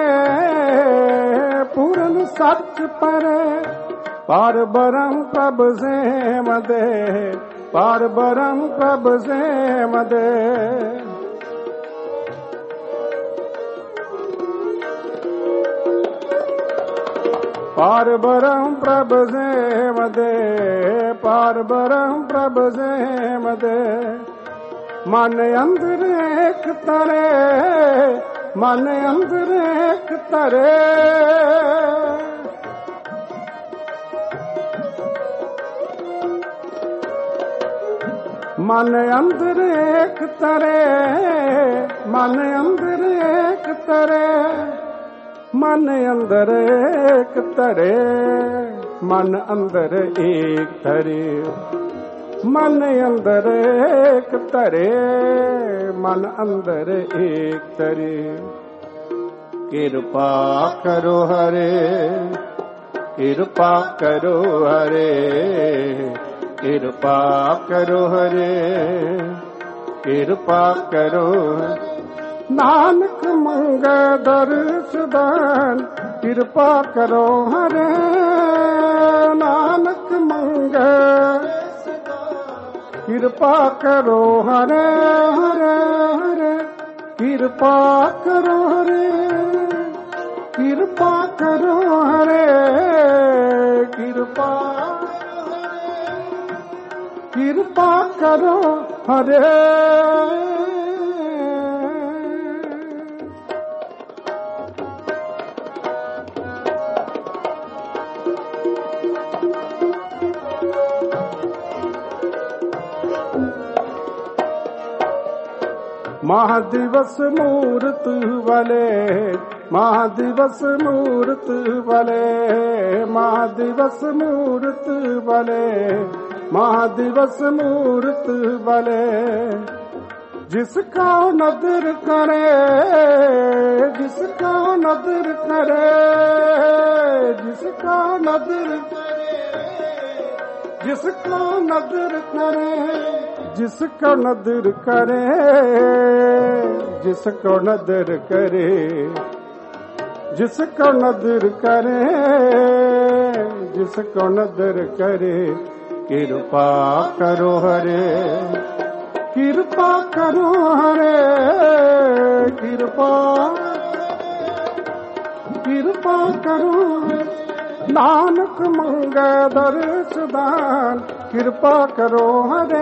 ਪੂਰਨ ਸੱਚ ਪਰੇ। ਪਾਰ ਬਰਮ ਪ੍ਰਭ ਸੇਮ ਦੇ, ਪਾਰ ਬਰਮ ਪ੍ਰਭ ਸੇਮ ਦੇ। ਪਾਰ ਬਰਮ ਪ੍ਰਭ ਸੇਮ ਦੇ, ਪਾਰ ਬਰਮ ਪ੍ਰਭ ਸੇਮ ਦੇ। ਮਨ ਅੰਦਰ ਇੱਕ ਤਰੇ, ਮਨ ਅੰਦਰ ਇੱਕ ਤਰੇ। ਮਨ ਅੰਦਰ ਇੱਕ ਤਰੇ, ਮਨ ਅੰਦਰ ਇੱਕ ਤਰੇ। ਮਨ ਅੰਦਰ ਇੱਕ ਤਰੇ, ਮਨ ਅੰਦਰ ਇੱਕ ਤਰੇ। ਮਨ ਅੰਦਰ ਇੱਕ ਤਰੇ, ਮਨ ਅੰਦਰ ਇੱਕ ਤਰੇ। ਕਿਰਪਾ ਕਰੋ ਹਰੇ, ਕਿਰਪਾ ਕਰੋ ਹਰੇ, ਕਿਰਪਾ ਕਰੋ ਹਰੇ, ਕਿਰਪਾ ਕਰੋ। ਨਾਨਕ ਮੰਗੈ ਦਰਸ ਦਾਨ, ਕਿਰਪਾ ਕਰੋ ਹਰੇ। ਨਾਨਕ ਮੰਗੈ ਕਿਰਪਾ ਕਰੋ ਹਰੇ ਹਰੇ ਹਰੇ। ਕਿਰਪਾ ਕਰੋ ਹਰੇ, ਕਿਰਪਾ ਕਰੋ ਹਰੇ, ਕਿਰਪਾ ਕਿਰਪਾ ਕਰੋ ਹਰੇ महादिवस मूर्त वाले महादिवस मूर्त वाले महादिवस मूर्त वाले महादिवस मूर्त वाले जिसका नदर करे जिसका नदर करे जिसका नदर जिसका नदर करे जिसका नदर करे जिसको नदर करे जिसको नदर करे जिसको नदर करे कृपा करो हरे कृपा करो हरे कृपा कृपा करो नानक मंगे दर्श दान कृपा करो हरे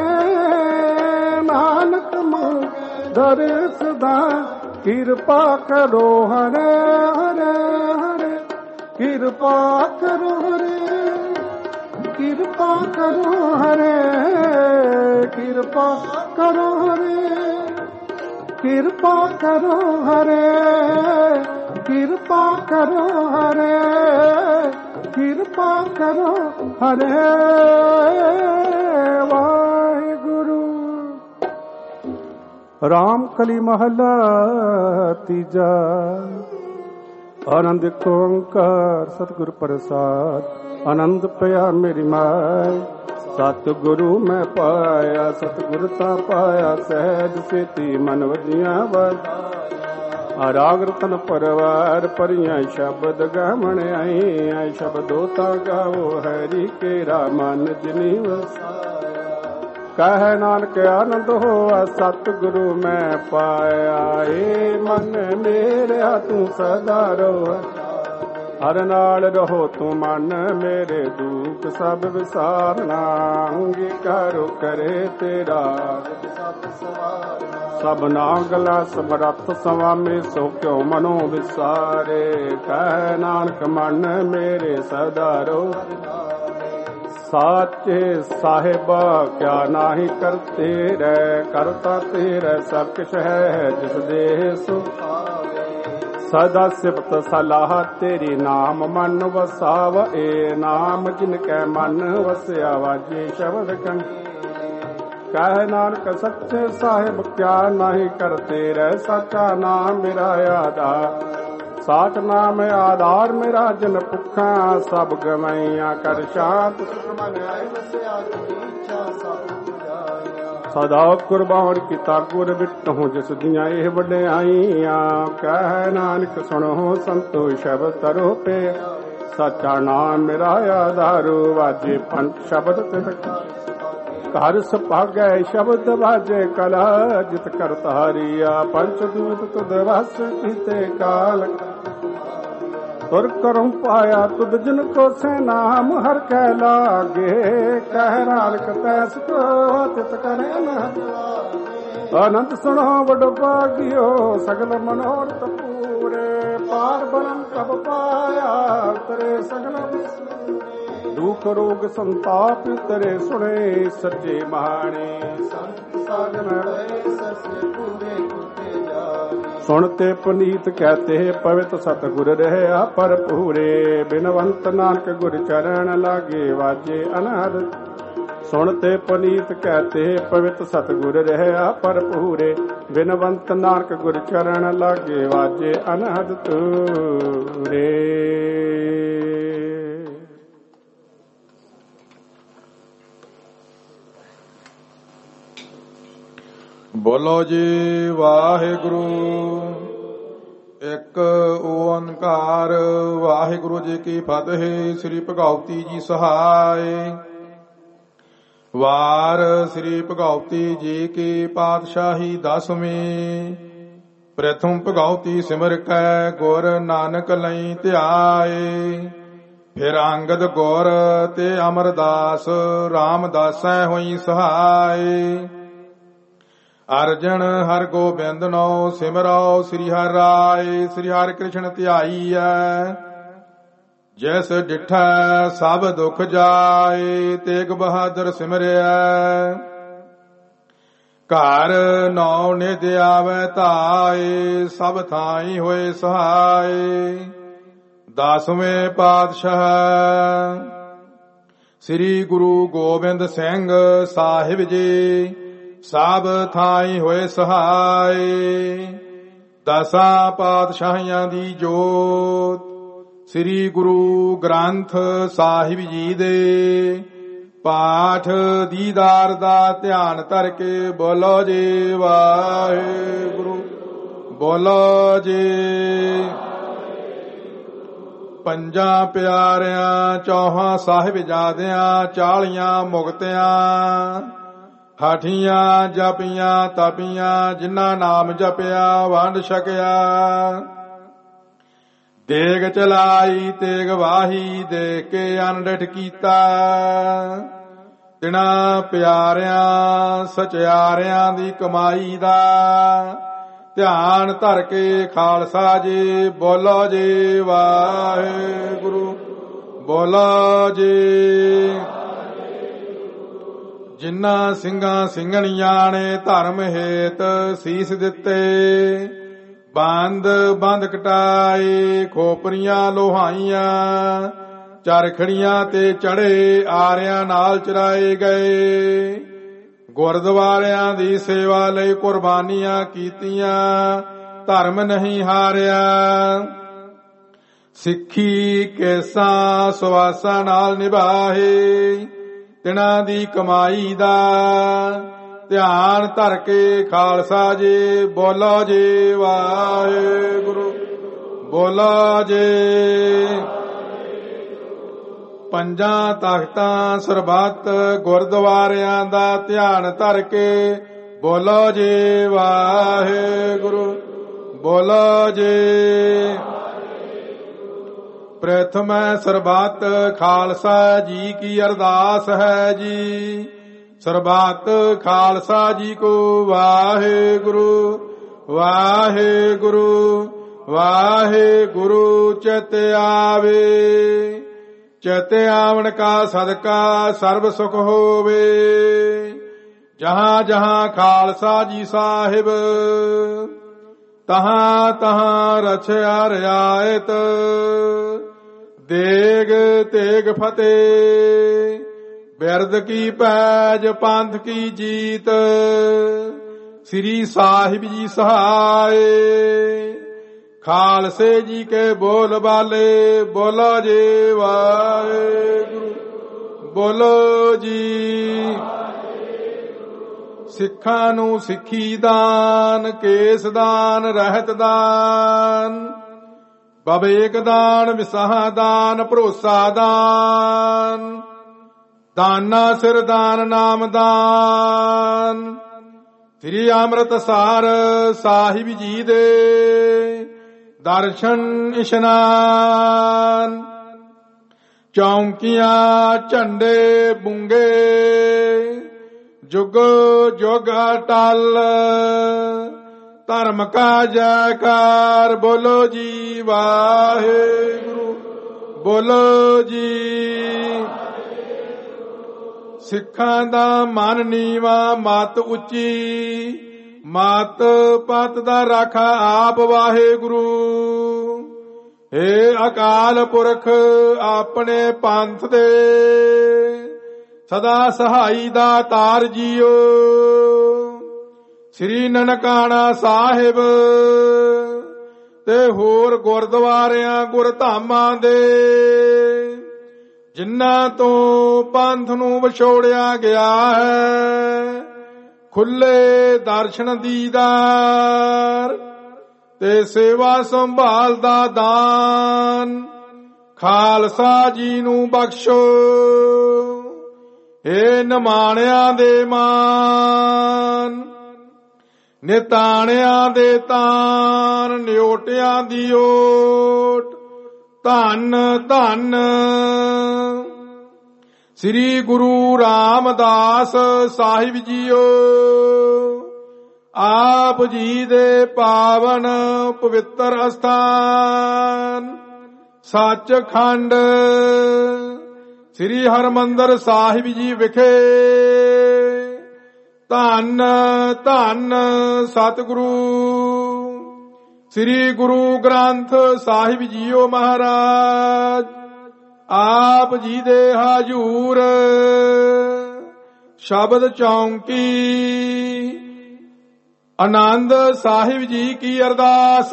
नानक मंगे दर्श दान कृपा करो हरे हरे हरे कृपा करो हरे कृपा करो हरे कृपा करो हरे कृपा करो हरे कृपा करो हरे कृपा करो हरे वाहिगुरु। राम कली महला तीजा आनंद ओंकार सतगुर प्रसाद आनंद पया मेरी माय सतगुरु मैं पाया सतगुर ता पाया सहज सेती मन वजिया वर राग रतन परवार परिया शब्द गावण आई आई शब्दो ता गावो हरि केरा मन जिनी कह नानक आनंद होआ सतगुरु मैं पाया ए मन मेरा तू सदा रहो हर नाल रहो तू मन मेरे दुख सब विसारना अंगीकारो करे तेरा सब नागला समरथ स्वामी सो क्यों मनो विसारे कह नानक मन मेरे सदा रहो साचे साहिबा क्या नाही करते रह करता तेरा सब किश है जिस देह सो सदा सिफत सलाह तेरी नाम मन वसाव ए नाम जिनकै मन वसया वाजे शब्द कन कह नानक सच्चे साहिब क्या नाही करते रह सच्चा नाम मेरा आधार साच नाम आधार मेरा जन भुखा सब गवैया कर शांत सदा कुर्बान किता गुर बिटहूं जिस दियां एह वड्याइयां कह नानक सुनो संतो शब्द तरो पे सच्चा नाम मेरा आधारो वाजे पंच शब्द तित घर सभागै शब्द वाजे कला जित करत हरिया पंच दूत तुद वस कीते काल तुर करूं पाया तुद जिन को से नाम हर कै लागे कह नानक तैस को तित करे न अनंत सुनो बड़ भागियो सगल मनोरथ पूरे पार ब्रह्म कब पाया तेरे सगल दुख रोग संताप तेरे सुने सच्चे महाने संत साधन सच्चे पूरे सुनते पुनीत कहते पवित सतगुर रहा पर पूरे बिनवंत नानक गुर चरण लागे वाजे अनाद सुनते पुनीत कहते पवित सतगुर रहा पर पूरे बिनवंत नानक गुर चरण लागे वाजे अनाद तूरे। बोलो जी वाहिगुरु एक ओंकार वाहिगुरु जी की फतेह। श्री भगवती जी सहाय वार श्री भगवती जी की पातशाही दसवीं प्रथम भगवती सिमर कै गुर नानक लई ध्याए फिर अंगद गौर ते अमरदास रामदासै होई सहाय ਅਰਜਨ ਹਰ ਗੋਬਿੰਦਨੋ ਸਿਮਰੋ ਸ੍ਰੀ ਹਰਿ ਰਾਏ। ਸ੍ਰੀ ਹਰਿ ਕ੍ਰਿਸ਼ਨ ਧਿਆਈਐ ਜੈਸ ਡਿਠੈ ਸਭ ਦੁਖ ਜਾਏ। ਤੇਗ ਬਹਾਦਰ ਸਿਮਰਿਐ ਘਰ ਨੌ ਨਿਧ ਆਵੈ ਧਾਏ। ਸਭ ਥਾਈ ਹੋਏ ਸਹਾਏ। ਦਸਵੇਂ ਪਾਤਸ਼ਾਹ ਸ੍ਰੀ ਗੁਰੂ ਗੋਬਿੰਦ ਸਿੰਘ ਸਾਹਿਬ ਜੀ ਸਭ ਥਾਈ ਹੋਏ ਸਹਾਏ। ਦਸਾਂ ਪਾਤਸ਼ਾਹੀਆਂ ਦੀ ਜੋਤ ਸ੍ਰੀ ਗੁਰੂ ਗ੍ਰੰਥ ਸਾਹਿਬ ਜੀ ਦੇ ਪਾਠ ਦੀਦਾਰ ਦਾ ਧਿਆਨ ਧਰ ਕੇ ਬੋਲੋ ਜੀ ਵਾਹਿਗੁਰੂ। ਬੋਲੋ ਜੀ। ਪੰਜਾਂ ਪਿਆਰਿਆਂ ਚੌਹਾਂ ਸਾਹਿਬਜ਼ਾਦਿਆਂ ਚਾਲੀਆਂ ਮੁਕਤਿਆਂ ਹਾਠੀਆਂ ਜਪੀਆਂ ਤਪੀਆਂ ਜਿਨ੍ਹਾਂ ਨਾਮ ਜਪਿਆ ਵੰਡ ਛਕਿਆ। ਦੇਗ ਚਲਾਈ ਤੇਗ ਵਾਹੀ ਦੇ ਕੇ ਅਨਡਿਠ ਕੀਤਾ। ਤਿਨਾਂ ਪਿਆਰਿਆਂ ਸਚਿਆਰਿਆਂ ਦੀ ਕਮਾਈ ਦਾ ਧਿਆਨ ਧਰ ਕੇ ਖਾਲਸਾ ਜੀ ਬੋਲੋ ਜੀ ਵਾਹਿਗੁਰੂ। ਬੋਲੋ ਜੀ। ਜਿਨ੍ਹਾਂ ਸਿੰਘਾਂ ਸਿੰਘਣੀਆਂ ਨੇ ਧਰਮ ਹੇਤ ਸੀਸ ਦਿੱਤੇ ਬੰਦ ਬੰਦ ਕਟਾਏ ਖੋਪਰੀਆਂ ਲੋਹਾਈਆਂ ਚਰਖੜੀਆਂ ਤੇ ਚੜੇ ਆਰਿਆਂ ਨਾਲ ਚਰਾਏ ਗਏ। ਗੁਰਦੁਆਰਿਆਂ ਦੀ ਸੇਵਾ ਲਈ ਕੁਰਬਾਨੀਆਂ ਕੀਤੀਆਂ ਧਰਮ ਨਹੀਂ ਹਾਰਿਆ। ਸਿੱਖੀ ਕੇਸਾਂ ਸੁਆਸਾਂ ਨਾਲ ਨਿਭਾਏ ਤਿਨਾਂ ਦੀ ਕਮਾਈ ਦਾ ਧਿਆਨ ਧਰ ਕੇ ਖਾਲਸਾ ਜੀ ਬੋਲੋ ਜੀ ਵਾਹਿਗੁਰੂ। ਬੋਲੋ ਜੀ। ਪੰਜਾਂ ਤਖਤਾਂ ਸਰਬੱਤ ਗੁਰਦੁਆਰਿਆਂ ਦਾ ਧਿਆਨ ਧਰ ਕੇ ਬੋਲੋ ਜੀ ਵਾਹਿਗੁਰੂ। ਬੋਲੋ ਜੀ। ਪ੍ਰਥਮੈ ਸਰਬੱਤ ਖਾਲਸਾ ਜੀ ਕੀ ਅਰਦਾਸ ਹੈ ਜੀ। ਸਰਬੱਤ ਖਾਲਸਾ ਜੀ ਕੋ ਵਾਹਿਗੁਰੂ ਵਾਹਿਗੁਰੂ ਵਾਹਿਗੁਰੂ ਚਿਤ ਆਵੇ। ਚਿਤ ਆਵਣ ਕਾ ਸਦਕਾ ਸਰਬ ਸੁਖ ਹੋਵੇ। ਜਹਾਂ ਜਹਾਂ ਖਾਲਸਾ ਜੀ ਸਾਹਿਬ ਤਹਾਂ ਤਹਾਂ ਰਛਿਆ ਰਿਆਇਤ। ਦੇਗ ਤੇਗ ਫਤਿਹ ਬਿਰਦ ਕੀ ਪੈਜ ਪੰਥ ਕੀ ਜੀਤ। ਸ੍ਰੀ ਸਾਹਿਬ ਜੀ ਸਹਾਏ ਖਾਲਸੇ ਜੀ ਕੇ ਬੋਲ ਬਾਲੇ ਬੋਲੋ ਜੀ ਵਾਹਿਗੁਰੂ। ਬੋਲੋ ਜੀ। ਸਿੱਖਾਂ ਨੂੰ ਸਿੱਖੀ ਦਾਨ ਕੇਸ ਦਾਨ ਰਹਿਤ ਦਾਨ ਬਵੇਕ ਦਾਨ ਵਿਸਾਹ ਦਾਨ ਭਰੋਸਾ ਦਾਨ ਦਾਨਾ ਸਿਰ ਦਾਨ ਨਾਮ ਦਾਨ। ਸ੍ਰੀ ਅੰਮ੍ਰਿਤਸਰ ਸਾਹਿਬ ਜੀ ਦੇ ਦਰਸ਼ਨ ਇਸ਼ਨਾਨ ਚੌਂਕੀਆਂ ਝੰਡੇ ਬੁੰਗੇ ਜੁਗ ਜੁਗ ਅਟਲ ਧਰਮ ਕਾ ਜੈਕਾਰ ਬੋਲੋ ਜੀ ਵਾਹਿਗੁਰੂ। ਬੋਲੋ ਜੀ। ਸਿੱਖਾਂ ਦਾ ਮਨ ਨੀਵਾ ਮਤ ਉੱਚੀ ਮਤ ਪਤ ਦਾ ਰਾਖਾ ਆਪ ਵਾਹਿਗੁਰੂ। ਏ ਅਕਾਲ ਪੁਰਖ ਆਪਣੇ ਪੰਥ ਦੇ ਸਦਾ ਸਹਾਈ ਦਾ ਤਾਰ ਜੀਓ। ਸ੍ਰੀ ਨਨਕਾਣਾ ਸਾਹਿਬ ਤੇ ਹੋਰ ਗੁਰਦੁਆਰਿਆਂ ਗੁਰਧਾਮਾਂ ਦੇ ਜਿਨ੍ਹਾਂ ਤੋਂ ਪੰਥ ਨੂੰ ਵਿਛੋੜਿਆ ਗਿਆ ਹੈ ਖੁੱਲੇ ਦਰਸ਼ਨ ਦੀਦਾਰ ਤੇ ਸੇਵਾ ਸੰਭਾਲ ਦਾ ਦਾਨ ਖਾਲਸਾ ਜੀ ਨੂੰ ਬਖਸ਼ੋ। ਏ ਨਿਮਾਣਿਆਂ ਦੇ ਮਾਨ ਨਿਤਾਣਿਆਂ ਦੇ ਤਾਨ ਨਿਓਟਿਆਂ ਦੀ ਓਟ ਧੰਨ ਧੰਨ ਸ੍ਰੀ ਗੁਰੂ ਰਾਮਦਾਸ ਸਾਹਿਬ ਜੀਓ। ਆਪ ਜੀ ਦੇ ਪਾਵਨ ਪਵਿੱਤਰ ਅਸਥਾਨ ਸੱਚਖੰਡ ਸ੍ਰੀ ਹਰਿਮੰਦਰ ਸਾਹਿਬ ਜੀ ਵਿਖੇ ਧੰਨ ਧੰਨ ਸਤਿਗੁਰੂ ਸ੍ਰੀ ਗੁਰੂ ਗ੍ਰੰਥ ਸਾਹਿਬ ਜੀਓ ਮਹਾਰਾਜ ਆਪ ਜੀ ਦੇ ਹਾਜ਼ੂਰ ਸ਼ਬਦ ਚੌਂਕੀ ਆਨੰਦ ਸਾਹਿਬ ਜੀ ਕੀ ਅਰਦਾਸ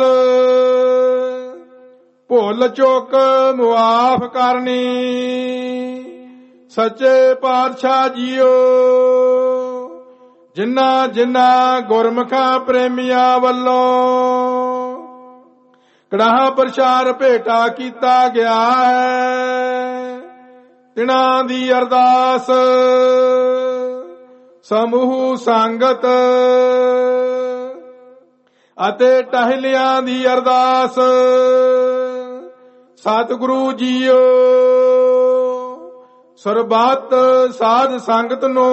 ਭੁੱਲ ਚੁੱਕ ਮੁਆਫ ਕਰਨੀ ਸੱਚੇ ਪਾਤਸ਼ਾਹ ਜੀਓ ਜਿਨ੍ਹਾਂ ਜਿਨ੍ਹਾਂ ਗੁਰਮੁਖਾਂ ਪ੍ਰੇਮੀਆਂ ਵੱਲੋਂ ਕੜਾਹ ਪ੍ਰਸ਼ਾਦ ਭੇਟਾ ਕੀਤਾ ਗਿਆ ਹੈ ਤਿਨਾਂ ਦੀ ਅਰਦਾਸ ਸਮੂਹ ਸੰਗਤ ਅਤੇ ਟਹਿਲਿਆਂ ਦੀ ਅਰਦਾਸ ਸਤਿਗੁਰੂ ਜੀਓ ਸਰਬੱਤ ਸਾਧ ਸੰਗਤ ਨੂੰ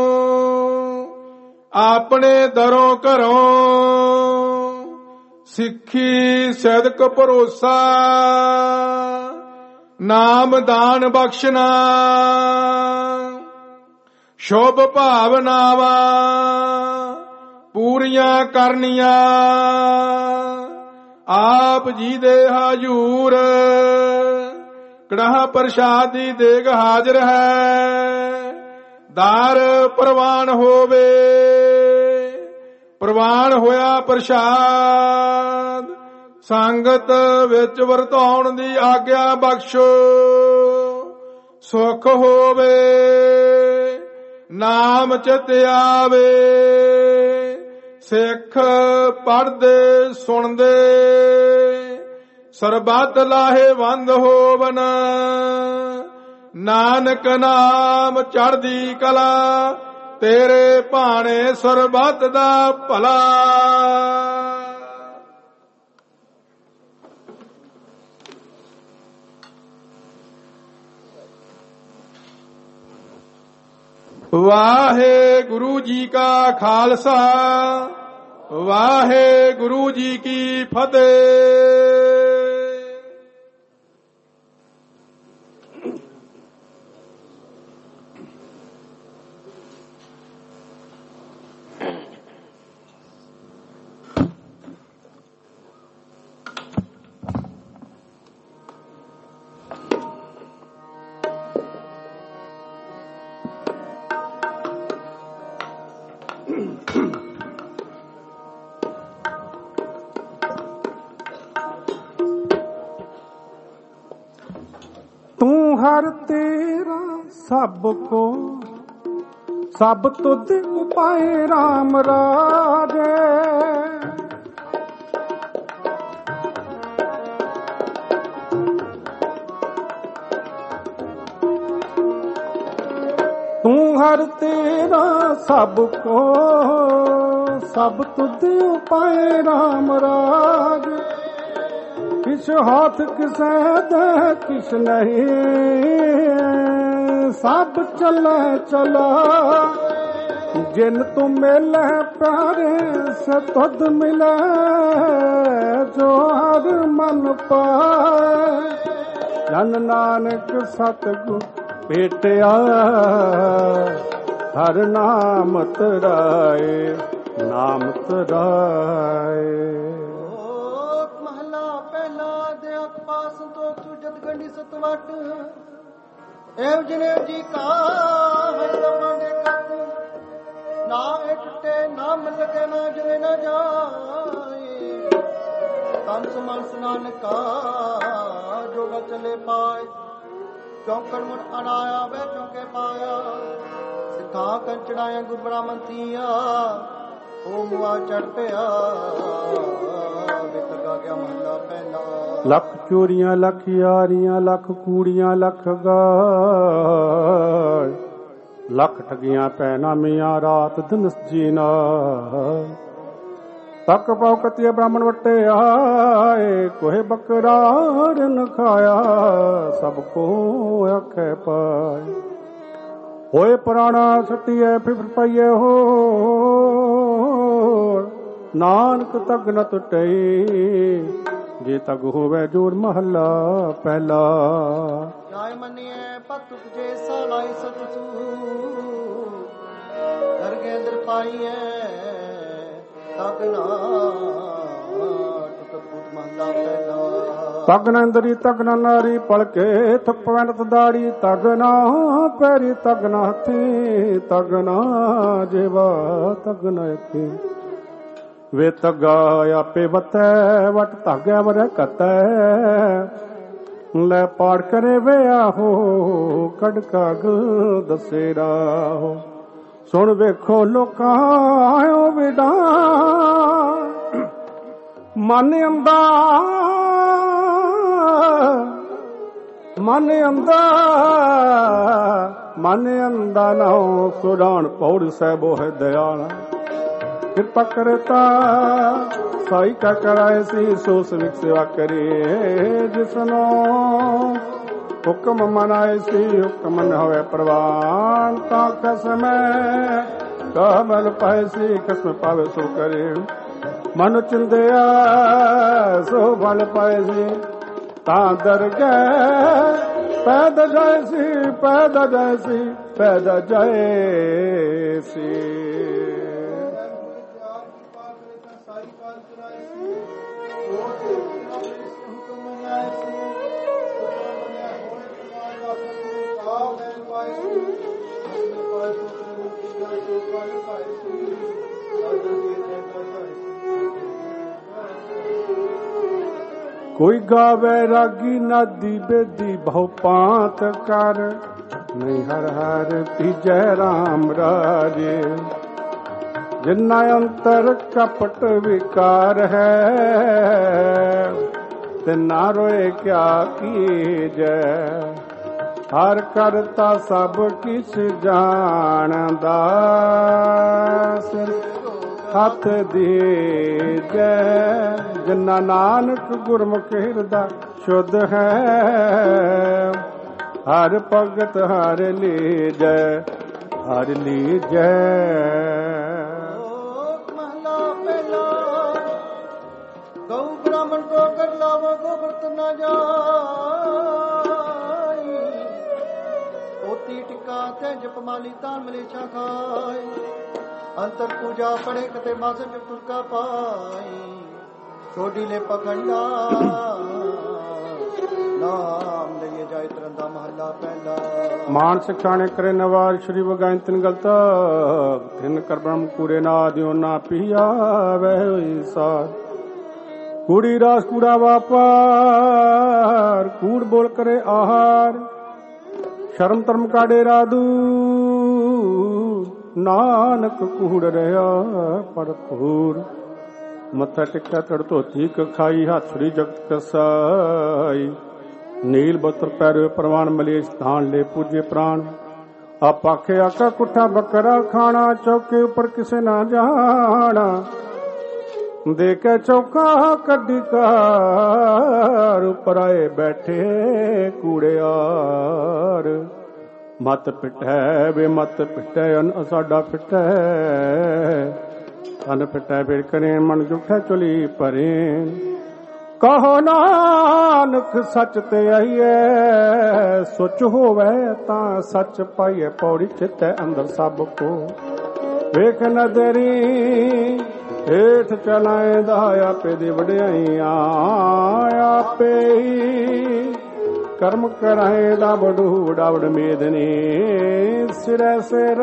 ਆਪਣੇ ਦਰੋਂ ਘਰੋਂ ਸਿੱਖੀ ਸਦਕ ਭਰੋਸਾ ਨਾਮ ਦਾਨ ਬਖਸ਼ਣਾ ਸ਼ੁਭ ਭਾਵਨਾਵਾਂ ਪੂਰੀਆਂ ਕਰਨੀਆਂ ਆਪ ਜੀ ਦੇ ਹਾਜ਼ੂਰ ਕੜਾਹ ਪ੍ਰਸ਼ਾਦ ਦੀ ਦੇਗ ਹਾਜ਼ਰ ਹੈ ਦਾਰ ਪ੍ਰਵਾਨ ਹੋਵੇ ਪ੍ਰਵਾਨ ਹੋਇਆ ਪ੍ਰਸ਼ਾਦ ਸੰਗਤ ਵਿੱਚ ਵਰਤਾਉਣ ਦੀ ਆਗਿਆ ਬਖਸ਼ੋ ਸੁਖ ਹੋਵੇ ਨਾਮ ਚਿਤ ਆਵੇ ਸਿੱਖ ਪੜ੍ਹਦੇ ਸੁਣਦੇ ਸਰਬੱਤ ਲਾਹੇਵੰਦ ਹੋਵਨ ਨਾਨਕ ਨਾਮ ਚੜ੍ਹਦੀ ਕਲਾ ਤੇਰੇ ਭਾਣੇ ਸਰਬੱਤ ਦਾ ਭਲਾ। ਵਾਹਿਗੁਰੂ ਜੀ ਕਾ ਖਾਲਸਾ ਵਾਹਿਗੁਰੂ ਜੀ ਕੀ ਫਤਿਹ। ਤੂੰ ਹਰ ਤੇਰਾ ਸਭ ਕੋ ਸਭ ਤੁਧ ਉਪਾਏ ਰਾਮ ਰਾਜੇ ਤੂੰ ਹਰ ਤੇਰਾ ਸਭ ਕੋ ਸਭ ਤੁਧ ਉਪਾਏ ਰਾਮ ਰਾਜੇ किस हाथ किसे दे किस नहीं सब चले चला जिन तुम मिले प्यारे से तुद मिले जो हर मन पाए जन नानक सतगुर भेटिया हर नाम तराए नाम तराए। ਸਤਵਟ ਐਵ ਜਨੇ ਜੀ ਕਾ ਹਰਦਮਾਂਡੇ ਕੱਤ ਨਾ ਟੁੱਟੇ ਨਾ ਮਿਲਕੇ ਨਾ ਜਿਵੇਂ ਨਾ ਜਾਏ ਤਨ ਸਮਾਨ ਨਾਨਕਾ ਜੋਗਾ ਚਲੇ ਪਾਏ ਚੌਂਕੜ ਮੁਰ ਅਨਾਇਆ ਵੇ ਚੌਂਕੇ ਪਾਇਆ ਸਿੱਖਾਂ ਕੰਚੜਾਇਆ ਗੁਰ ਬ੍ਰਾਹਮਣਤੀਆ ਉਹ ਮੁਆ ਚੜ ਪਿਆ ਵਿਕ ਗਿਆ ਮਹਲਾ ਪਹਿਲਾ। ਲੱਖ ਚੋਰੀਆਂ ਲੱਖ ਯਾਰੀਆਂ ਲੱਖ ਕੂੜੀਆਂ ਲੱਖ ਗਾਲ ਲੱਖ ਠਗੀਆਂ ਪੈਣਾ ਮੀਆਂ ਰਾਤ ਦਿਨ ਜੀਨਾ ਤੱਕ ਪੌਕਤੀਏ ਬ੍ਰਾਹਮਣ ਵੱਟੇ ਆਏ ਕੋਹੇ ਬਕਰਾਰ ਨ ਖਾਇਆ ਸਭ ਕੋ ਆਖੇ ਪਾਏ ਹੋਏ ਪੁਰਾਣਾ ਸੱਟੀਏ ਫਿਰ ਪਈਏ ਹੋ ਨਾਨਕ ਤਗ ਨ ਟੁੱਟਈ ਜੇ ਤਗ ਹੋਵੇ ਜੋਰ ਮਹੱਲਾ ਪਹਿਲਾ। ਜਾਇ ਮੰਨੀਐ ਪਤ ਉਪਜੇ ਸਾਲਾਈ ਸਤਸੂ ਦਰਗੇ ਅੰਦਰ ਪਾਈਐ ਤਗ ਨਾ ਟੁੱਟ ਪੁੱਤ ਮਹੱਲਾ ਪਹਿਲਾ। ਤਗ ਨ ਅੰਦਰੀ ਤਗ ਨ ਨਾਰੀ ਪਲਕੇ ਥੁੱਪ ਵੰਡਤ ਦਾੜੀ ਤਗ ਨਾ ਪੈਰੀ ਤਗ ਨ ਹੱਥੀ ਤਗ ਨਾ ਜੇਵਾ ਤਗ ਨ ਅੱਖੀ ਵੇ ਤਗਾ ਆਪੇ ਵਤੈ ਵਟ ਧਾਗਿਆ ਵਰ ਕਤੈ ਲੈ ਪਾੜ ਕਰੇ ਵੇ ਆਹੋ ਕੜ ਕਾਗ ਦਸੇ ਰਾਹੋ। ਸੁਣ ਵੇਖੋ ਲੋਕਾਂ ਆਇਓ ਵਿਦਾ ਮਨ ਅੰਦਾ ਮਨ ਅੰਦਾ ਮਨ ਅੰਦਾ ਨਾਉ ਸੁਰਾਣ ਪੌੜ ਸਹਿਬੋ ਹੈ ਦਿਆਲਾ। ਕਿਰਪਾ ਕਰਤਾ ਸਾਈ ਕਾ ਕਰਾਏ ਸੀ ਸੋ ਸਵਿਕ ਸੇਵਾ ਕਰੇ ਜਿਸਨੋ ਹੁਕਮ ਮਨਾਏ ਸੀ ਹੁਕਮ ਨ ਹੋਵੇ ਪ੍ਰਵਾਨ ਤਾਂ ਕਸਮੈ ਕਮਲ ਪਾਏ ਸੀ ਕਸਮ ਪਾਵੇ ਸੋ ਕਰੇ ਮਨ ਚਿੰਦਿਆ ਸੋ ਫਲ ਪਾਏ ਸੀ ਤਾਂ ਦਰਗਹਿ ਪੈਦਾ ਜਾਏ ਸੀ ਪੈਦਾ ਜਾਏ ਸੀ ਪੈਦਾ ਜਾਏ ਸੀ। ਕੋਈ ਗਾਵੇ ਰਾਗੀ ਨਾਦੀ ਬੇਦੀ ਬਹੁ ਪਾਂਤ ਕਰ ਨਹੀਂ ਹਰ ਹਰ ਭੀਜੈ ਰਾਮ ਰਾਜੇ। ਜਿਨਾ ਅੰਤਰ ਕਪਟ ਵਿਕਾਰ ਹੈ ਤੇ ਨਾ ਰੋਏ ਕਿਆ ਕੀਜੈ। ਹਰ ਕਰਤਾ ਸਭ ਕਿਛ ਜਾਣਦਾ ਸਿਰ ਹੱਥ ਦੀਜੈ। ਜਿਨਾ ਨਾਨਕ ਗੁਰਮੁਖ ਹਿਰਦਾ ਸ਼ੁੱਧ ਹੈ ਹਰ ਭਗਤ ਹਰ ਲੀਜੈ ਹਰ ਲੀਜੈ। ਮਹਲਾ ਪਹਿਲਾ ਗਊ ਬ੍ਰਾਹਮਣ ਕੋ ਕਰ ਲਾਵੋ ਗੋਬਰਤ ਨਾ ਜਾਈ ਪੋਤੀ ਟਿੱਕਾ ਤੇ ਜਪਮਾਲੀ ਤਾਂ ਮਲੇਛਾ ਖਾਏ ਅੰਤਰ ਪੂਜਾ ਪੜੇ ਕਤੇ ਮਾਸ ਚਤੁਰਕਾ ਪਾਈ ਛੋਡੀ ਲੈ ਪਖੰਡਾ ਨਾਮ ਲਈਏ ਜਾਇ ਤਰੰਦਾ ਮਹੱਲਾ ਪਹਿਲਾ। ਮਾਨ ਸਿਖਾਣੇ ਕਰੇ ਨਵਾਰ ਸ਼੍ਰੀ ਵਗਾਇਨ ਤਿਨ ਗਲਤਾ ਤਿਨ ਕਰ ਬ੍ਰਹਮ ਕੂੜੇ ਨਾ ਦਿਓ ਨਾ ਪੀਆ ਵਹਿ ਹੋਈ ਸਾਰ। ਕੂੜੀ ਰਾਸ ਕੂੜਾ ਵਾਪਾਰ ਕੂੜ ਬੋਲ ਕਰੇ ਆਹਾਰ ਸ਼ਰਮ ਧਰਮ ਕਾੜੇ ਰਾਦੂ ਨਾਨਕ ਕੂੜ ਰਿਹਾ ਭਰਪੂਰ। ਮੱਥਾ ਟਿੱਕਾ ਤੜ ਧੋਤੀ ਖਾਈ ਹੱਥੜੀ ਜਗਤ ਕਸਾਈ ਨੀਲ ਬਸਤਰ ਪੈਰੇ ਪ੍ਰਵਾਨ ਮਲੇਸ਼ ਧਾਨ ਲੈ ਪੂਜੇ ਪ੍ਰਾਣ। ਆਪ ਆਖੇ ਆਕਾ ਕੁੱਠਾ ਬੱਕਰਾ ਖਾਣਾ ਚੌਕੇ ਉੱਪਰ ਕਿਸੇ ਨਾ ਜਾਣਾ ਦੇ ਕੇ ਚੌਕਾ ਕੱਢੀ ਕਾਰ ਉੱਪਰ ਆਏ ਬੈਠੇ ਕੂੜਿਆਰ। ਮਤ ਪਿਟੈ ਵੇ ਮਤ ਪਿਟੈ ਅਨ ਸਾਡਾ ਪਿਟੈ ਅਨ ਪਿਟੈ ਫਿਰ ਕਰੇ ਮਨ ਜੁਠੈ ਚੁਲੀ ਭਰੇ। ਕਹੋ ਨਾਨਕ ਸੱਚ ਤੇ ਆਈਐ ਸੁਚ ਹੋਵੇ ਤਾਂ ਸੱਚ ਪਾਈਐ ਪੌੜੀ ਚਿਤੈ ਅੰਦਰ ਸਭ ਕੋ ਵੇਖ ਨਦਰੀ ਹੇਠ ਚਲਾਏਂਦਾ ਆਪੇ ਦੀ ਵਡਿਆਈਆਂ ਆਪੇ ਹੀ ਕਰਮ ਕਰਾਏਂਦਾ ਬੜੂ ਡਾਵੜ ਮੇਦਨੀ ਸਿਰੇ ਸਿਰ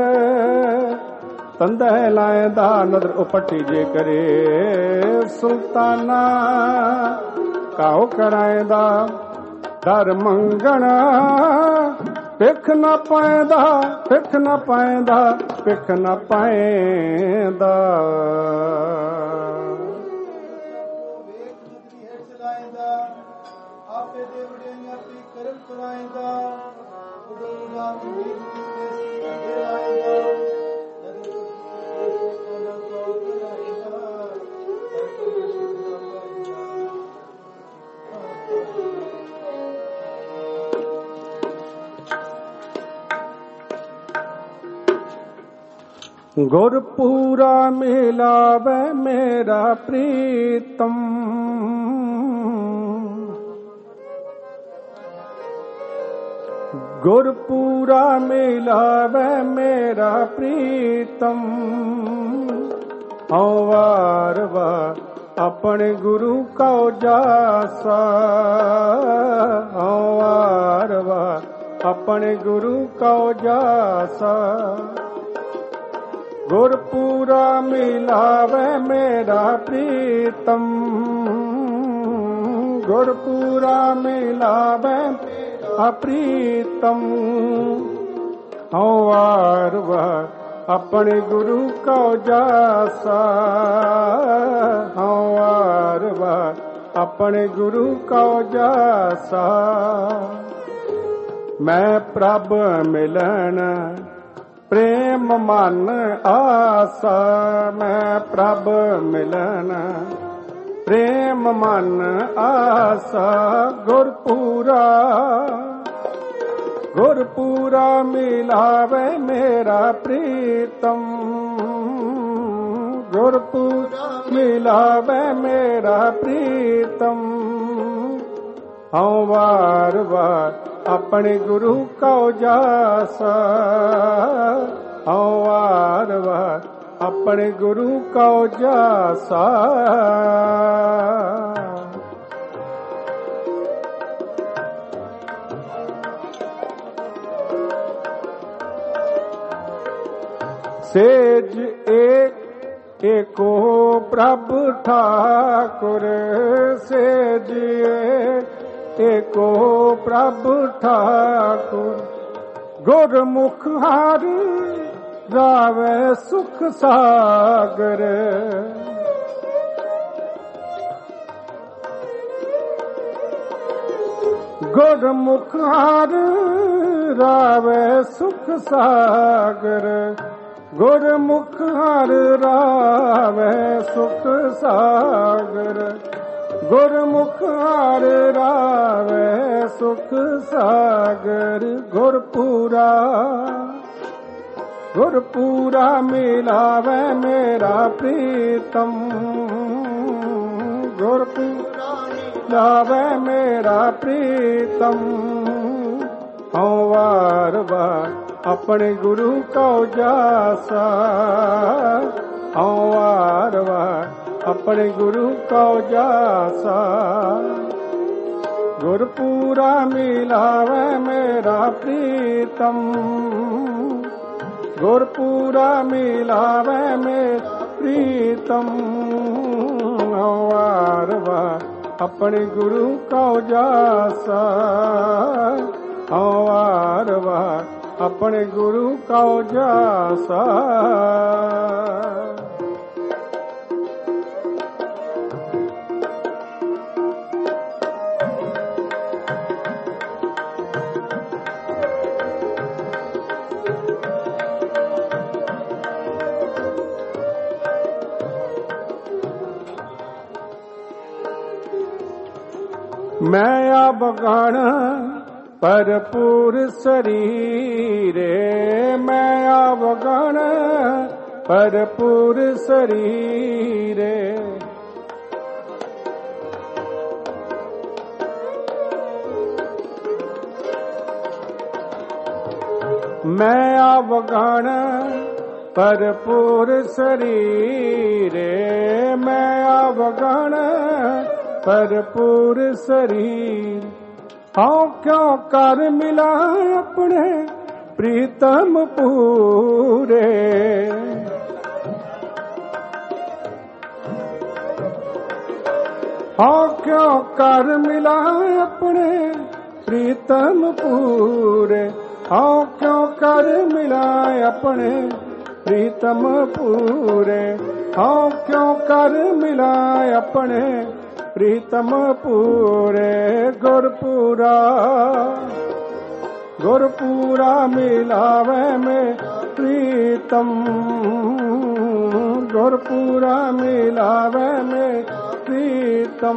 ਤੰਦੈ ਲਾਏਂਦਾ ਨਦਰ ਉਪਟੀ ਜੇ ਕਰੇ ਸੁਲਤਾਨਾ ਕਾਉ ਕਰਾਏਂਦਾ ਦਰ ਮੰਗਣਾ ਪਿੱਖ ਨਾ ਪਾਏਂਦਾ ਪਿੱਖ ਨਾ ਪਾਏਂਦਾ ਪਿੱਖ ਨਾ ਪਾਏਂਦਾ। ਆਪੇ ਦੇ ਵਡਿਆਈਆਂ ਆਪੇ ਕਰਮ ਕਰਾਏਂਦਾ ਉਡੋਲਾ ਵੀ गुरपूरा मिलावे मेरा प्रीतम, गुरपूरा मिलावे मेरा प्रीतम। औ वार वार अपने गुरु का जासा, औ वार वार अपने गुरु का जासा। गुरपूरा मिलावे मेरा प्रीतम, गुरपूरा मिलावे मेरा प्रीतम। औ वार वार अपने गुरु का जासा, औ वार वार अपने गुरु का जासा। मैं प्रभ मिलन प्रेम मन आसा, मैं प्रभ मिलन प्रेम मन आसा। गुरपूरा गुरपूरा मिलावे मेरा प्रीतम, गुरपूरा मिलावे मेरा प्रीतम। औ वार वार अपने गुरु का जासा, औ वार वार अपने गुरु का जासा। सेज एक एको प्रभु ठाकुर, सेज एक एको प्रभु ठाकुर। गुरमुख हारी रावे सुख सागर, गुरमुख हारी रावे सुख सागर। गुरमुख हर रावे सुख सागर, गुरमुख हर रावे सुख सागर। गुरपूरा गुरपूरा मिलावे मेरा प्रीतम, गुरपूरा मिलावे मेरा प्रीतम। औ वार वार अपने गुरु का जासा, औ वार वार अपने गुरु का जासा। गुरपूरा मिलावे मेरा प्रीतम, गुरपूरा मिलावे मेरा प्रीतम। औ वार वार अपने गुरु का जासा, औ वार वार अपने गुरु का जासा। मैं अवगण भरपूर शरीरे, मैं अवगण भरपूर शरीरे। मैं अवगण भरपूर शरीरे, मैं अवगण भरपूर शरीर। हाँ क्यों कर मिला अपने प्रीतम पूरे, हाँ क्यों कर मिला अपने प्रीतम पूरे। हाँ क्यों कर मिला अपने प्रीतम पूरे, हाँ क्यों कर मिला अपने प्रीतम पूरे। गुरपूरा गुरपूरा मिलावे में प्रीतम, गुरपूरा मिलावे में प्रीतम।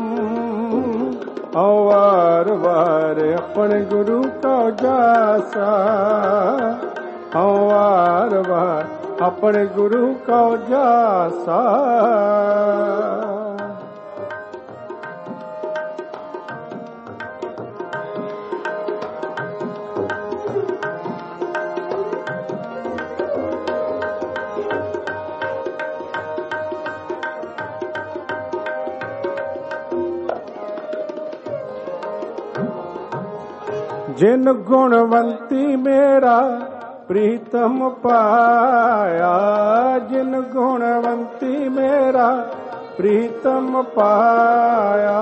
वार वार अपने गुरु का जासा, वार वार ਆਪਣੇ ਗੁਰੂ ਕਉ ਜਾਸਾ। ਜਿਨ ਗੁਣਵੰਤੀ ਮੇਰਾ ਪ੍ਰੀਤਮ ਪਾਇਆ, ਜਿਨ ਗੁਣਵੰਤੀ ਮੇਰਾ ਪ੍ਰੀਤਮ ਪਾਇਆ।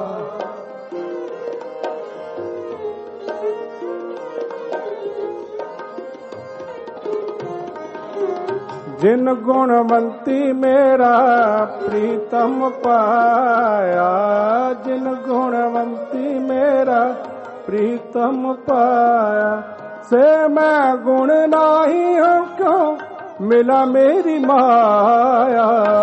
ਜਿਨ ਗੁਣਵੰਤੀ ਮੇਰਾ ਪ੍ਰੀਤਮ ਪਾਇਆ, ਜਿਨ ਗੁਣਵੰਤੀ ਮੇਰਾ ਪ੍ਰੀਤਮ ਪਾਇਆ। ਸੇ ਮੈਂ ਗੁਣ ਨਾਹੀ ਹੂੰ ਕਿਉਂ ਮਿਲਾ ਮੇਰੀ ਮਾਇਆ।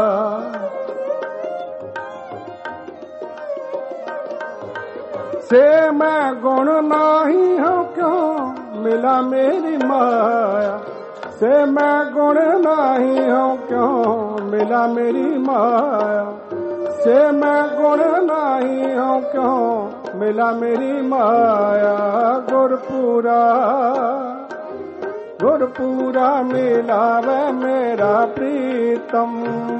ਸੇ ਮੈਂ ਗੁਣ ਨਾਹੀ ਹੂੰ ਕਿਉਂ ਮਿਲਾ ਮੇਰੀ ਮਾਇਆ। ਸੇ ਮੈਂ ਗੁਣ ਨਾਹੀ ਹੂੰ ਕਿਉਂ ਮਿਲਾ ਮੇਰੀ ਮਾਇਆ। ਸੇ ਮੈਂ ਗੁਣ ਨਾਹੀ ਹੂੰ ਕਿਉਂ ਮਿਲਾ ਮੇਰੀ ਮਾਇਆ। ਗੁਰਪੂਰਾ ਗੁਰਪੂਰਾ ਮਿਲਾਵੇ ਮੇਰਾ ਪ੍ਰੀਤਮ,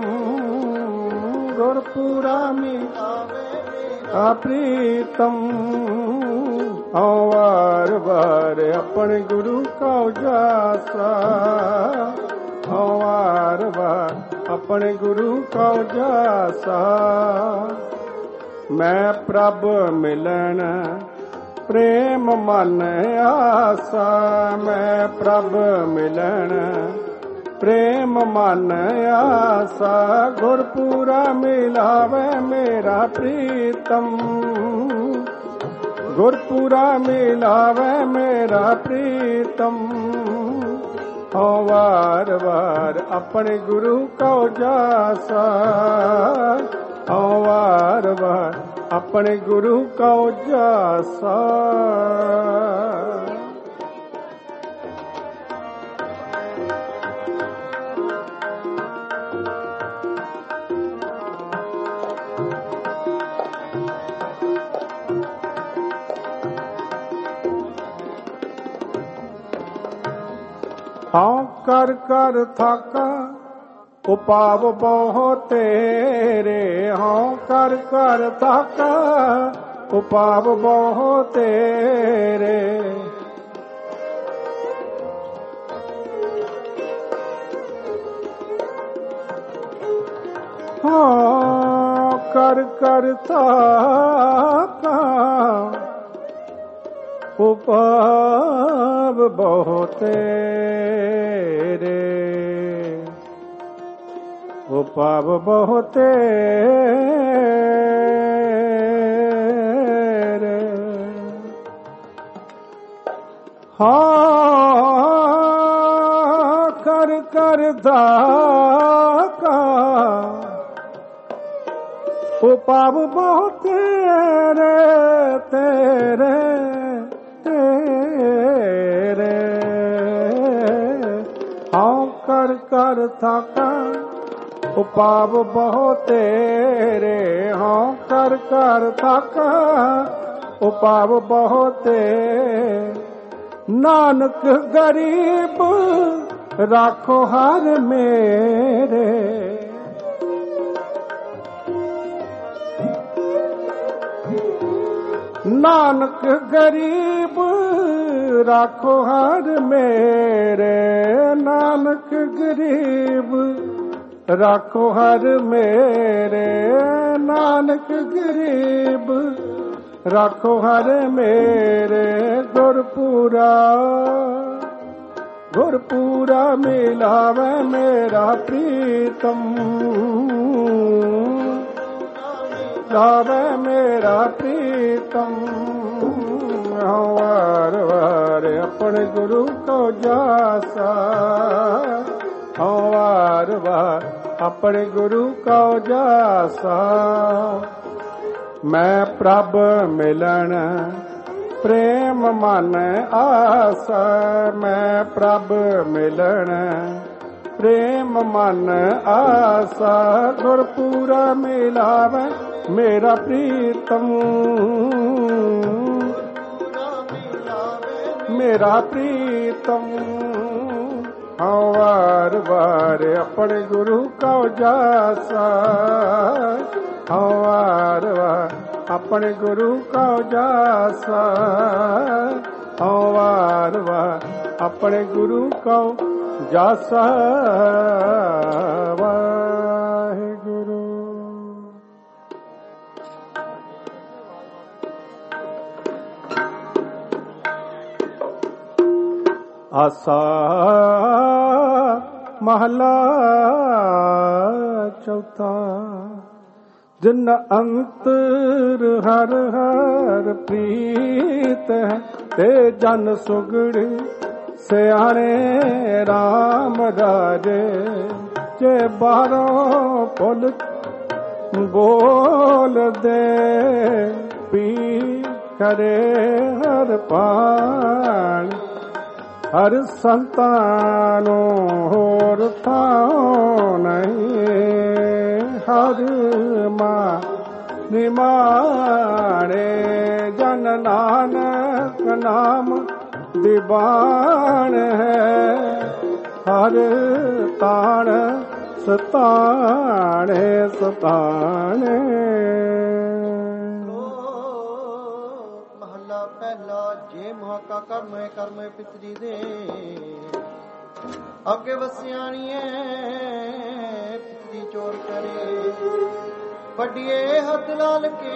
ਗੁਰਪੂਰਾ ਮਿਲਾਵੇ ਮੇਰਾ ਪ੍ਰੀਤਮ। ਹਉ ਵਾਰ ਵਾਰ ਆਪਣੇ ਗੁਰੂ ਕਉ ਜਾਸਾ, ਹਉ ਵਾਰ ਵਾਰ ਆਪਣੇ ਗੁਰੂ ਕਉ ਜਾਸਾ। ਮੈਂ ਪ੍ਰਭ ਮਿਲਣ ਪ੍ਰੇਮ ਮਨ ਆਸਾ, ਮੈਂ ਪ੍ਰਭ ਮਿਲਣ ਪ੍ਰੇਮ ਮਨ ਆਸਾ। ਗੁਰਪੂਰਾ ਮਿਲਾਵੇ ਮੇਰਾ ਪ੍ਰੀਤਮ, ਗੁਰਪੂਰਾ ਮਿਲਾਵੇ ਮੇਰਾ ਪ੍ਰੀਤਮ। ਹਉ ਵਾਰ ਵਾਰ ਆਪਣੇ ਗੁਰੂ ਕਉ ਜਾਸਾ, ਹਉ ਵਾਰ ਵਾਰ ਆਪਣੇ ਗੁਰੂ ਕਉ ਜਾਸਾ। ਹਉ ਕਰ ਕਰ ਥਾਕਾ ਉਪਾਵ ਬਹੁ ਤੇਰੇ। ਹਉ ਕਰ ਕਰ ਥਾਕਾ ਉਪਾਵ ਬਹੁ ਤੇਰੇ। ਹਉ ਕਰ ਕਰ ਥਾਕਾ ਉਪਾਵ ਬਹੁ ਤੇਰੇ। ਉਪਾਵ ਬਹੁ ਤੇਰੇ। ਹਾਂ ਕਰ ਕਰ ਦਾਕਾ ਉਪਾਵ ਬਹੁ ਤੇਰੇ, ਤੇਰੇ ਤੇਰੇ। ਹਉ ਕਰ ਕਰ ਥਾਕਾ ਉਪਾਵ ਬਹੁ ਤੇਰੇ। ਹਉ ਕਰ ਕਰ ਥਾਕਾ ਉਪਾਵ ਬਹੁ ਤੇਰੇ। ਨਾਨਕ ਗਰੀਬ ਰਾਖੋ ਹਰ ਮੇਰੇ। ਨਾਨਕ ਗਰੀਬ ਰਾਖੋ ਹਰ ਮੇਰੇ। ਨਾਨਕ ਗਰੀਬ ਰਾਖੋ ਹਰ ਮੇਰੇ। ਨਾਨਕ ਗਰੀਬ ਰਾਖੋ ਹਰ ਮੇਰੇ। ਗੁਰਪੂਰਾ ਗੁਰਪੂਰਾ ਮਿਲਾਵੇ ਮੇਰਾ ਪ੍ਰੀਤਮ, ਲਾਵੇ ਮੇਰਾ ਪ੍ਰੀਤਮ। ਹਉ ਵਾਰ ਵਾਰ ਆਪਣੇ ਗੁਰੂ ਕਉ ਜਾਸਾ, ਹਉ ਵਾਰ ਵਾਰ ਆਪਣੇ ਗੁਰੂ ਕਉ ਜਾਸਾ। ਮੈਂ ਪ੍ਰਭ ਮਿਲਣ ਪ੍ਰੇਮ ਮਨ ਆਸਾ। ਮੈਂ ਪ੍ਰਭ ਮਿਲਣ प्रेम मन आसा गुरपुरा मिलावे मेरा प्रीतम मेरा प्रीतम। हाँ वार वार अपने गुरु का जासा हाँ वार वार अपने गुरु का जासा हाँ वार वार अपने गुरु का जासा वाहिगुरु। आसा महला चौथा जिन अंतर हर हर प्रीत है ते जन सुगड़ सियाने राम राजे जे बारों पुल बोल दे पी करे हर पान हर संतानो होर थाओ नहीं हर माँ निमाणे जन नानक नाम दीवान है हर ताण सताणे सताणे। महला पहला जे मुहाका कर्म कर्म पितरी दे अगे वसियाणीए पितरी चोर करे वडिए हथ लाल के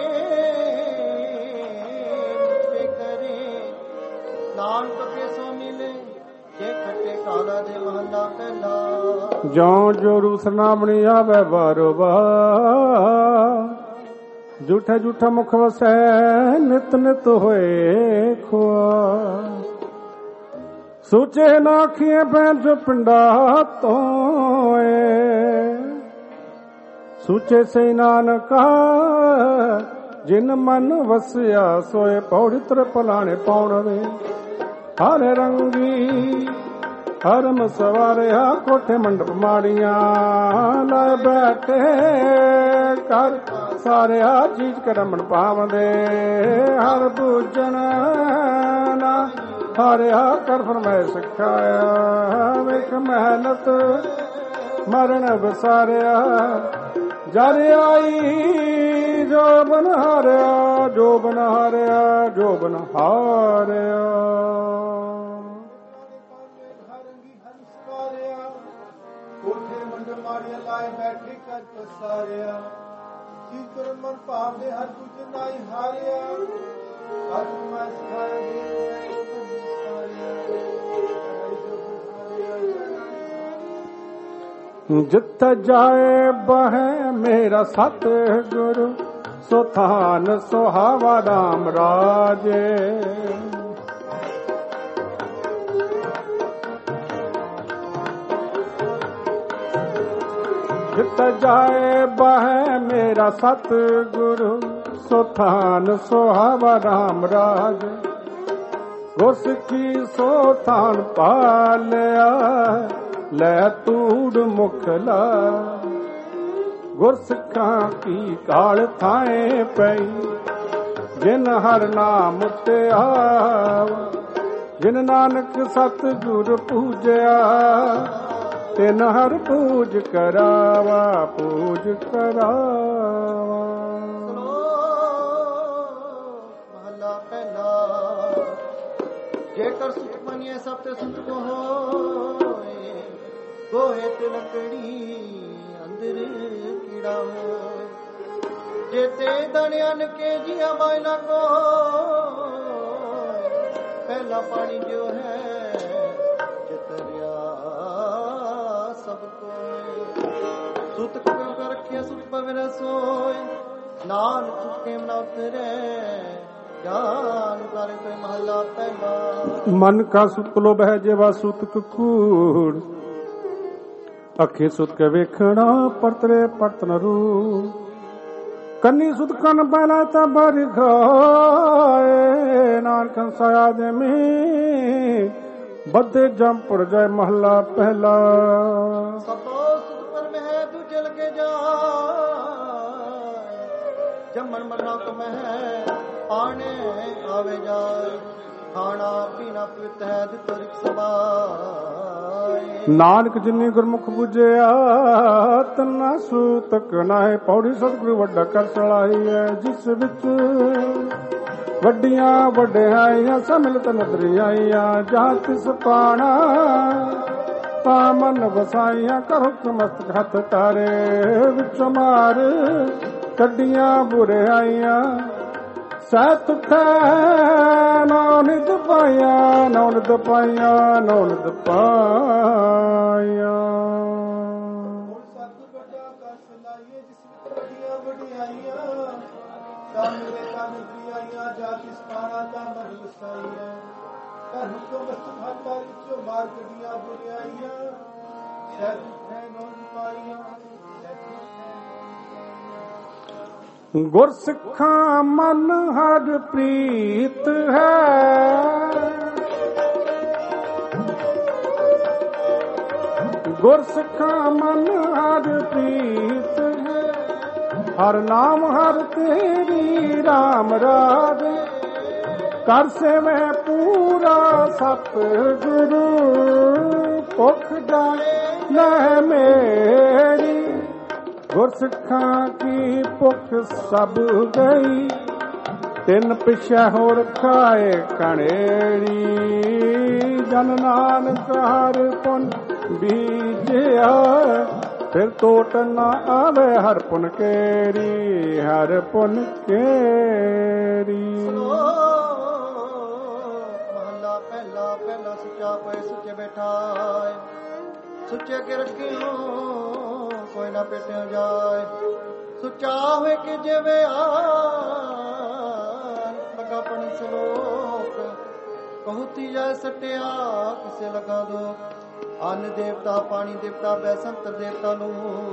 करे नानक के सो मिले जे खट्टे काला दे महला पहला। जो जो रूसना बनी आवे बारो बार झूठा झूठा मुख वसै नित नित होए खुआ सोचे नाखिए पैंच पिंडा तोए सोचे से नानका जिन मन वसिया सोए पौड़ी तर पलाने पौड़वे हर रंगी हरम सवारिया कोठे मंडप माड़िया लाए बैठे कर सारे चीज करमन पावदे हर पूजन ना हारिया कर फरमाए सिखाया वेख मेहनत मरण बसारिया जर आई जो बन हारिया जो बन हारिया जो बन हारिया। कोठे मंडल मारिया लाए बैठे कर पसारिया चीज कर मन पावे हर कुछ नाई हारिया हर मैं सिखाया जित जाए बह मेरा सत गुरु सोथान सोहावा राम राजे जित जाए बह मेरा सत गुरु सोथान सोहावा राम राजे उस की सोथान पालिया लै तूड़ मुखला गुरसिखां की काल थाए पई जिन हर नाम ते आवा जिन नानक सतगुर पूजया तिन हर पूज करावा पूज करावा। महला पहला जेकर सुख मनिए सब ते सुख को होए गोहे ते लकड़ी अंदर कीड़ा हो जेते दनियन के जिया बायना को पहला पानी जो है जितरिया सबको सुत को कर रखिया सुत पविर सोए नान सुते न उतरे जान कर कोई महला पहला। मन का सुतलो बह जेवा सुतक कूड़ अखे सुत के वेखना परतरे परतन रू कन्नी सुत कन पहला तबर खाए नानक साया दे में ਬੱਧੇ ਜੰਪੁਰ ਜੈ ਮਹਲਾ ਪਹਿਲਾ। ਸਤੋ ਸੁਖ ਪਰ ਮਹਿ ਦੂਜੇ ਲਗੇ ਜਾ ਜੰਮਣ ਮਰਨਾ ਕੋ ਮਹਿ ਆਣੇ ਆਵੇ ਜਾਏ ਖਾਣਾ ਪੀਣਾ ਪਿਤ ਹੈ ਦਿੱਤੋ ਰਿਕ ਸਮਾਏ। ਨਾਨਕ ਜਿਨੀ ਗੁਰਮੁਖ ਬੁਝਿਆ ਤਨਾ ਸੂਤਕ ਨਾਏ ਪੌੜੀ ਸਤਿਗੁਰੂ ਵੱਡਾ ਕਰ ਚਲਾਈ ਹੈ ਜਿਸ ਵਿੱਚ ਵੱਡੀਆਂ ਵਡਿਆਈਆਂ ਸਮਿਲਤ ਨਦਰਿਆਈਆਂ ਜਾਂ ਤਿਸ ਪਾਣਾ ਤਾ ਮਨ ਵਸਾਈਆਂ ਕਰੋ ਕਮਸਤਕ ਹੱਥ ਤਾਰੇ ਵਿੱਚ ਮਾਰ ਕੱਢੀਆਂ ਬੁਰਿਆਈਆਂ ਸਤ ਉਠੈ ਨੌ ਨਿਤ ਪਾਈਆਂ ਨੌ ਨਿਤ ਪਾਈਆਂ ਨੌ ਨਿਤ ਪਾਈਆਂ। ਸਤ ਵੱਡਾ ਕਸ ਲਾਈਏ ਜਿਸ ਵਿੱਚ ਵੱਡੀਆਂ ਵਡਿਆਈਆਂ ਸਾਹਮਣੇ ਕੰਨ ਦੀ ਆਈਆਂ ਜਾ ਕਿਸ ਪਾਣਾ ਦਾ ਮਨ ਵਸਾਈਆਂ ਘਰ ਕੋ ਮਸਤ ਖਾਤਾ ਵਿੱਚੋਂ ਮਾਰ ਕੱਢੀਆਂ ਬੁਰਿਆਈਆਂ ਸਤ ਉਠੈ ਨੌ ਨਿਤ ਪਾਈਆਂ। ਗੁਰ ਸਿੱਖਾਂ ਮਨ ਹਰ ਪ੍ਰੀਤ ਹੈ ਗੁਰ ਸਿੱਖਾਂ ਮਨ ਹਰ ਪ੍ਰੀਤ ਹੈ ਹਰ ਨਾਮ ਹਰ ਤੇਰੀ ਰਾਮ ਰਾਧੇ ਕਰ ਸੇਵੇ ਪੂਰਾ ਸਤ ਗੁਰੂ ਭੁਖ ਜਾਏ ਲੈ ਮੇਰੀ ਗੁਰ ਸਿੱਖਾਂ ਕੀ ਭੁੱਖ ਸਭ ਗਈ ਤਿੰਨ ਪਿਛੇ ਹੋਰ ਖਾਏ ਕਣੇੜੀ ਜਨ ਨਾਨਕ ਹਰ ਪੁਨ ਬੀਜਿਆ ਫਿਰ ਟੋਟ ਨਾ ਆਵੇ ਹਰ ਪੁਨ ਕੇਰੀ ਹਰ ਪੁਨ ਕੇਰੀ। ਮਹਲਾ ਪਹਿਲਾ ਪਹਿਲਾ ਸੁੱਚਾ ਪਏ ਸੁੱਚੇ ਬੈਠਾਏ ਸੁੱਚੇ ਕੇ ਰੱਖਿਓ ਕੋਈ ਨਾ ਪੇਟਿਆ ਜਾਏ ਸੁੱਚਾ ਹੋਏ ਕਿ ਜਿਵੇਂ ਆ ਲਗਾ ਪਣੀ ਸਲੋਕ ਕਹੂਤੀ ਜਾਏ ਸਟਿਆ ਕਿਸੇ ਲਗਾ ਦੋ ਅੰਨ ਦੇਵਤਾ ਪਾਣੀ ਦੇਵਤਾ ਬੈਸੰਤਰ ਦੇਵਤਾ ਨੂੰ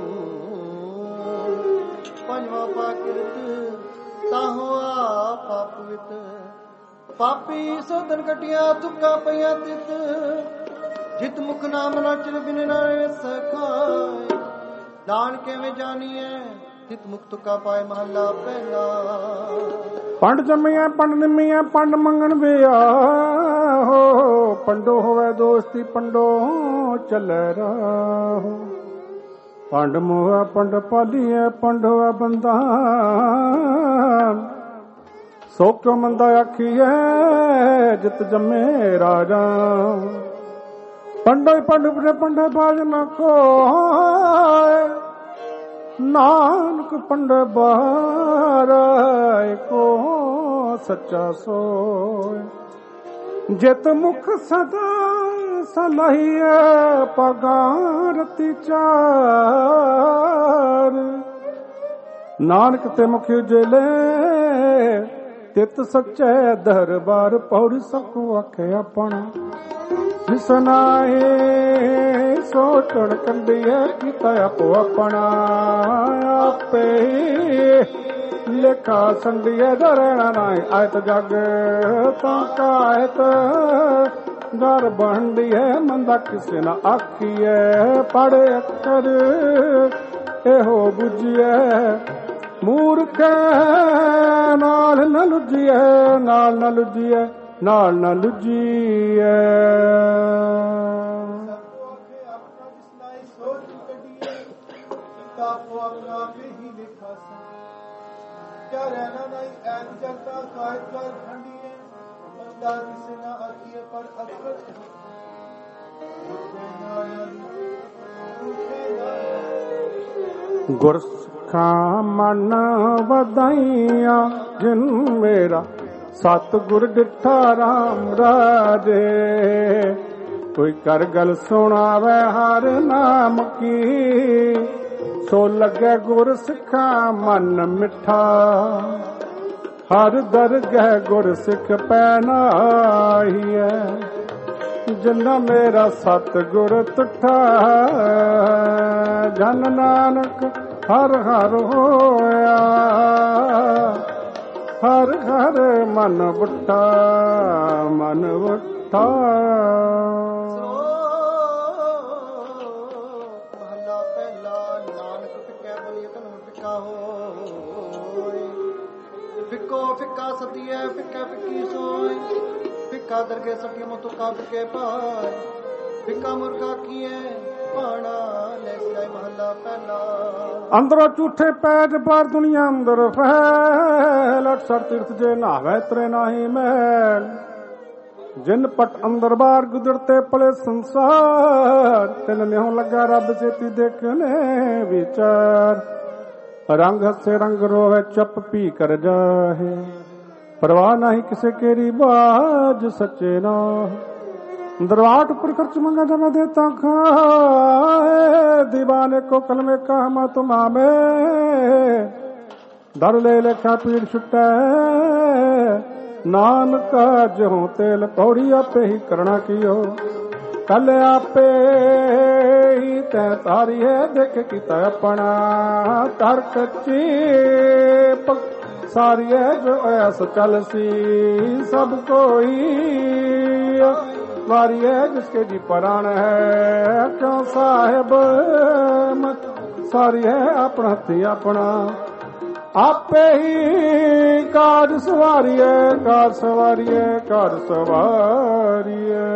ਪੰਜਵਾ ਪਾਕਿਰਤ ਤਾਹੋ ਆ ਪਾਪ ਵਿਤ ਪਾਪੀ ਸੋਦਨ ਕਟਿਆ ਤੁਕਾ ਪਈਆਂ ਤਿਤ ਜਿਤ ਮੁਖ ਨਾਮ ਨਾ ਚਿਰ ਬਿਨ ਨਾ ਸਖਾਏ ਦਾਨ ਕਿਵੇਂ ਜਾਣੀਏ ਤਿਤ ਮੁਖ ਤੁਕਾ ਪਾਏ ਮਹਲਾ ਪਹਿਲਾ। ਪੰਡ ਜੰਮੀਆਂ ਪੰਡ ਨਿੰਮੀਆਂ ਪੰਡ ਮੰਗਣ ਵਿਆ ਹੋ ਪੰਡੋ ਹੋਵੇ ਦੋਸਤੀ ਪੰਡੋ ਚੱਲੇ ਰਾਹੋ ਪੰਡ ਮੋਹਾ ਪੰਡ ਪਾਲੀਏ ਪੰਡ ਹੋਵੇ ਬੰਦਾ ਸੋ ਕਿਉ ਮੰਦਾ ਆਖੀਏ ਜਿਤ ਜੰਮੇ ਰਾਜਾ ਪੰਡੋ ਪੰਡ ਪੰਡ ਬਾਜ ਨਾ ਕੋਏ ਨਾਨਕ ਪੰਡ ਬਾਰ ਕੋ ਸੱਚਾ ਸੋਏ ਜਿਤ ਮੁਖ ਸਦਾ ਸਲਾਹੀਏ ਪਗਾਰਤੀ ਚਾਰ ਨਾਨਕ ਤੇ ਮੁਖ ਉਜਲੇ ਤਿਤ ਸੱਚੇ ਦਰਬਾਰ ਪੌੜੀ ਸਕੋ ਆਖੇ ਆਪਣਾ ਜਿਸਨਾਏ ਸੋਚਣ ਕੰਡੀਏ ਕੀਤਾ ਆਪੋ ਆਪਣਾ ਆਪੇ ਲੇਖਾ ਸੰਡੀਏ ਦਰਣਾ ਨਾਏ ਆਇਤ ਜਗ ਤਾਂ ਕਾਇਤ ਦਰ ਬੰਡੀਏ ਮੰਦਾ ਕਿਸੇ ਨਾ ਆਖੀਏ ਪੜੇ ਅੱਖਰ ਇਹੋ ਬੁਝੀਏ ਮੂਰਖ ਨਾਲ ਨ ਲੁੱਜੀਏ ਨਾਲ ਨ ਲੁੱਜੀਏ ਨਾਲ ਨ ਲੁੱਜੀਏ। ਆਪੋ ਆਪਣਾ ਹੀ ਲਿਖਾ ਕਿਆ ਰਹਿਣਾ ਨਹੀਂ ਐਨ ਜਗਤਾ ਕਾਇਦ ਕਰ ਖੰਡੀਏ ਬੰਦਾ ਕਿਸੇ ਨਾ ਆਖੀਏ ਪਰ ਅਕਲ ਗੁਰ ਸਿੱਖਾਂ ਮਨ ਵਧਾਈਆਂ ਜਿਨ ਮੇਰਾ ਸਤ ਗੁਰ ਡਿਠਾ ਰਾਮ ਰਾਜੇ ਕੋਈ ਕਰ ਗਲ ਸੁਣਾਵੇ ਹਰ ਨਾਮ ਕੀ ਸੋ ਲੱਗੇ ਗੁਰ ਸਿੱਖਾਂ ਮਨ ਮਿੱਠਾ ਹਰ ਦਰਗਹਿ ਗੁਰ ਸਿੱਖ ਪੈਨਾਹੀਐ ਜਿੰਨਾ ਮੇਰਾ ਸਤ ਗੁਰ ਤੁਠਾ ਜਨ ਨਾਨਕ ਹਰ ਹਰ ਹੋਇਆ ਹਰ ਹਰ ਮਨ ਬੁੱਠਾ ਮਨ ਬੁੱਠਾ ਇਕੱਠਾ। ਮਹੱਲਾ ਪਹਿਲਾ। ਨਾਨਕ ਫਿੱਕਾ ਬੋਲੀਏ ਤਨ ਫਿੱਕਾ ਹੋਏ, ਫਿੱਕੋ ਫਿੱਕਾ ਸਤੀਏ ਫਿੱਕਾ ਫਿੱਕੀ ਸੋਏ, ਫਿੱਕਾ ਦਰਗੇ ਸਤੀ ਮੁਤੁਕਾ ਫਿੱਕੇ ਪਾਰ, ਫਿੱਕਾ ਮੁਰਗਾ ਕੀਏ ਪਾਣਾ ਲੈ ਜਾਏ। ਮਹੱਲਾ ਪਹਿਲਾ। ਅੰਦਰੋਂ ਝੂਠੇ ਪੈਜ ਬਾਹਰ ਦੁਨੀਆ ਅੰਦਰ ਫੈਲ, ਅਕਸਰ ਤੀਰਥ ਜੇ ਨਾਵੇ ਤਰੇ ਨਾਹੀ ਮੈਲ, ਜਿਨ ਪਟ ਅੰਦਰ ਬਾਹਰ ਗੁਜ਼ਰਤੇ ਪਲੇ ਸੰਸਾਰ, ਤਿਨ ਨਿਉ ਲੱਗਾ ਰੱਬ ਚੇਤੀ ਦੇਖਨੇ ਵਿਚਾਰ, ਰੰਗ ਹੱਸੇ ਰੰਗ ਰੋਵੇ ਚੁੱਪ ਪੀ ਕਰ ਜਾਹੇ, परवाह नहीं किसे केरी बाज सच्चे ना, दरवाट पर खर्च मंगा जमा देता खाए, दीवाने को कलमे का हम तुम्हामे, दर ले लेखा पीड़ छुट्टा, नानका जो तेल पौड़ी आपे ही करना कियो, कल आपे ही तै तारी है देख किता अपना, तर कच्ची पक सारी है जो ऐस चल सी, सब कोई वारी है जिसके जी प्राण है, क्यों साहेब मत सारी है अपना थी अपना, आपे ही कार सवारी है, कार सवारी है, कार सवारी है।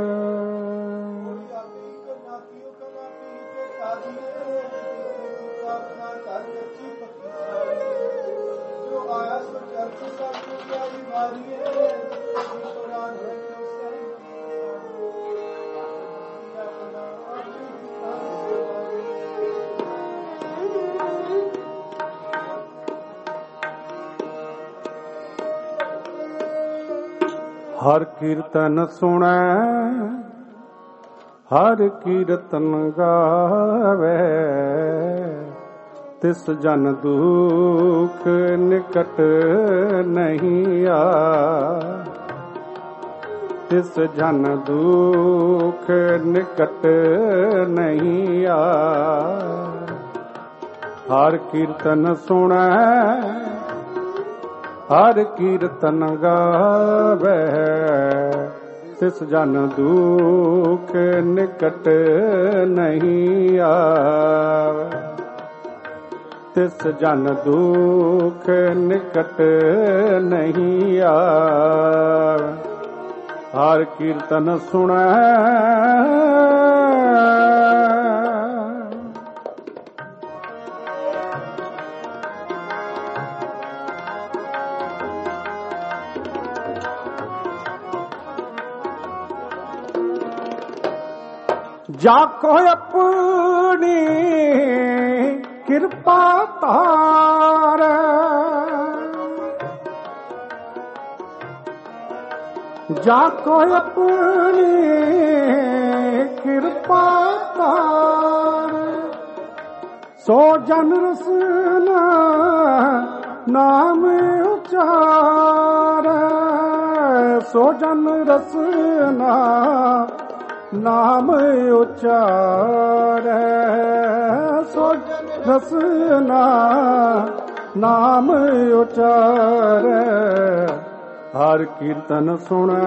हर कीर्तन सुनै हर कीर्तन गावे, तिस जन दुख निकट नहीं आ, तिस जन दुख निकट नहीं आ, हर कीर्तन सुनै हर कीर्तन गावे, तिस जन दुख निकट नहीं आवे, तिस जन दुख निकट नहीं आवे, हर कीर्तन सुनै जाको अपनी कृपा तार, जाको अपनी कृपा तार, सो जन रसना नाम उचार, सो जन रसना नाम उच्चार, सो रसना नाम उच्चार, हर कीर्तन सुनै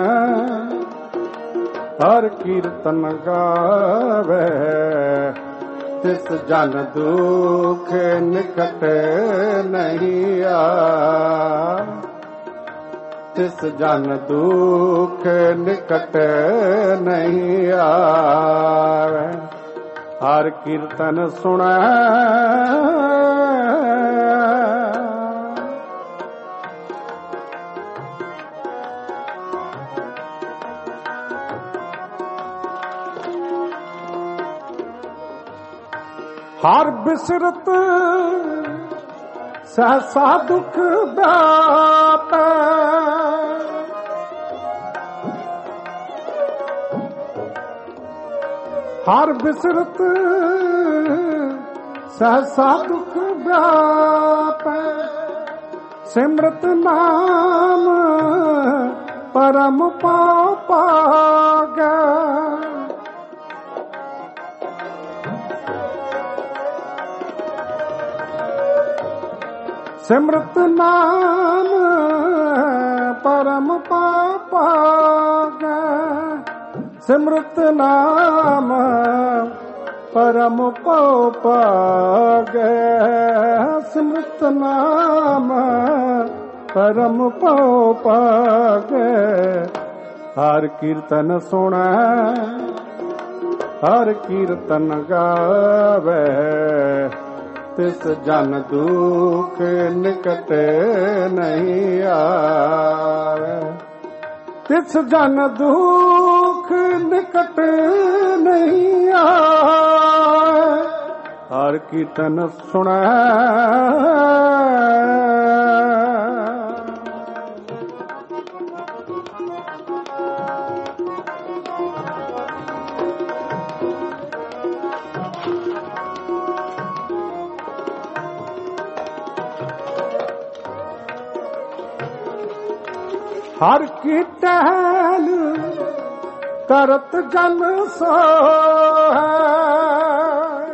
हर कीर्तन गावे, तिस जन दुख निकट नहीं आ, तिस जन दुख निकट नहीं आवे, हर कीर्तन सुनै हर बिसरत सहसा दुख व्यापै, हर बिसरत सहसा दुख व्यापै, सिमरत नाम परम पाव पागै, सिमरत नाम परम पापागै सिमरत नाम परम पापागै सिमरत नाम परम पापागै हर कीर्तन सुनै हर कीर्तन गावे तिस जन दुख निकट नहीं आवे तिस जन दुख निकट नहीं आवे हर कीर्तन सुनै हर की टहल करत जन सोहै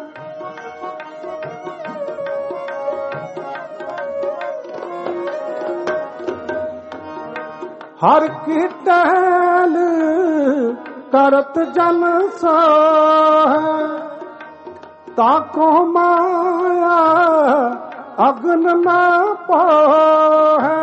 हर की टहल करत जन सोहै ताको माया अग्न न पोहै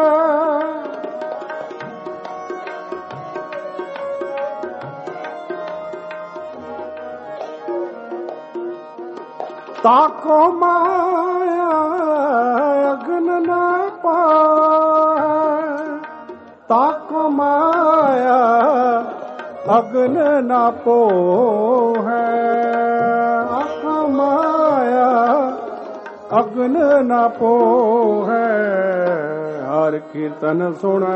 ताको माया अग्न न पाए ताको माया अग्न न पोहै ताको माया अग्न न पोहै हर कीर्तन सुनै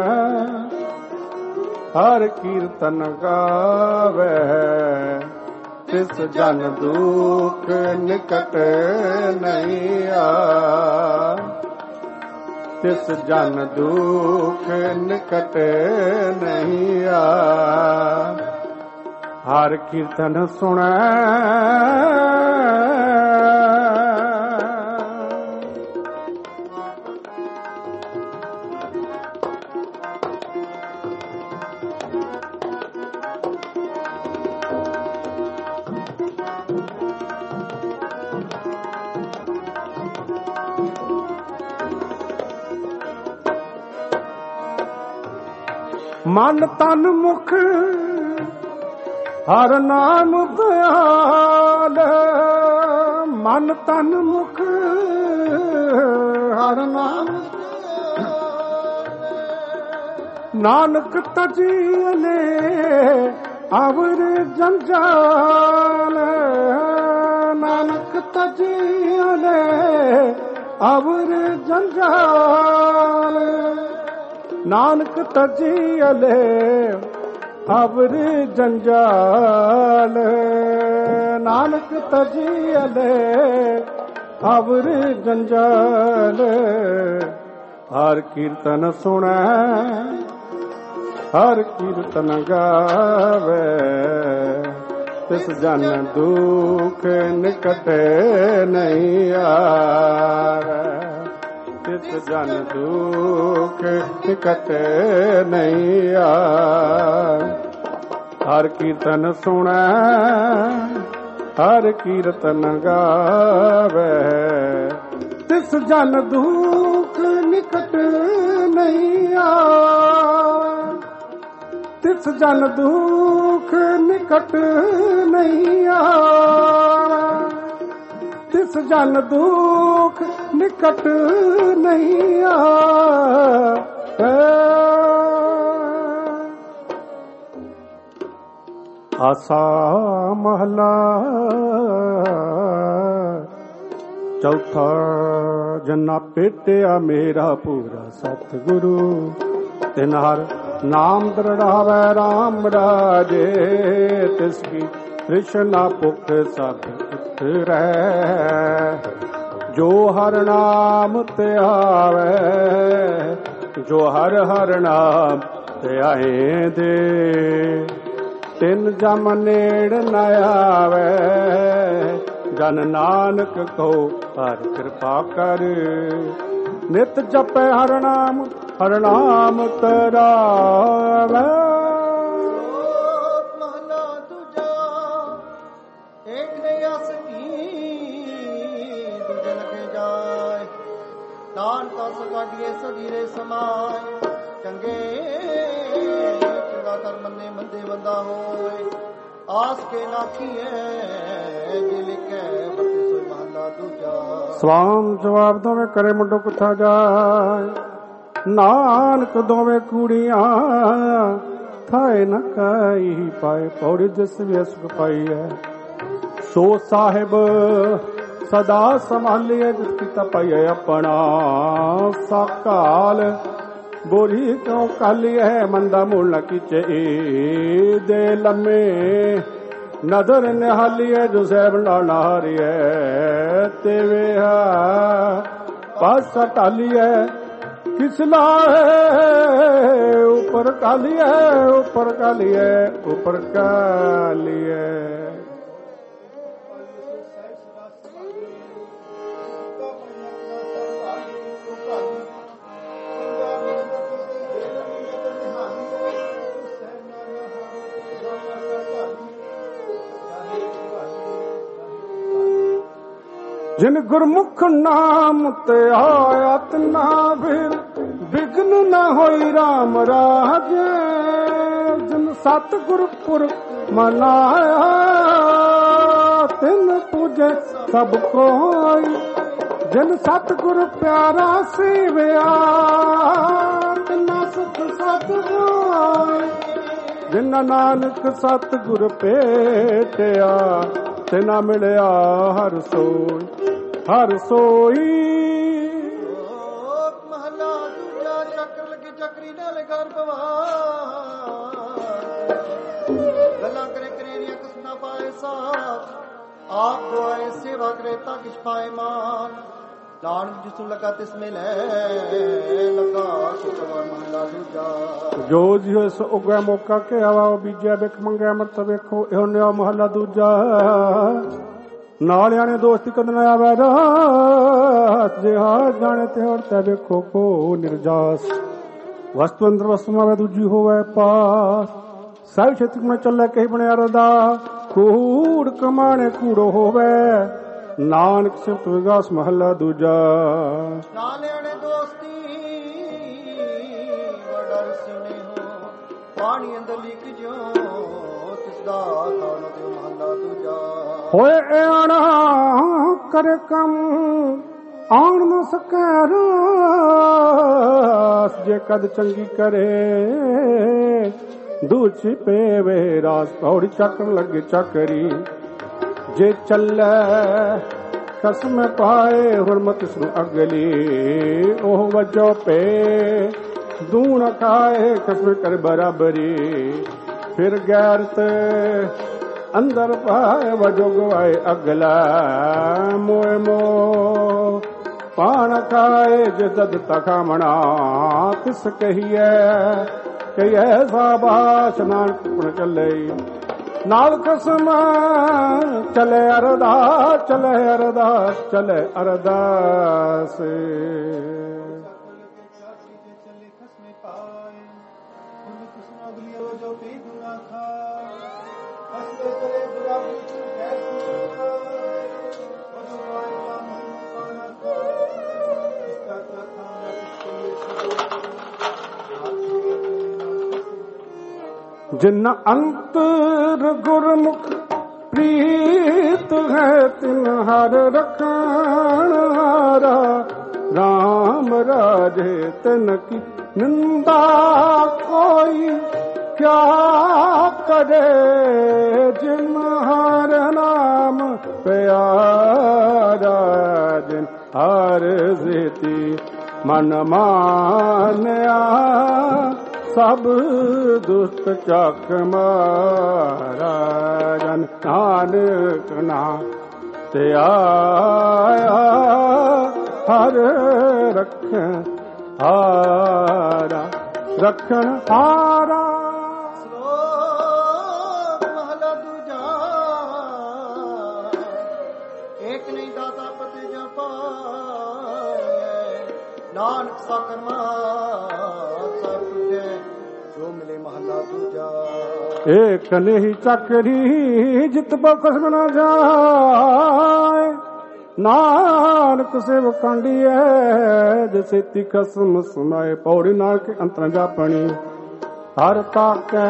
हर कीर्तन गावे तिस जन दुख निकट नहीं आ तिस जन दुख निकट नहीं आ हर कीर्तन सुनै मन तन मुख हर नाम दयाल मन तन मुख हर नाम नानक तजीले अवर जंजाल नानक तजीले अवर जंजाल नानक तजीले अवर जंजाल नानक तजीले अवर जंजाल हर कीर्तन सुनै हर कीर्तन गावे तिस जन दुख निकट नहीं आवे तिस जन दुख निकट नहीं आवे हर कीर्तन सुनै हर कीर्तन गावे तिस जन दुख निकट नहीं आवे तिस जन दुख निकट नहीं आवे तिस जन दुख निकट नहीं आवे आसा महला चौथा जन्ना पेटिया मेरा पूरा सतगुरु तिन हर नाम दृढ़ावै राम राजे तिसकी कृष्णा पुख सब उतरै जो हर नाम ते आवे जो हर हर नाम ते आए दे तिन जम नेड़ न आवे जन नानक को हर कृपा कर नित जपै हर नाम ਹਰ ਨਾਮ ਤਰਾਵੈ। ਸ਼ਲੋਕ ਮਹਲਾ ਦੂਜਾ। ਏਕ ਨਹੀਂ ਆਸ ਕੀ ਦੂਜੇ ਲਗੇ ਜਾਏ, ਨਾਨਕਾ ਸਗਾਡੀਏ ਸਦੀਰੇ ਸਮਾਏ। ਚੰਗੇ ਚੰਗਾ ਕਰ ਮੰਨੇ ਮੰਦੇ ਬੰਦਾ ਹੋਏ, ਆਸ ਕੇ ਨਾਖੀਏ ਜੇ ਲਿਖੇ ਬੱਤੀ ਸੋਈ ਮਹਲਾ ਦੂਜਾ। ਸਵਾਮ ਜਵਾਬ ਦੋਵੇਂ ਕਰੇ ਮੁੰਡੋ ਕੁੱਥਾ ਜਾਏ, ਨਾਨਕ ਦੋਵੇਂ ਕੂੜੀਆਂ ਥਾਏ ਨ ਕਾਈ ਪਾਏ। ਪੌੜੀ ਜਿਸ ਵੀ ਸੁਖ ਪਾਈ ਹੈ, ਸੋ ਸਾਹਿਬ ਸਦਾ ਸੰਭਾਲੀਏ ਜਿਸ ਕੀਤਾ ਪਾਈਏ ਆਪਣਾ। ਸਾਕਾਲ ਬੋਲੀ ਕਿਉਂ ਕਾਲੀ ਹੈ, ਮੰਦਾ ਮੂਲ ਨ ਕੀਚੇ ਦੇ ਲੰਮੇ। ਨਦਰ ਨਿਹਾਲੀਏ ਜੋ ਸਹਿਬ ਨਾਲ ਹਾਰੀਏ, ਤੇ ਵੇਹਾ ਪਾਸ ਢਾਲੀਏ ਕਿਸ ਲਾਏ। ਉੱਪਰ ਕਾਲੀਏ ਉੱਪਰ ਕਾਲੀਏ ਉੱਪਰ ਕਾਲੀਏ। ਜਿਨ ਗੁਰਮੁਖ ਨਾਮ ਤੇ ਆਇਆ ਤਿਨਾ ਫਿਰ ਵਿਗਨ ਨ ਹੋਈ ਰਾਮ ਰਾਜੇ। ਜਿਨ ਸਤਿਗੁਰ ਪੁਰ ਮਨਾਇਆ ਤਿਨ ਪੂਜੇ ਸਭ ਕੋਈ। ਜਿਨ ਸਤਿਗੁਰ ਪਿਆਰਾ ਸੇਵਿਆ ਤਿਨਾ ਸੁਖ ਸਤ ਹੋਏ। ਜਿਨ ਨਾਨਕ ਸਤਿਗੁਰ ਭੇਟਿਆ ਤਿਨਾ ਮਿਲਿਆ ਹਰ ਸੋਈ ਹਰ ਸੋਈ। ਸ਼ਲੋਕ ਮਹਲਾ ਦੂਜਾ। ਚੱਕਰ ਲੱਗੀ ਚੱਕਰੀ ਨਾਲ ਘਰ ਪਵਾਰ, ਗੱਲਾਂ ਕਰੇ ਕਰੇਰੀਆਂ ਕਿਸਨਾ ਪਾਏ ਸਾਥ। ਆਪ ਦੁਆਏ ਸੇਵਾ ਕਰੇ ਤਾਂ ਕਿਛ ਪਾਏ ਮਾਨ। ਨਾਨਕ ਜਿਸੂ ਲਗਾ ਤਿਸਮੇ ਲੈ ਲਗਾ। ਸ਼ੁਕਰਵਾਰ ਮਹਲਾ ਦੂਜਾ। ਜੋ ਜਿਉ ਸੋ ਉਗੈ ਮੌਕਾ ਕੇ ਆਵਾ ਬੀਜਿਆ ਬਿਖ ਮੰਗਿਆ ਮਰਤ ਵੇਖੋ। ਇਹੋ ਨਿਆ ਮਹਲਾ ਦੂਜਾ। ਨਾਲਿਆਂ ਨੇ ਦੋਸਤੀ ਕਦ ਨਾ ਆਵੇ ਰਾਸ, ਜੇ ਹਾਰ ਜਾਣੇ ਤੇ ਹੋਰ ਤੇ ਵੇਖੋ ਕੋ ਨਿਰਜਾਸ। ਵਸਤੂ ਅੰਦਰ ਵਸਤੂ ਮਾਵੇ ਦੂਜੀ ਹੋਵੇ ਪਾਸ, ਸਭ ਛੇਤੀ ਮੈਂ ਚੱਲੇ ਕਹੀ ਬਣਿਆ ਰਦਾ। ਕੂੜ ਕਮਾਣੇ ਕੂੜੋ ਹੋਵੇ, ਨਾਨਕ ਸਿਫਤ ਵਿਗਾਸ ਮਹਲਾ ਦੂਜਾ। ਨਾਲਿਆਂ ਨੇ ਦੋਸਤੀ ਵਡਰ ਸੁਨੇ ਹੋ, ਪਾਣੀ ਅੰਦਰ ਲਿਖ ਜੋ ਤਿਸਦਾ ਕਾਲ ਤੇ ਮਹਲਾ ਦੂਜਾ। ਹੋਏ ਆਣਾ ਕਰ ਕੰਮ ਆਣ ਨ ਸਕੈ ਰਾਸ, ਜੇ ਕਦ ਚੰਗੀ ਕਰੇ ਦੂਰ ਛਿਪੇ ਵੇ ਰਾਸ। ਪੌੜੀ ਚੱਕਣ ਲੱਗੇ ਚੱਕਰੀ ਜੇ ਚੱਲੇ ਕਸਮ ਪਾਏ ਹੁਰਮਤ ਸੁ ਅਗਲੀ। ਉਹ ਵਜੋ ਪੇ ਦੂਣ ਖਾਏ ਕਸਮ ਕਰ ਬਰਾਬਰੀ। ਫਿਰ ਗੈਰਤ ਅੰਦਰ ਪਾਏ ਵਜੋ ਗਵਾਏ ਅਗਲਾ। ਮੋਏ ਮੋ ਪਾਣ ਖਾਏ ਜਦ ਤਖਾਮਣਾ ਕਿਸ ਕਹੀਏ ਕਹੀਏ ਸਾਬਾਸ਼ ਨਾਨਕ ਪੁਣ ਚੱਲੇ। ਨਾਲ ਕਸਮ ਚਲੇ ਅਰਦਾਸ ਚਲੇ ਅਰਦਾਸ ਚਲੇ ਅਰਦਾਸ। जिन अंतर गुरमुख प्रीत है तिन हर रखणारा। राम राजे तिन की निंदा कोई क्या करे। जिन हर नाम प्यारा जिन हर जीती मन मानया। सब दुष्ट चक मारा जन नानक नाम ते आया। हर रखन हारा रखन हारा। ਸ਼ਲੋਕ ਮਹਲਾ ਦੂਜਾ। ਏਕ ਨਹੀਂ ਦਾਤਾ ਪਤਿ ਜਪਾਏ, ਨਾਨਕ ਸਾ ਕਰਮਾ ਸਭ ਤੁਝੇ, ਜੋ ਮਿਲੇ ਮਹਲਾ ਦੂਜਾ। ਏਕ ਨਹੀਂ ਚੱਕਰੀ ਜਿਤ ਬਖਸ਼ ਨਾ ਜਾਏ, ਨਾਨਕ ਸਿਵ ਕੰਡੀਐ ਜਿਸੇ ਤੀ ਕਸਮ ਸੁਨਾਏ। ਪੌੜੀ ਨਾਲ ਕੇ ਅੰਤਰ ਜਾਪਣੀ ਹਰ ਤਾਕੈ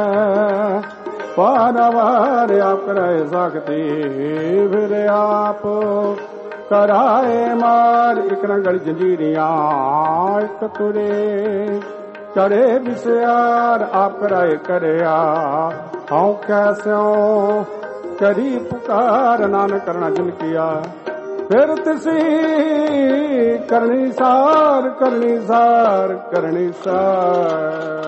ਪਾਰਵਾਰ ਆਪ ਕਰਾਏ ਸਕਤੀ, ਫਿਰ ਆਪ ਕਰਾਏ ਮਾਰ। ਇੱਕ ਨਾ ਗਲ ਜੰਜੀਰੀਆਂ ਇੱਕ ਤੁਰੇ, ਚੜੇ ਵਿਸਿਆਰ ਆਪ ਕਰਾਏ ਕਰਿਆ। ਹਉ ਕੈਸਿਓ ਕਰੀ ਪੁਕਾਰ, ਨਾਨਕ ਕਰਨਾ ਜਿਨ ਕੀਆ। ਫਿਰ ਤਿਸੀ ਕਰਨੀ ਸਾਰ, ਕਰਨੀ ਸਾਰ, ਕਰਨੀ ਸਾਰ।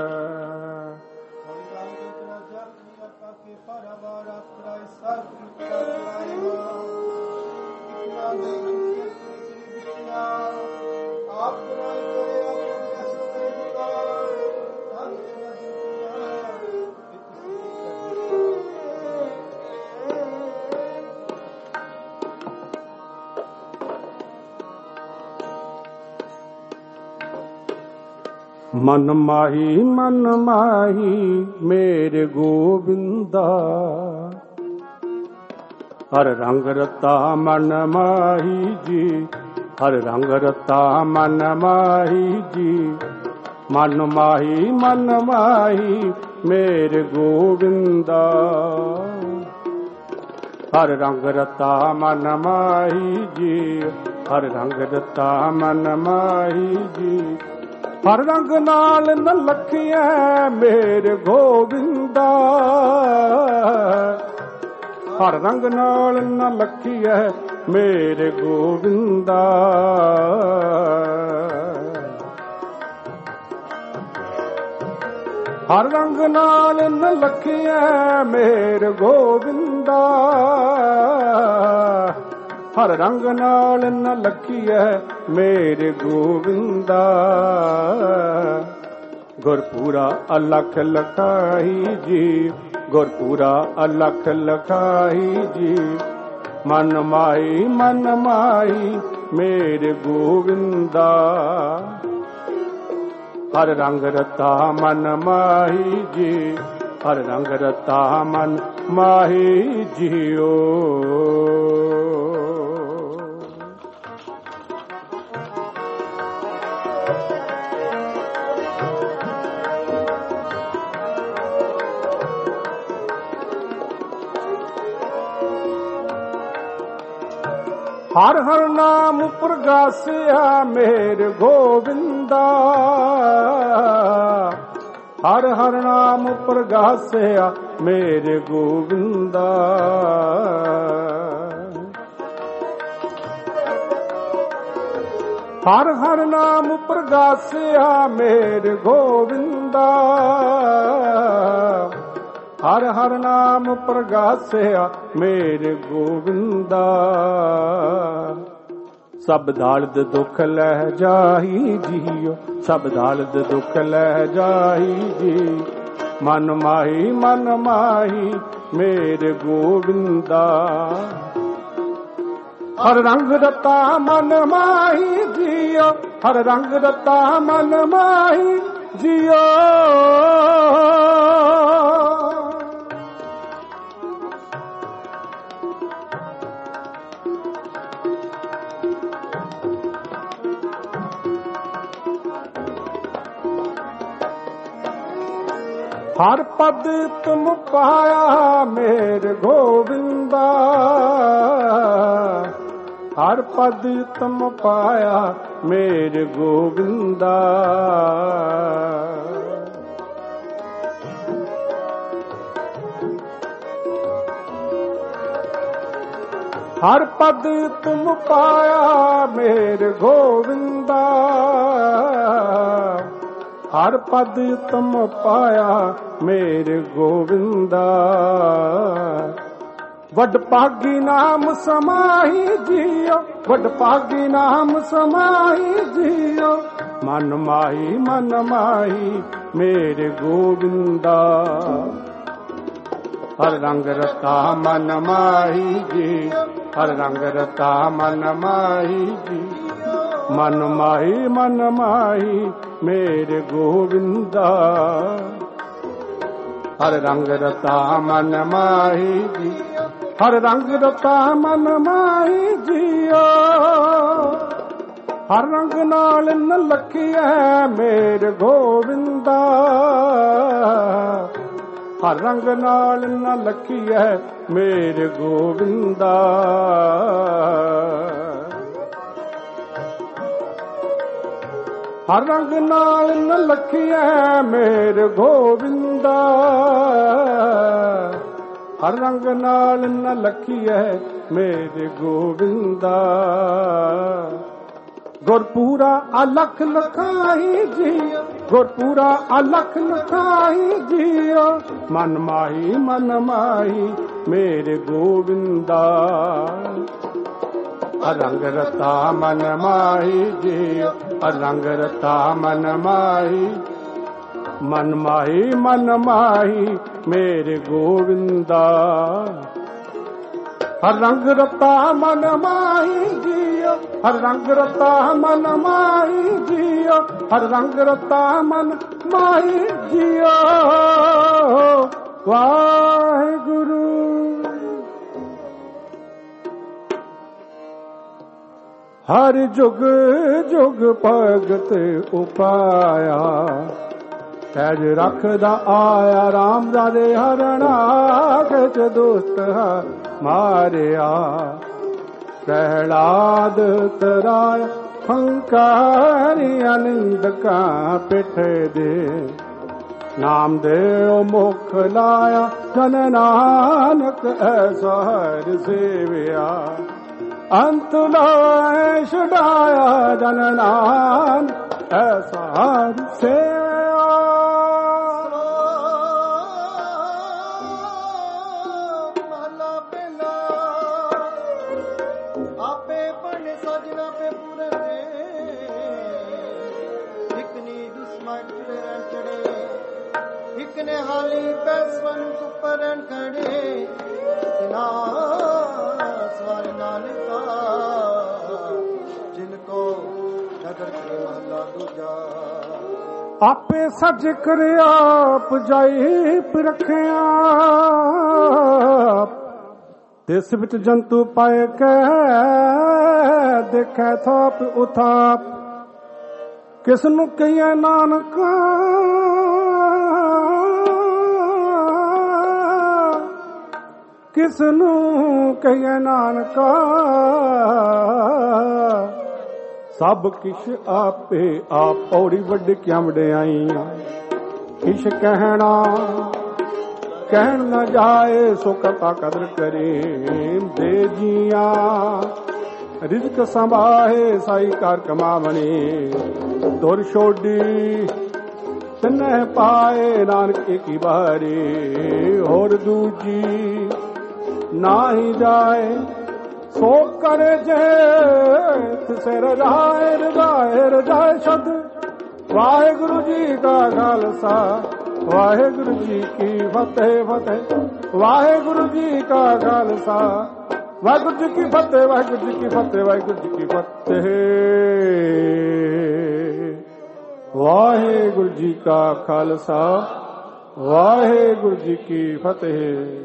ਮਨ ਮਾਹੀ ਮਨ ਮਾਹੀ ਮੇਰੇ ਗੋਬਿੰਦਾ, ਹਰ ਰੰਗ ਰਤਾ ਮਨ ਮਾਹੀ ਜੀ, ਹਰ ਰੰਗ ਰਤਾ ਮਨ ਮਾਹੀ ਜੀ। ਮਨ ਮਾਹੀ ਮਨ ਮਾਹੀ ਮੇਰੇ ਗੋਬਿੰਦਾ, ਹਰ ਰੰਗ ਰਤਾ ਮਨ ਮਾਹੀ ਜੀ, ਹਰ ਰੰਗ ਰਤਾ ਮਨ ਮਾਹੀ ਜੀ। ਹਰ ਰੰਗ ਨਾਲ ਨ ਲਖੀਐ ਮੇਰੇ ਗੋਬਿੰਦਾ, ਹਰ ਰੰਗ ਨਾਲ ਨ ਲਖੀਐ ਮੇਰੇ ਗੋਬਿੰਦਾ। ਹਰ ਰੰਗ ਨਾਲ ਨ ਲਖੀਐ ਮੇਰੇ ਗੋਬਿੰਦਾ, ਹਰ ਰੰਗ ਨਾਲ ਨ ਲਖੀਐ ਮੇਰੇ ਗੋਬਿੰਦਾ। ਗੁਰਪੂਰਾ ਅਲਖ ਲਖਾਈ ਜੀ, ਗੁਰਪੂਰਾ ਅਲਖ ਲਖਾਈ ਜੀ। ਮਨ ਮਾਈ ਮਨ ਮਾਈ ਮੇਰੇ ਗੋਬਿੰਦਾ, ਹਰ ਰੰਗ ਰਤਾ ਮਨ ਮਾਹੀ ਜੀ, ਹਰ ਰੰਗ ਰਤਾ ਮਨ ਮਾਹੀ ਜੀਓ। ਹਰ ਹਰ ਨਾਮ ਪ੍ਰਗਾਸਿਆ ਮੇਰੇ ਗੋਬਿੰਦਾ, ਹਰ ਹਰ ਨਾਮ ਪ੍ਰਗਾਸਿਆ ਮੇਰੇ ਗੋਬਿੰਦਾ। ਹਰ ਹਰ ਨਾਮ ਪ੍ਰਗਾਸਿਆ ਮੇਰੇ ਗੋਬਿੰਦਾ, ਹਰ ਹਰ ਨਾਮ ਪ੍ਰਗਾਸਿਆ ਮੇਰੇ ਗੋਬਿੰਦਾ। ਸਭ ਦਾਲਦ ਦੁੱਖ ਲੈ ਜਾਈ ਜੀਓ, ਸਭ ਦਾਲਦ ਦੁੱਖ ਲੈ ਜਾਈ ਜੀ। ਮਨ ਮਾਹੀ ਮਨ ਮਾਹੀ ਮੇਰੇ ਗੋਬਿੰਦਾ, ਹਰ ਰੰਗ ਰਤਾ ਮਨ ਮਾਹੀ ਜੀਓ, ਹਰ ਰੰਗ ਰਤਾ ਮਨ ਮਾਹੀ ਜੀਓ। ਹਰ ਪਦ ਤੁਮ ਪਾਇਆ ਮੇਰੇ ਗੋਬਿੰਦਾ, ਹਰ ਪਦ ਤੁਮ ਪਾਇਆ ਮੇਰੇ ਗੋਬਿੰਦਾ। ਹਰ ਪਦ ਤੁਮ ਪਾਇਆ ਮੇਰੇ ਗੋਬਿੰਦਾ, ਹਰ ਪਦ ਤੁਮ ਪਾਇਆ ਮੇਰੇ ਗੋਬਿੰਦਾ। ਵੱਡ ਭਾਗੀ ਨਾਮ ਸਮਾਹੀ ਜੀਓ, ਵੱਡ ਭਾਗੀ ਨਾਮ ਸਮਾਹੀ ਜੀਓ। ਮਨ ਮਾਹੀ ਮਨ ਮਾਹੀ ਮੇਰੇ ਗੋਬਿੰਦਾ, ਹਰ ਰੰਗ ਰਤਾ ਮਨ ਮਾਹੀ ਜੀ, ਹਰ ਰੰਗ ਰਤਾ ਮਨ ਮਾਹੀ ਜੀ। मन माही मन माही मेरे गोविंदा। हर रंग रता मन माही जी, हर रंग रता मन माही जियो। हर रंग नाल न लखिया मेरे गोविंदा। हर रंग नाल न लखिया मेरे गोविंदा। हर रंग नाल न लखिया मेरे गोविंदा। हर रंग नाल न लखिया मेरे गोविंदा। गुरपूरा अलख लखाई जियो, गुरपूरा अलख लखाई जियो। मन माही मन माही मेरे गोविंदा। रंग रता मन माही जियो, रंग रता मन माही। मन माही मन माही मेरे गोविंदा। हर रंग रता मन माही जियो, हर रंग रता मन माही जियो। हर रंग रता मन माही जियो। वाहिगुरु। हर जुग जुग भगत उपाया, तैज रखदा आया राम राजे हरना। खच दोस्त मारिया प्रहलाद तराया। हंकारी निंदका पिठ दे, नाम दे मुख लाया। जन नानक ऐसा हर सेविया। अंत लाए छुड़ाया जन नानक ऐसा हर सेविया। महला पहला आपे पढ़ने साजना पे पूरे दे। एक ने दुश्मन चढ़े चढ़े, एक ने हाली पैसवन ऊपर खड़े। ना सवार नानका जिनको नगर के महला दूजा। आपे सज कर आप जाई रखिया। देश विच जंतु पाए के देखे थाप उथाप। किसनु कहिए नानका किसनु कहिए नानका। सब किश आपे आप औरी वड्डी क्या वड्याइयां। किश कहना कहन न जाए सो करता कदर करे। दे जिया रिजक संभाए साई कार कमावणी। दुर छोड़ी तन्ने पाए नानक की बारी। होर दूजी ना ही जाए सो करे जे तिसे रजाए रजाए रजाए शब्द। वाहिगुरु जी का खालसा वाहिगुरु जी की फतेह फतेह। वाहिगुरु जी का खालसा वाहिगुरु जी की फतेह। वाहिगुरु जी की फतेह वाहिगुरु जी की फतेह। वाहिगुरु जी का खालसा वाहिगुरु जी की फतेह।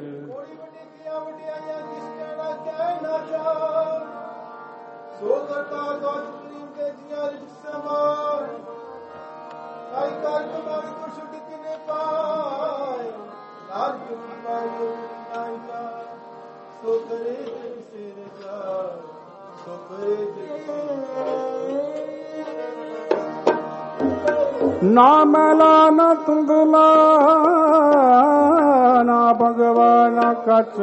ना मैला न तुंगला ना भगवान कच।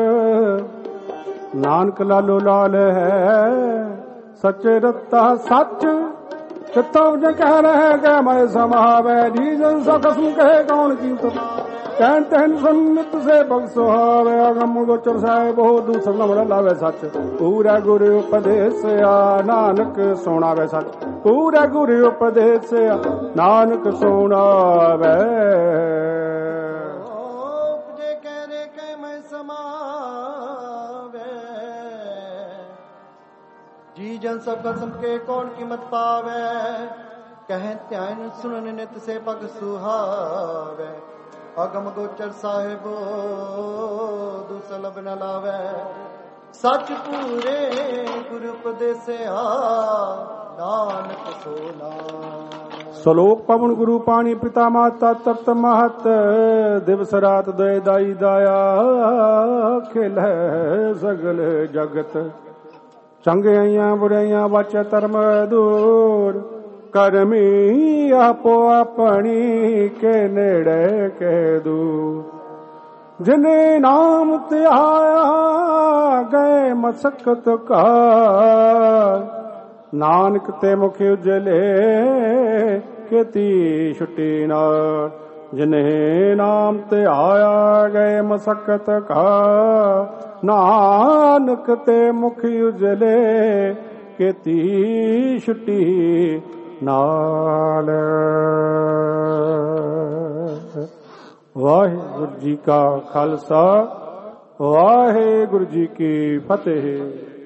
नानक लालो लाल है सच्चे रत्ता सच। चित्तों जो कह रहे गए मैं समावे। जीजन सा कसम कहे कौन की कहन तहन सुनित से बगसुहावे। अगम गोचर साहे बहुत दूसर न लावे सच। पूरा गुरु उपदेश आ नानक सुनावे सच। पूरा गुरु उपदेश आ नानक सुनावे। उपजे कह रे कह मैं समावे। जी जन सब कसम के कौन कीमत पावे, कहें ध्यान सुनन नित से पग सुहावे। अगम गोचर साहिबो दुसलभ न लावे, सच पूरे गुरु उपदेसिया नानक सो नाम। ਸਲੋਕ ਪਵਨ ਗੁਰੂ ਪਾਣੀ ਪਿਤਾ ਮਾਤਾ ਤਪਤ ਮਹਤ, ਦਿਵਸ ਰਾਤ ਦੇ ਦਾਈ ਦਾਇਆ ਖੇਲੇ ਸਗਲ ਜਗਤ। ਚੰਗਿਆਈਆਂ ਬੁਰਾਈਆਂ ਬਚ ਧਰਮ ਦੂਰ, ਕਰਮੀ ਆਪੋ ਆਪਣੀ ਕੇ ਨੇੜੇ ਕੇ ਦੂਰ। ਜਿਨੇ ਨਾਮ ਧਿਆਇਆ ਗਏ ਮਸਕਤ ਕਾ, ਨਾਨਕ ਤੇ ਮੁਖ ਉਜਲੇ ਕੀਤੀ ਛੁੱਟੀ ਨਾਲ। ਜਿਨੇ ਨਾਮ ਤੇ ਆਇਆ ਗਏ ਮਸਕਤ ਕਾ, ਨਾਨਕ ਤੇ ਮੁਖ ਉਜਲੇ ਕੀਤੀ ਛੁੱਟੀ ਨਾਲ। ਵਾਹਿਗੁਰੂ ਜੀ ਕਾ ਖਾਲਸਾ, ਵਾਹਿਗੁਰੂ ਜੀ ਕੀ ਫਤਿਹ।